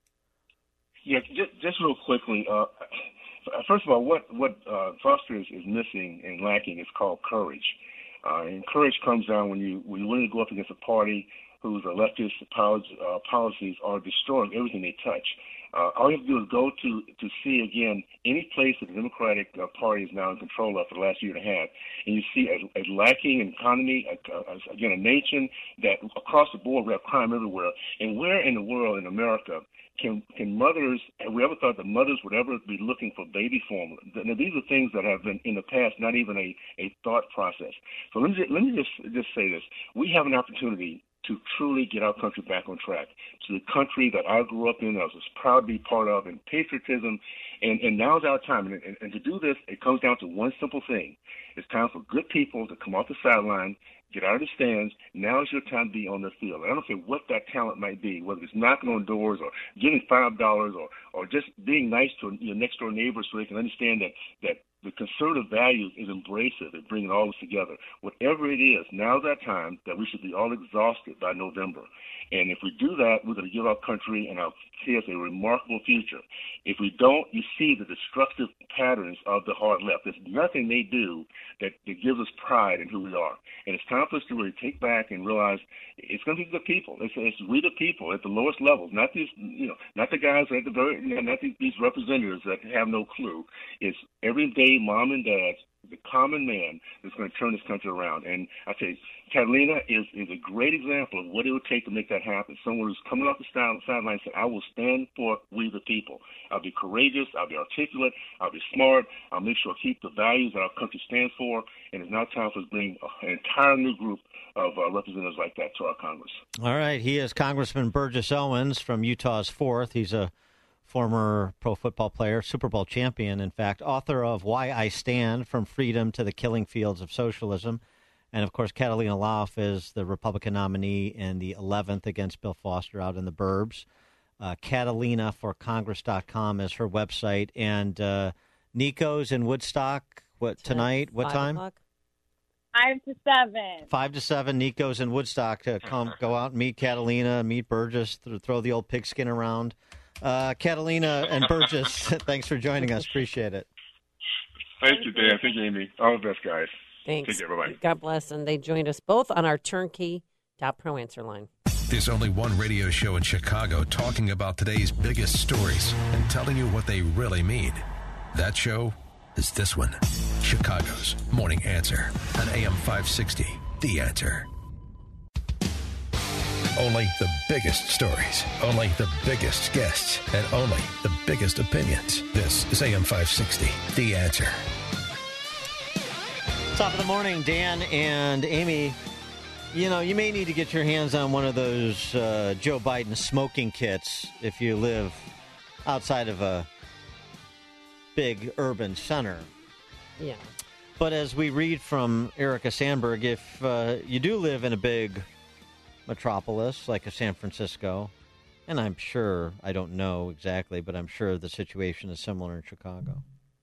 Yeah, just, just real quickly. Uh, first of all, what what uh, Foster is, is missing and lacking is called courage. Uh, and courage comes down when you when you're willing to go up against a party whose leftist policies, uh, policies are destroying everything they touch. Uh, all you have to do is go to, to see, again, any place that the Democratic uh, Party is now in control of for the last year and a half, and you see a, a lacking in economy, a, a, again, a nation that across the board we have crime everywhere. And where in the world, in America, can can mothers, have we ever thought that mothers would ever be looking for baby formula? Now, these are things that have been in the past, not even a, a thought process. So let me, let me just, just say this. We have an opportunity to truly get our country back on track, to the country that I grew up in, I was proud to be part of, and patriotism. And, and now's our time. And, and, and to do this, it comes down to one simple thing. It's time for good people to come off the sideline, get out of the stands. Now is your time to be on the field. I don't care what that talent might be, whether it's knocking on doors or giving five dollars or, or just being nice to your next-door neighbors so they can understand that, that the conservative values is embracive and bringing all this together. Whatever it is, now's that time that we should be all exhausted by November. And if we do that, we're going to give our country and our kids a remarkable future. If we don't, you see the destructive patterns of the hard left. There's nothing they do that, that gives us pride in who we are. And it's time for us to really take back and realize it's going to be the people. It's, it's we the people at the lowest levels, not these, you know, not the guys at the very, not these, these representatives that have no clue. It's everyday mom and dads, the common man that's going to turn this country around. And I tell you, Catalina is, is a great example of what it would take to make that happen. Someone who's coming off the sideline and saying, I will stand for we the people. I'll be courageous. I'll be articulate. I'll be smart. I'll make sure I keep the values that our country stands for. And it's now time for us to bring an entire new group of uh, representatives like that to our Congress. All right. He is Congressman Burgess Owens from Utah's fourth. He's a former pro football player, Super Bowl champion, in fact, author of Why I Stand, From Freedom to the Killing Fields of Socialism. And, of course, Catalina Lauf is the Republican nominee in the eleventh against Bill Foster out in the burbs. Uh, Catalina for Congress dot com is her website. And uh, Nico's in Woodstock, what, tonight? What time? O'clock. Five to seven. Five to seven. Nico's in Woodstock to come, go out and meet Catalina, meet Burgess, th- throw the old pigskin around. Uh, Catalina and Burgess, thanks for joining us. Appreciate it. Thank you, Dan. Thank you, Amy. All the best, guys. Thanks. Take care. Bye-bye. God bless. And they joined us both on our turnkey dot pro answer line. There's only one radio show in Chicago talking about today's biggest stories and telling you what they really mean. That show is this one, Chicago's Morning Answer on A M five sixty, The Answer. Only the biggest stories, only the biggest guests, and only the biggest opinions. This is A M five sixty, The Answer. Top of the morning, Dan and Amy. You know, you may need to get your hands on one of those uh, Joe Biden smoking kits if you live outside of a big urban center. Yeah. But as we read from Erica Sandberg, if uh, you do live in a big metropolis like a San Francisco, and I'm sure, I don't know exactly, but I'm sure the situation is similar in Chicago.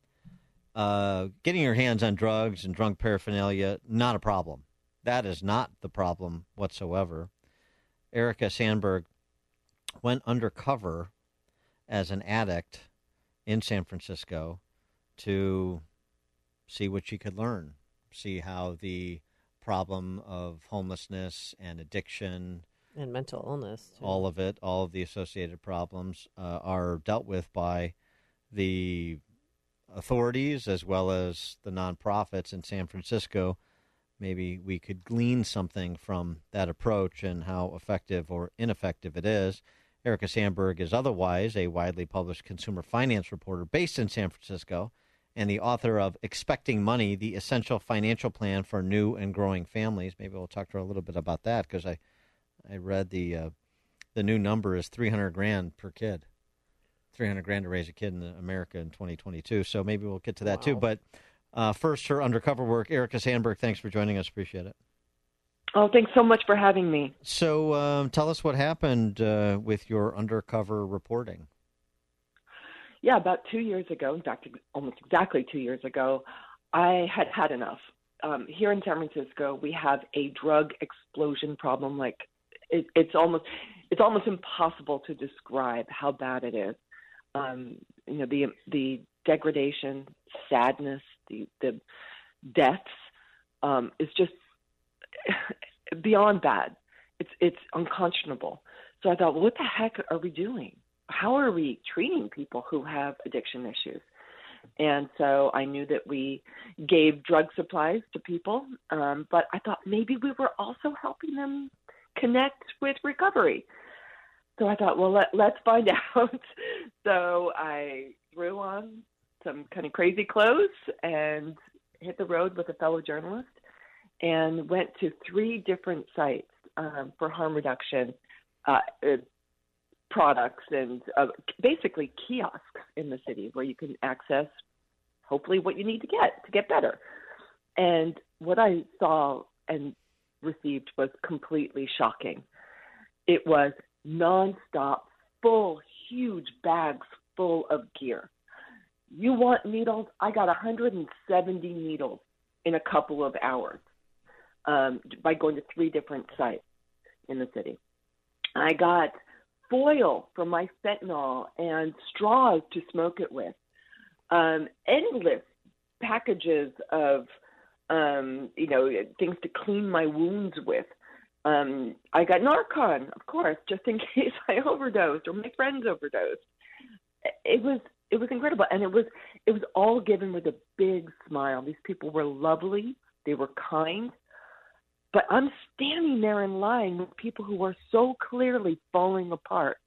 Uh, getting your hands on drugs and drug paraphernalia, not a problem. That is not the problem whatsoever. Erica Sandberg went undercover as an addict in San Francisco to see what she could learn, see how the problem of homelessness and addiction and mental illness, too. all of it, all of the associated problems uh, are dealt with by the authorities as well as the nonprofits in San Francisco. Maybe we could glean something from that approach and how effective or ineffective it is. Erica Sandberg is otherwise a widely published consumer finance reporter based in San Francisco and the author of Expecting Money, the Essential Financial Plan for New and Growing Families. Maybe we'll talk to her a little bit about that because I, I read the uh, the new number is three hundred grand per kid, three hundred grand to raise a kid in America in twenty twenty-two. So maybe we'll get to that wow. too. But uh, first, her undercover work. Erica Sandberg, thanks for joining us. Appreciate it. Oh, thanks so much for having me. So um, tell us what happened uh, with your undercover reporting. Yeah, about two years ago, in fact, almost exactly two years ago, I had had enough. Um, here in San Francisco, we have a drug explosion problem. Like it, it's almost it's almost impossible to describe how bad it is. Um, you know, the the degradation, sadness, the the deaths um, is just beyond bad. It's it's unconscionable. So I thought, well, what the heck are we doing? How are we treating people who have addiction issues? And so I knew that we gave drug supplies to people, um, but I thought maybe we were also helping them connect with recovery. So I thought, well, let, let's find out. So I threw on some kind of crazy clothes and hit the road with a fellow journalist and went to three different sites um, for harm reduction uh, products and uh, basically kiosks in the city where you can access hopefully what you need to get to get better. And what I saw and received was completely shocking. It was nonstop, full, huge bags full of gear. You want needles? I got one hundred seventy needles in a couple of hours um, by going to three different sites in the city. I got foil for my fentanyl and straws to smoke it with. Um, endless packages of, um, you know, things to clean my wounds with. Um, I got Narcan, of course, just in case I overdosed or my friends overdosed. It was it was incredible, and it was it was all given with a big smile. These people were lovely, they were kind. But I'm standing there in line with people who are so clearly falling apart,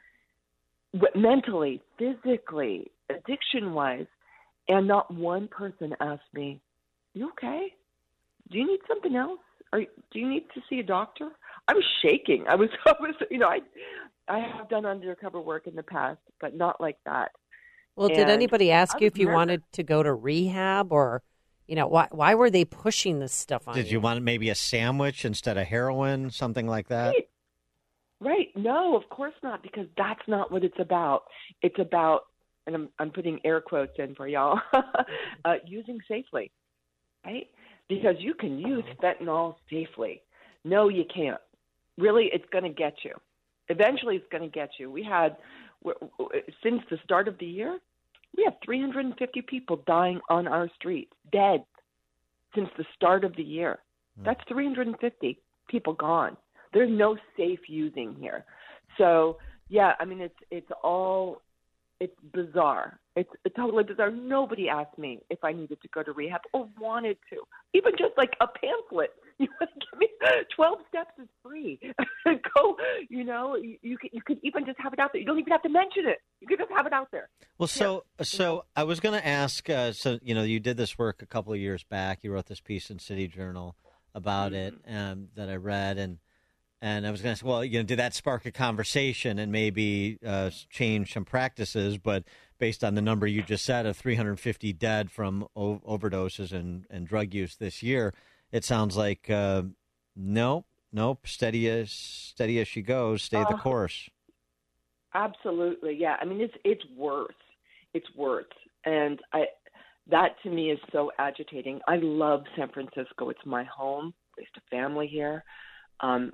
mentally, physically, addiction-wise, and not one person asked me, "You okay? Do you need something else? Or do you need to see a doctor?" I was shaking. I was, I was, you know, I, I have done undercover work in the past, but not like that. Well, and did anybody ask you if you nervous. wanted to go to rehab or? You know, why why were they pushing this stuff on you? Did you want maybe a sandwich instead of heroin, something like that? Right. right. No, of course not, because that's not what it's about. It's about, and I'm, I'm putting air quotes in for y'all, uh, using safely, right? Because you can use fentanyl safely. No, you can't. Really, it's going to get you. Eventually, it's going to get you. We had, since the start of the year, we have three hundred fifty people dying on our streets, dead, since the start of the year. Mm. That's three hundred fifty people gone. There's no safe using here. So, yeah, I mean, it's it's all, it's bizarre. It's, it's totally bizarre. Nobody asked me if I needed to go to rehab or wanted to. Even just like a pamphlet. You want to give me twelve steps is free. Go, you know, you, you, could, you could even just have it out there. You don't even have to mention it. You could just have it out there. Well, so yeah. so I was going to ask, uh, so, you know, you did this work a couple of years back. You wrote this piece in City Journal about mm-hmm. it um, that I read. And and I was going to say, well, you know, did that spark a conversation and maybe uh, change some practices? But based on the number you just said of three hundred fifty dead from o- overdoses and, and drug use this year, it sounds like uh, nope, nope, steady as steady as she goes, stay the uh, course. Absolutely, yeah. I mean, it's it's worse. It's worse, and I that to me is so agitating. I love San Francisco. It's my home. Raised a family here. Um,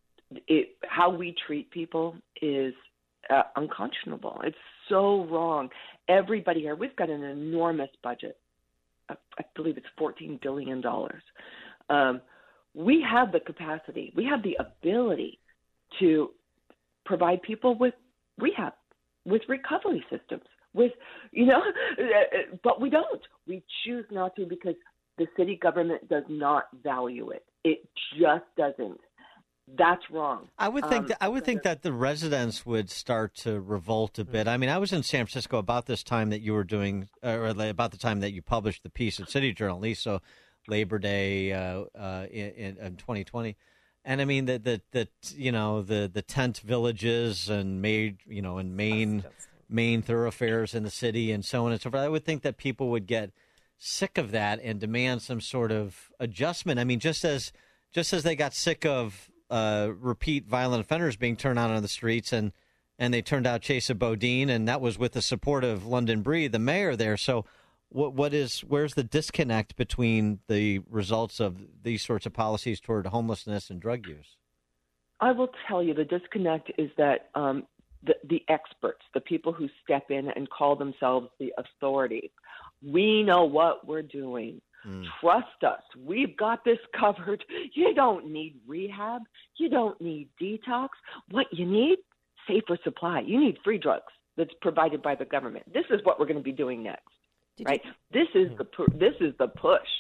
it how we treat people is uh, unconscionable. It's so wrong. Everybody here, we've got an enormous budget. I, I believe it's fourteen billion dollars. Um, we have the capacity, we have the ability to provide people with rehab, with recovery systems, with, you know, but we don't. We choose not to because the city government does not value it. It just doesn't. That's wrong. I would think um, that, I would think that the residents would start to revolt a bit. I mean, I was in San Francisco about this time that you were doing, or about the time that you published the piece at City Journal, at least so Labor Day uh, uh, in, in twenty twenty. And I mean, the, the, the you know, the, the tent villages and made, you know, and main, main thoroughfares in the city and so on and so forth. I would think that people would get sick of that and demand some sort of adjustment. I mean, just as, just as they got sick of Uh, repeat violent offenders being turned out on the streets, and, and they turned out Chesa Boudin, and that was with the support of London Breed, the mayor there. So, what what is where's the disconnect between the results of these sorts of policies toward homelessness and drug use? I will tell you, the disconnect is that um, the the experts, the people who step in and call themselves the authority, we know what we're doing. Mm. Trust us. We've got this covered. You don't need rehab. You don't need detox. What you need, safer supply. You need free drugs that's provided by the government. This is what we're going to be doing next, Did right? You... This is the this is the push.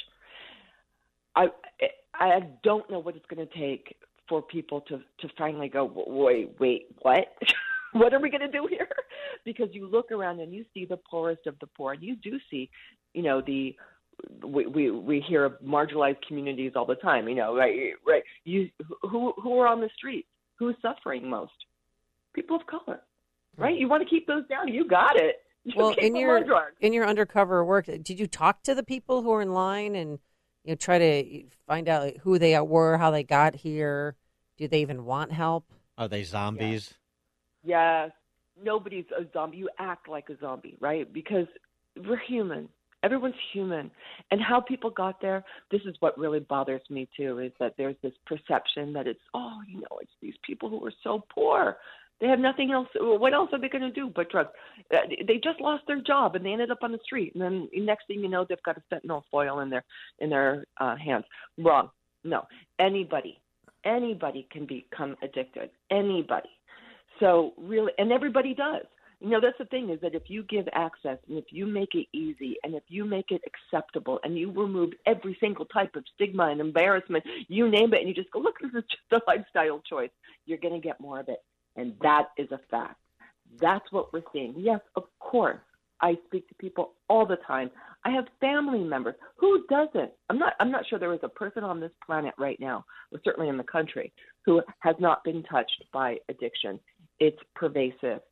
I I don't know what it's going to take for people to, to finally go, wait, wait, what? What are we going to do here? Because you look around and you see the poorest of the poor, and you do see, you know, the We, we we hear of marginalized communities all the time, you know, right? Right. You who who are on the streets? Who's suffering most? People of color, right? You want to keep those down. You got it. You well, in your in your undercover work, did you talk to the people who were in line and you know try to find out who they were, how they got here? Do they even want help? Are they zombies? Yes. yes. Nobody's a zombie. You act like a zombie, right? Because we're human. Everyone's human. And how people got there, this is what really bothers me, too, is that there's this perception that it's, oh, you know, it's these people who are so poor. They have nothing else. What else are they going to do but drugs? They just lost their job, and they ended up on the street. And then next thing you know, they've got a fentanyl foil in their, in their uh, hands. Wrong. No. Anybody, anybody can become addicted. Anybody. So really, and everybody does. You know, that's the thing is that if you give access and if you make it easy and if you make it acceptable and you remove every single type of stigma and embarrassment, you name it, and you just go, look, this is just a lifestyle choice, you're going to get more of it. And that is a fact. That's what we're seeing. Yes, of course, I speak to people all the time. I have family members. Who doesn't? I'm not, I'm not sure there is a person on this planet right now, or certainly in the country, who has not been touched by addiction. It's pervasive.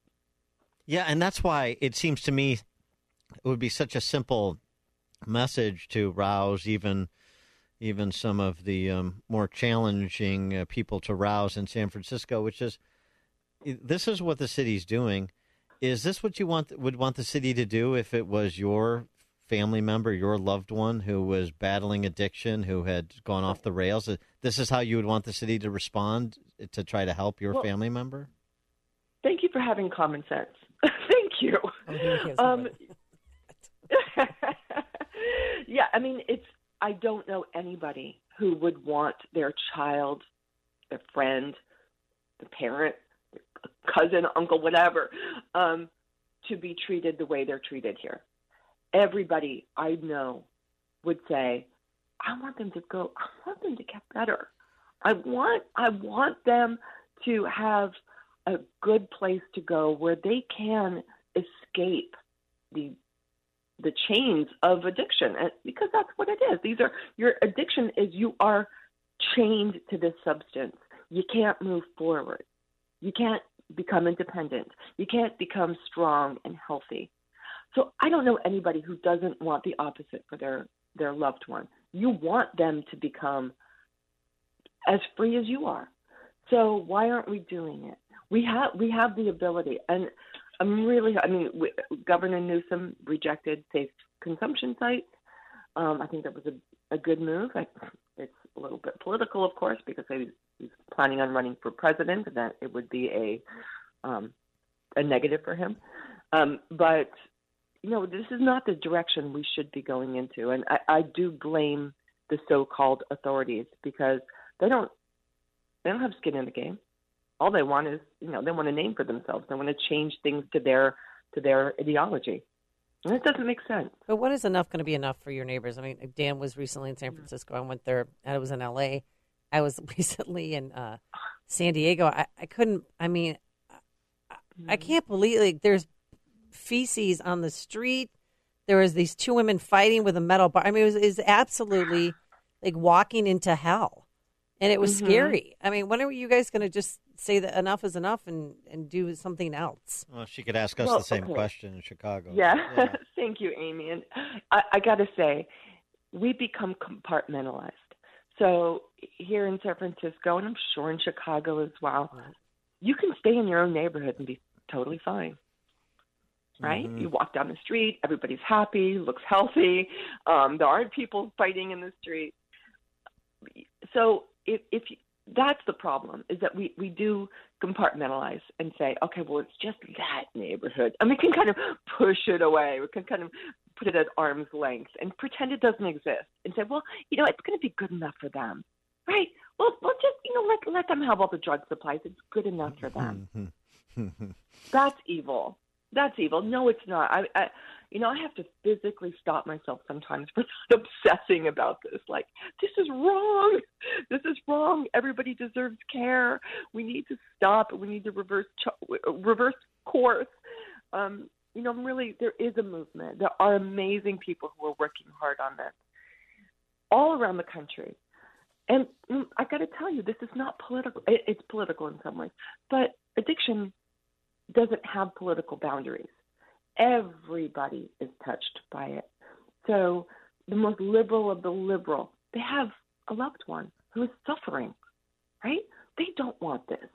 Yeah, and that's why it seems to me it would be such a simple message to rouse even even some of the um, more challenging uh, people to rouse in San Francisco, which is this is what the city's doing. Is this what you want would want the city to do if it was your family member, your loved one who was battling addiction, who had gone off the rails? This is how you would want the city to respond to try to help your well, family member? Thank you for having common sense. Thank you. Um, yeah, I mean, it's. I don't know anybody who would want their child their friend, the parent, their cousin, uncle, whatever, um, to be treated the way they're treated here. Everybody I know would say, I want them to go, I want them to get better. I want, I want them to have a good place to go where they can escape the the chains of addiction, and because that's what it is. These are your addiction is you are chained to this substance. You can't move forward. You can't become independent. You can't become strong and healthy. So I don't know anybody who doesn't want the opposite for their their loved one. You want them to become as free as you are. So why aren't we doing it? We have we have the ability, and I'm really. I mean, we, Governor Newsom rejected safe consumption sites. Um, I think that was a, a good move. I, it's a little bit political, of course, because he, he's planning on running for president, and that it would be a um, a negative for him. Um, but you know, this is not the direction we should be going into, and I, I do blame the so-called authorities because they don't they don't have skin in the game. All they want is, you know, they want a name for themselves. They want to change things to their to their ideology. And it doesn't make sense. But when is enough going to be enough for your neighbors? I mean, Dan was recently in San Francisco. I went there. I was in L A. I was recently in uh, San Diego. I, I couldn't, I mean, I, I can't believe, like, there's feces on the street. There was these two women fighting with a metal bar. I mean, it was, it was absolutely like walking into hell. And it was mm-hmm. scary. I mean, when are you guys going to just say that enough is enough and, and do something else? Well, she could ask us well, the same okay. question in Chicago. Yeah. yeah. Thank you, Amy. And I, I got to say, we become compartmentalized. So here in San Francisco, and I'm sure in Chicago as well, mm-hmm. you can stay in your own neighborhood and be totally fine. Right? Mm-hmm. You walk down the street, everybody's happy, looks healthy. Um, there aren't people fighting in the street. So if, if you, that's the problem, is that we, we do compartmentalize and say, okay, well, it's just that neighborhood. And we can kind of push it away. We can kind of put it at arm's length and pretend it doesn't exist and say, well, you know, it's going to be good enough for them, right? Well, we'll just, you know, let, let them have all the drug supplies. It's good enough for them. That's evil. That's evil. No, it's not. I, I, you know, I have to physically stop myself sometimes for obsessing about this. Like, this is wrong. This is wrong. Everybody deserves care. We need to stop. We need to reverse reverse course. Um, you know, really, there is a movement. There are amazing people who are working hard on this all around the country. And I got to tell you, this is not political. It, it's political in some ways, but addiction doesn't have political boundaries. Everybody is touched by it. So the most liberal of the liberal, they have a loved one who is suffering, right? They don't want this.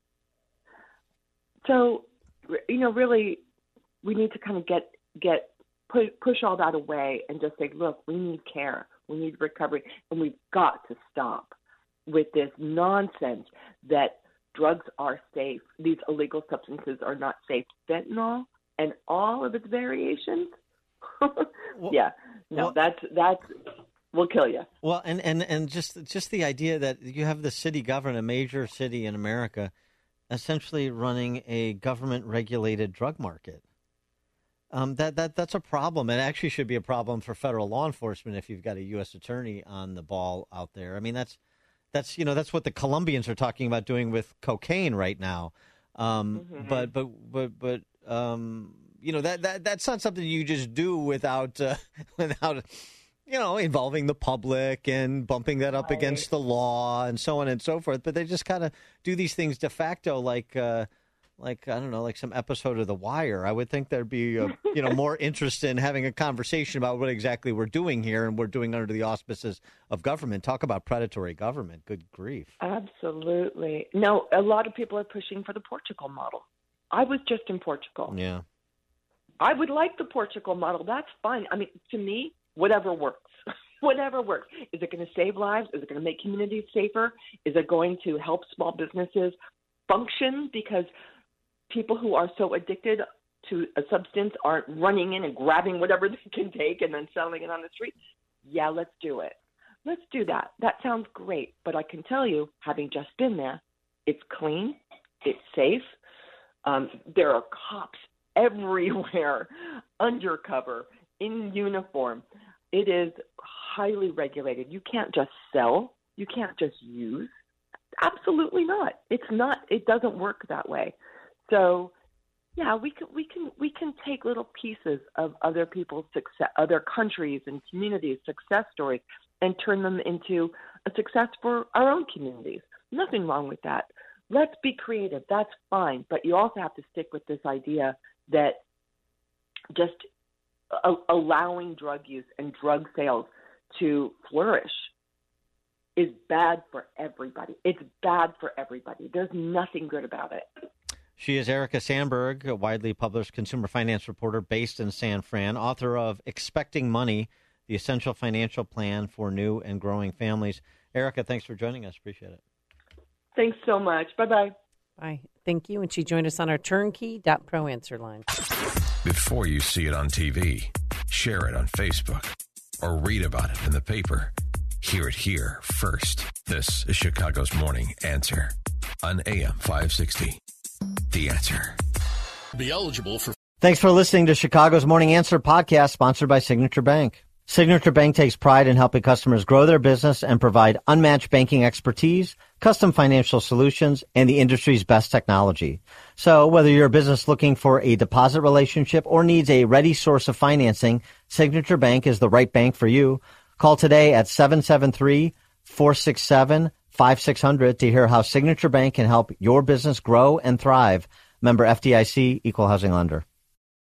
So, you know, really, we need to kind of get, get push, push all that away and just say, look, we need care. We need recovery. And we've got to stop with this nonsense that drugs are safe. These illegal substances are not safe. Fentanyl and all of its variations. well, yeah, no, well, that's that's will kill you. Well, and, and, and just just the idea that you have the city government, a major city in America, essentially running a government-regulated drug market. Um, that that that's a problem. It actually should be a problem for federal law enforcement if you've got a U S attorney on the ball out there. I mean, that's. That's you know that's what the Colombians are talking about doing with cocaine right now, um, mm-hmm. but but but but um, you know that, that that's not something you just do without uh, without you know involving the public and bumping that up right. against the law and so on and so forth. But they just kind of do these things de facto, like uh, like I don't know, like some episode of The Wire. I would think there'd be a, you know more interest in having a conversation about what exactly we're doing here, and we're doing under the auspices of government. Talk about predatory government. Good grief. Absolutely. No, a lot of people are pushing for the Portugal model. I was just in Portugal. Yeah. I would like the Portugal model. That's fine. I mean, to me, whatever works. Whatever works. Is it going to save lives? Is it going to make communities safer? Is it going to help small businesses function because people who are so addicted to a substance aren't running in and grabbing whatever they can take and then selling it on the street? Yeah, let's do it. let's do that. That sounds great. But I can tell you, having just been there, it's clean, it's safe. Um, there are cops everywhere, undercover, in uniform. It is highly regulated. You can't just sell. You can't just use. Absolutely not. It's not. It doesn't work that way. So, yeah, we can we can we can take little pieces of other people's success, other countries and communities' success stories, and turn them into a success for our own communities. Nothing wrong with that. Let's be creative. That's fine. But you also have to stick with this idea that just a- allowing drug use and drug sales to flourish is bad for everybody. It's bad for everybody. There's nothing good about it. She is Erica Sandberg, a widely published consumer finance reporter based in San Fran, author of Expecting Money, the Essential Financial Plan for New and Growing Families. Erica, thanks for joining us. Appreciate it. Thanks so much. Bye-bye. Bye. Thank you. And she joined us on our turnkey dot pro answer line. Before you see it on T V, share it on Facebook, or read about it in the paper. Hear it here first. This is Chicago's Morning Answer on A M five sixty. The Answer. Be eligible for. Thanks for listening to Chicago's Morning Answer podcast, sponsored by Signature Bank. Signature Bank takes pride in helping customers grow their business and provide unmatched banking expertise, custom financial solutions, and the industry's best technology. So whether you're a business looking for a deposit relationship or needs a ready source of financing, Signature Bank is the right bank for you. Call today at seven seven three, four six seven, five six zero zero to hear how Signature Bank can help your business grow and thrive. Member F D I C, Equal Housing Lender.